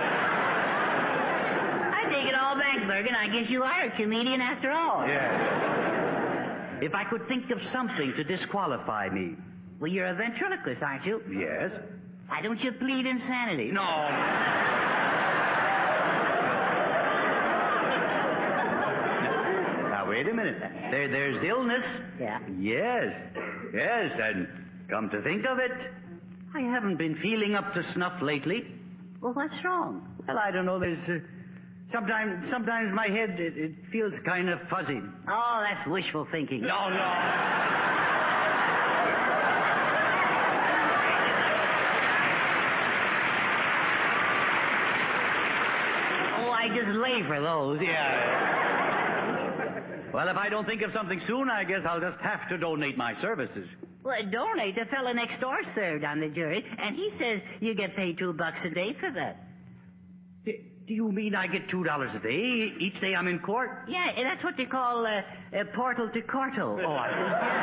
I take it all back, Bergen. I guess you are a comedian after all. Yeah. If I could think of something to disqualify me. Well, you're a ventriloquist, aren't you? Yes. Why don't you plead insanity? No. Now, wait a minute. There, there's illness. Yeah. Yes. Yes, and come to think of it, I haven't been feeling up to snuff lately. Well, what's wrong? Well, I don't know. There's uh, sometimes, sometimes my head it, it feels kind of fuzzy. Oh, that's wishful thinking. No, no. Oh, I just lay for those. Yeah. Well, if I don't think of something soon, I guess I'll just have to donate my services. Well, donate. The fella next door served on the jury, and he says you get paid two bucks a day for that. Do, do you mean I get two dollars a day each day I'm in court? Yeah, that's what they call uh, uh, portal to corto. Oh, I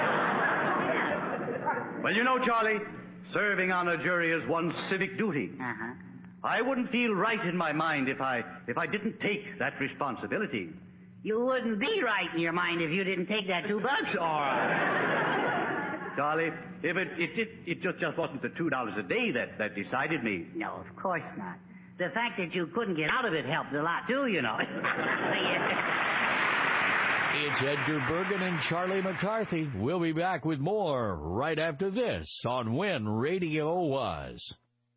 see. Well, you know, Charlie, serving on a jury is one's civic duty. Uh-huh. I wouldn't feel right in my mind if I if I didn't take that responsibility. You wouldn't be right in your mind if you didn't take that two bucks. All right. Charlie, if it it, it, it just, just wasn't the two dollars a day that, that decided me. No, of course not. The fact that you couldn't get out of it helped a lot, too, you know. It's Edgar Bergen and Charlie McCarthy. We'll be back with more right after this on When Radio Was.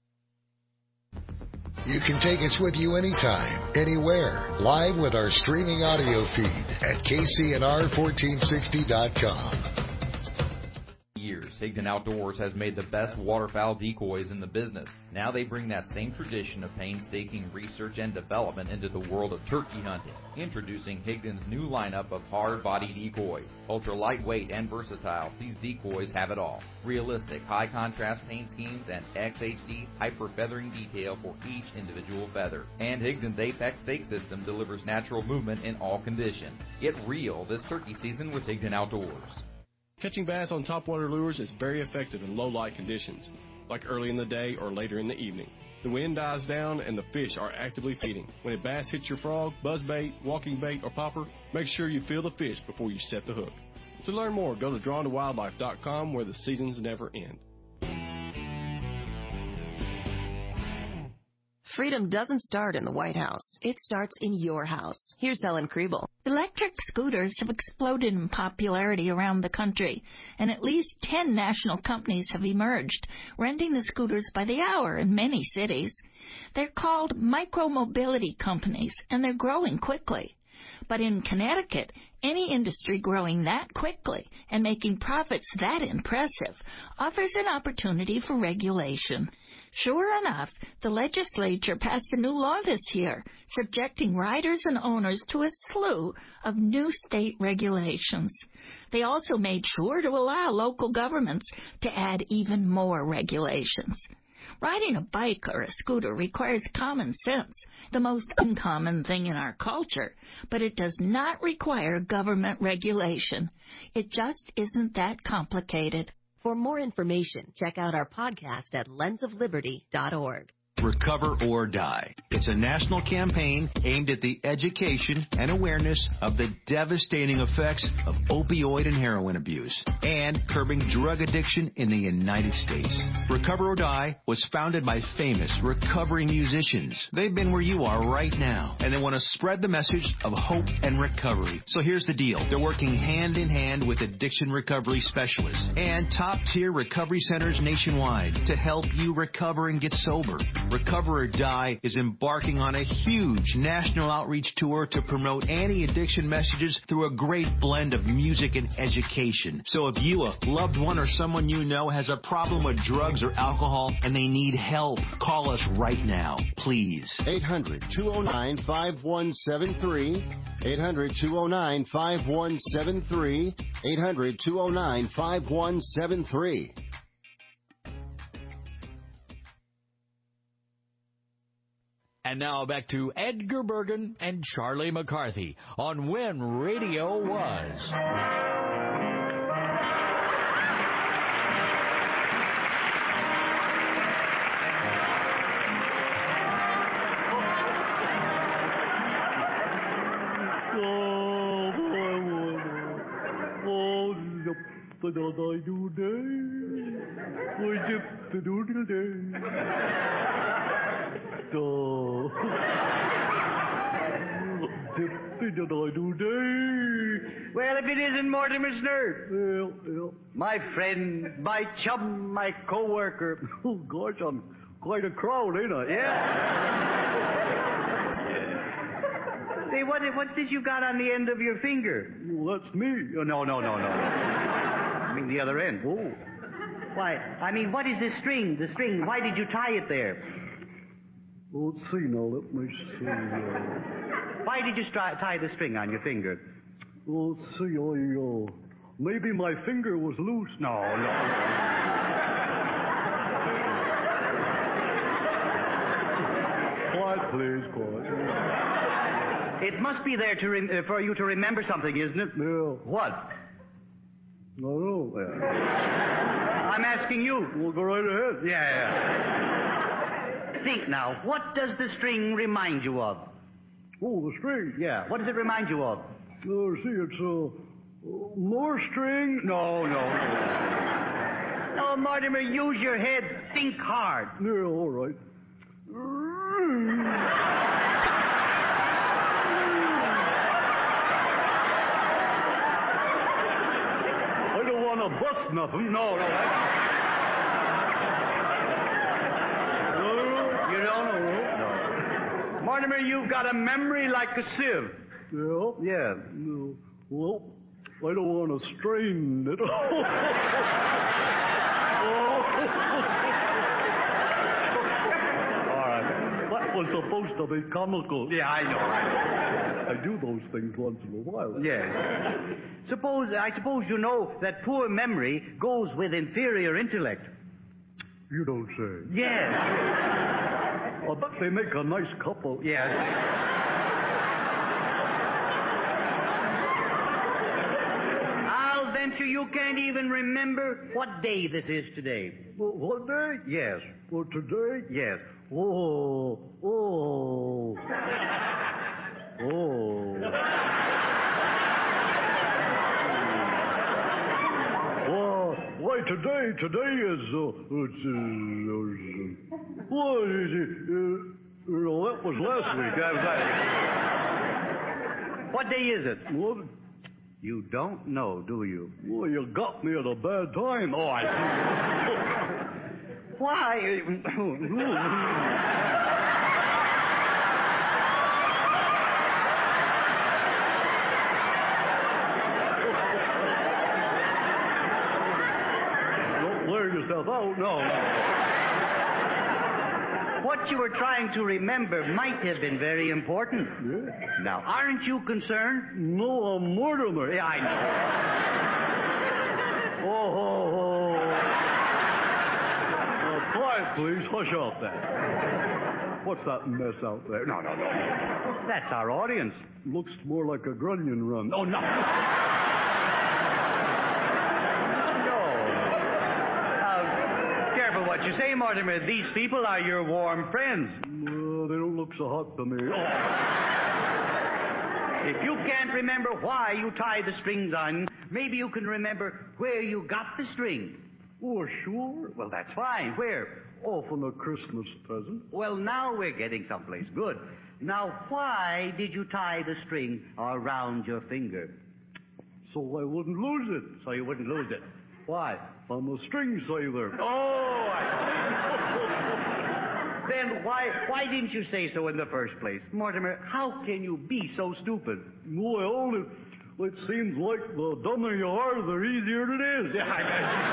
You can take us with you anytime, anywhere, live with our streaming audio feed at K C N R fourteen sixty dot com. Years. Higdon Outdoors has made the best waterfowl decoys in the business. Now they bring that same tradition of painstaking research and development into the world of turkey hunting. Introducing Higdon's new lineup of hard-body decoys. Ultra lightweight and versatile, these decoys have it all. Realistic, high-contrast paint schemes and X H D hyper-feathering detail for each individual feather. And Higdon's Apex stake system delivers natural movement in all conditions. Get real this turkey season with Higdon Outdoors. Catching bass on topwater lures is very effective in low light conditions, like early in the day or later in the evening. The wind dies down and the fish are actively feeding. When a bass hits your frog, buzzbait, walking bait, or popper, make sure you feel the fish before you set the hook. To learn more, go to drawn to wildlife dot com, where the seasons never end. Freedom doesn't start in the White House. It starts in your house. Here's Helen Kriebel. Electric scooters have exploded in popularity around the country, and at least ten national companies have emerged, renting the scooters by the hour in many cities. They're called micro-mobility companies, and they're growing quickly. But in Connecticut, any industry growing that quickly and making profits that impressive offers an opportunity for regulation. Sure enough, the legislature passed a new law this year, subjecting riders and owners to a slew of new state regulations. They also made sure to allow local governments to add even more regulations. Riding a bike or a scooter requires common sense, the most uncommon thing in our culture, but it does not require government regulation. It just isn't that complicated. For more information, check out our podcast at lens of liberty dot org. Recover or Die. It's a national campaign aimed at the education and awareness of the devastating effects of opioid and heroin abuse and curbing drug addiction in the United States. Recover or Die was founded by famous recovery musicians. They've been where you are right now, and they want to spread the message of hope and recovery. So here's the deal. They're working hand in hand with addiction recovery specialists and top-tier recovery centers nationwide to help you recover and get sober. Recover or Die is embarking on a huge national outreach tour to promote anti-addiction messages through a great blend of music and education. So if you, a loved one, or someone you know has a problem with drugs or alcohol and they need help, call us right now, please. eight hundred, two oh nine, five one seven three. eight hundred, two oh nine, five one seven three. eight hundred, two oh nine, five one seven three. And now back to Edgar Bergen and Charlie McCarthy on When Radio Was. Well, if it isn't Mortimer Snert. Well, well, my friend, my chum, my co-worker. Oh, gosh, I'm quite a crowd, ain't I? Yeah. Say, what, what did you got on the end of your finger? Well, that's me. Oh, no, no, no, no. I mean the other end. Oh. Why, I mean, what is this string? The string, why did you tie it there? Well, let's see now. Let me see. Uh... Why did you stri- tie the string on your finger? Well, let's see. I, uh, maybe my finger was loose. No, no. Quiet, please, quiet. It must be there to re- uh, for you to remember something, isn't it? Yeah. What? I don't know. Yeah. I'm asking you. Well, go right ahead. Yeah, yeah. Think now, what does the string remind you of? Oh, the string? Yeah, what does it remind you of? Oh, see, it's, uh, more string. No, no, no. No, Mortimer, use your head. Think hard. Yeah, all right. I don't want to bust nothing. No, no. You don't know? No. Mortimer, you've got a memory like a sieve. Yeah? Yeah. No. Well, I don't want to strain it. All right. That was supposed to be comical. Yeah, I know, I know. I do those things once in a while. Yes. Suppose, I suppose you know that poor memory goes with inferior intellect. You don't say. Yes. I bet they make a nice couple. Yes. I'll venture you can't even remember what day this is today. What day? Yes. Well, today? Yes. Oh, oh. Oh. Well, why today? Today is, uh, it's, uh, uh, what is it? Uh, you know, that was last week. That was last week. What day is it? What? You don't know, do you? Well, you got me at a bad time. Oh, I see. Why? Yourself out. No. What you were trying to remember might have been very important. Yeah. Now, aren't you concerned? No, I'm Mortimer. Yeah, I know. Oh, ho, ho. Now, quiet, please. Hush off that. What's that mess out there? No, no, no. That's our audience. Looks more like a grunion run. Oh, no. What you say, Mortimer, these people are your warm friends. No, they don't look so hot to me. Oh. If you can't remember why you tie the strings on, maybe you can remember where you got the string. Oh, sure. Well, that's fine. Where? Oh, from a Christmas present. Well, now we're getting someplace good. Now, why did you tie the string around your finger? So I wouldn't lose it. So you wouldn't lose it. Why? I'm a string sailor. Oh, I... Then why why didn't you say so in the first place? Mortimer, how can you be so stupid? Well, it, it seems like the dumber you are, the easier it is. Yeah, I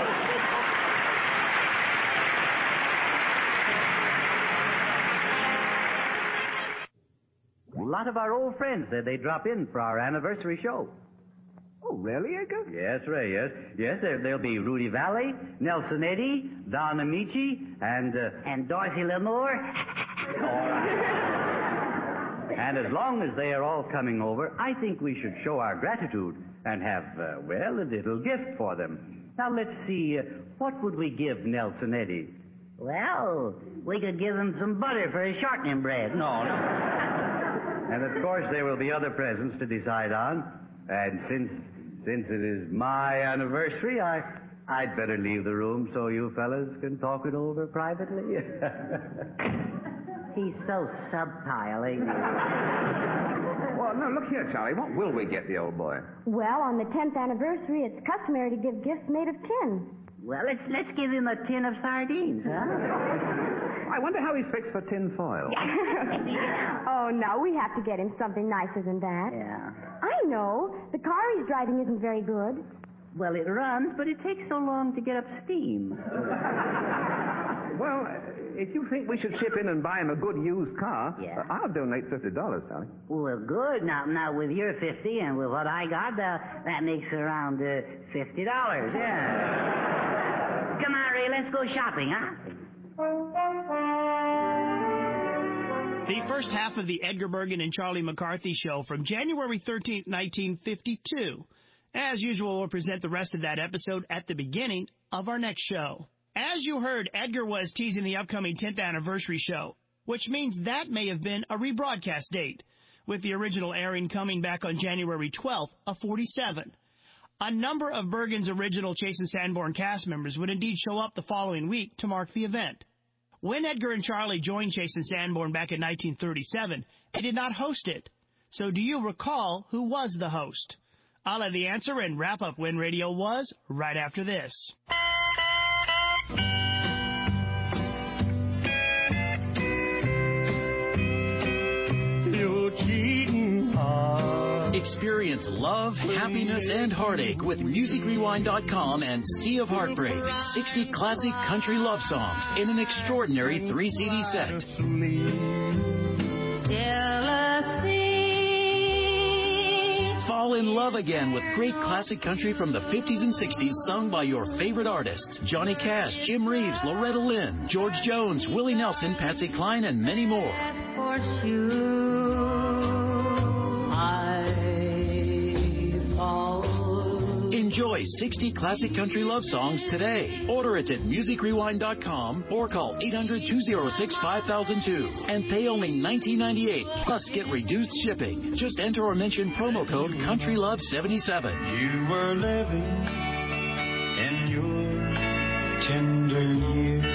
bet. A lot of our old friends said they'd drop in for our anniversary show. Oh, really, Edgar? Yes, Ray, yes. Yes, there, there'll be Rudy Valley, Nelson Eddy, Don Amici, and... Uh, and Dorothy Lamour. All right. And as long as they are all coming over, I think we should show our gratitude and have, uh, well, a little gift for them. Now, let's see, uh, what would we give Nelson Eddy? Well, we could give him some butter for his shortening bread. No, no. And, of course, there will be other presents to decide on. And since... Since it is my anniversary, I, I'd better leave the room so you fellas can talk it over privately. He's so subtile, ain't he? Well, no, look here, Charlie. What will we get the old boy? Well, on the tenth anniversary, it's customary to give gifts made of tin. Well, let's let's give him a tin of sardines, huh? I wonder how he's fixed for tin foil. Oh, no, we have to get him something nicer than that. Yeah. I know. The car he's driving isn't very good. Well, it runs, but it takes so long to get up steam. Well, if you think we should chip in and buy him a good used car, yeah. uh, I'll donate fifty dollars, Charlie. Well, good. Now, now with your fifty and with what I got, uh, that makes around uh, fifty dollars, yeah. Come on, Ray, let's go shopping, huh? The first half of the Edgar Bergen and Charlie McCarthy Show from January thirteenth, nineteen fifty-two. As usual, we'll present the rest of that episode at the beginning of our next show. As you heard, Edgar was teasing the upcoming tenth anniversary show, which means that may have been a rebroadcast date, with the original airing coming back on January twelfth of forty-seven. A number of Bergen's original Chase and Sanborn cast members would indeed show up the following week to mark the event. When Edgar and Charlie joined Chase and Sanborn back in nineteen thirty-seven, they did not host it. So do you recall who was the host? I'll have the answer and wrap up When Radio Was right after this. You're cheating hard. Experience Experience love, happiness, and heartache with Music Rewind dot com and Sea of Heartbreak. sixty classic country love songs in an extraordinary three C D set. Fall in love again with great classic country from the fifties and sixties sung by your favorite artists. Johnny Cash, Jim Reeves, Loretta Lynn, George Jones, Willie Nelson, Patsy Cline, and many more. Enjoy sixty classic country love songs today. Order it at Music Rewind dot com or call eight hundred, two oh six, five thousand two and pay only nineteen ninety-eight plus get reduced shipping. Just enter or mention promo code Country Love seventy-seven. You were living in your tender years.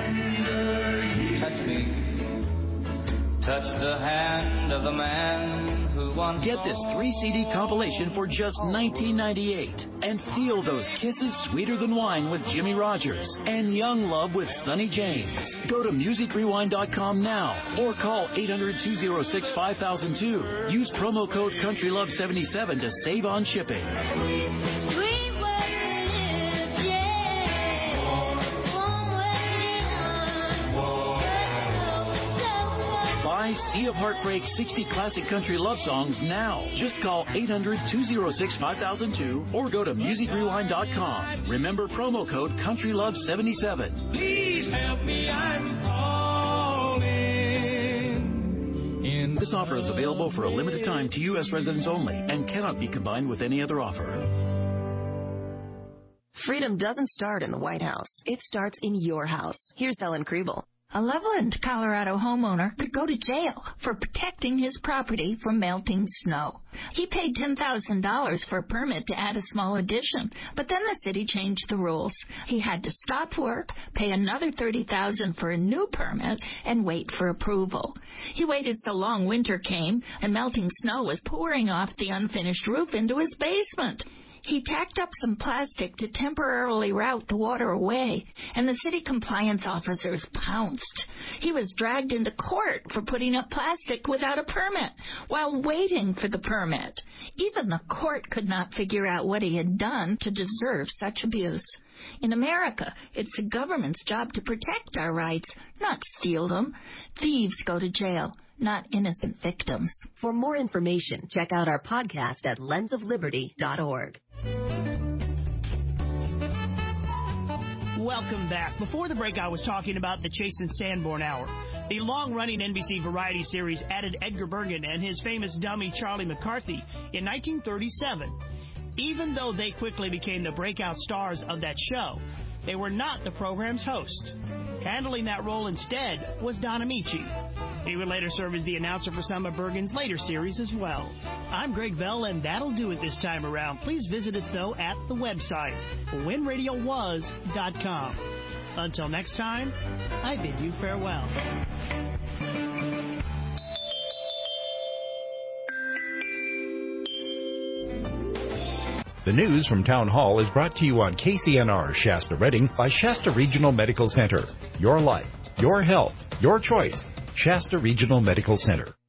Touch me. Touch the hand of the man. Get this three C D compilation for just nineteen ninety-eight and feel those kisses sweeter than wine with Jimmy Rogers and Young Love with Sonny James. Go to Music Rewind dot com now or call eight hundred, two oh six, five thousand two. Use promo code Country Love seventy-seven to save on shipping. Buy Sea of Heartbreak sixty classic country love songs now. Just call eight hundred, two oh six, five thousand two or go to Music Rewind dot com. Remember promo code Country Love seventy-seven. Please help me, I'm falling in. This offer is available for a limited time to U S residents only and cannot be combined with any other offer. Freedom doesn't start in the White House. It starts in your house. Here's Helen Kriebel. A Loveland, Colorado homeowner could go to jail for protecting his property from melting snow. He paid ten thousand dollars for a permit to add a small addition, but then the city changed the rules. He had to stop work, pay another thirty thousand dollars for a new permit, and wait for approval. He waited so long winter came, and melting snow was pouring off the unfinished roof into his basement. He tacked up some plastic to temporarily route the water away, and the city compliance officers pounced. He was dragged into court for putting up plastic without a permit while waiting for the permit. Even the court could not figure out what he had done to deserve such abuse. In America, it's the government's job to protect our rights, not steal them. Thieves go to jail, not innocent victims. For more information, check out our podcast at lens of liberty dot org. Welcome back. Before the break, I was talking about the Chase and Sanborn Hour. The long-running N B C variety series added Edgar Bergen and his famous dummy Charlie McCarthy in nineteen thirty-seven. Even though they quickly became the breakout stars of that show, they were not the program's host. Handling that role instead was Don Amici. He would later serve as the announcer for some of Bergen's later series as well. I'm Greg Bell, and that'll do it this time around. Please visit us, though, at the website, when radio was dot com. Until next time, I bid you farewell. The news from Town Hall is brought to you on K C N R Shasta Redding by Shasta Regional Medical Center. Your life, your health, your choice. Shasta Regional Medical Center.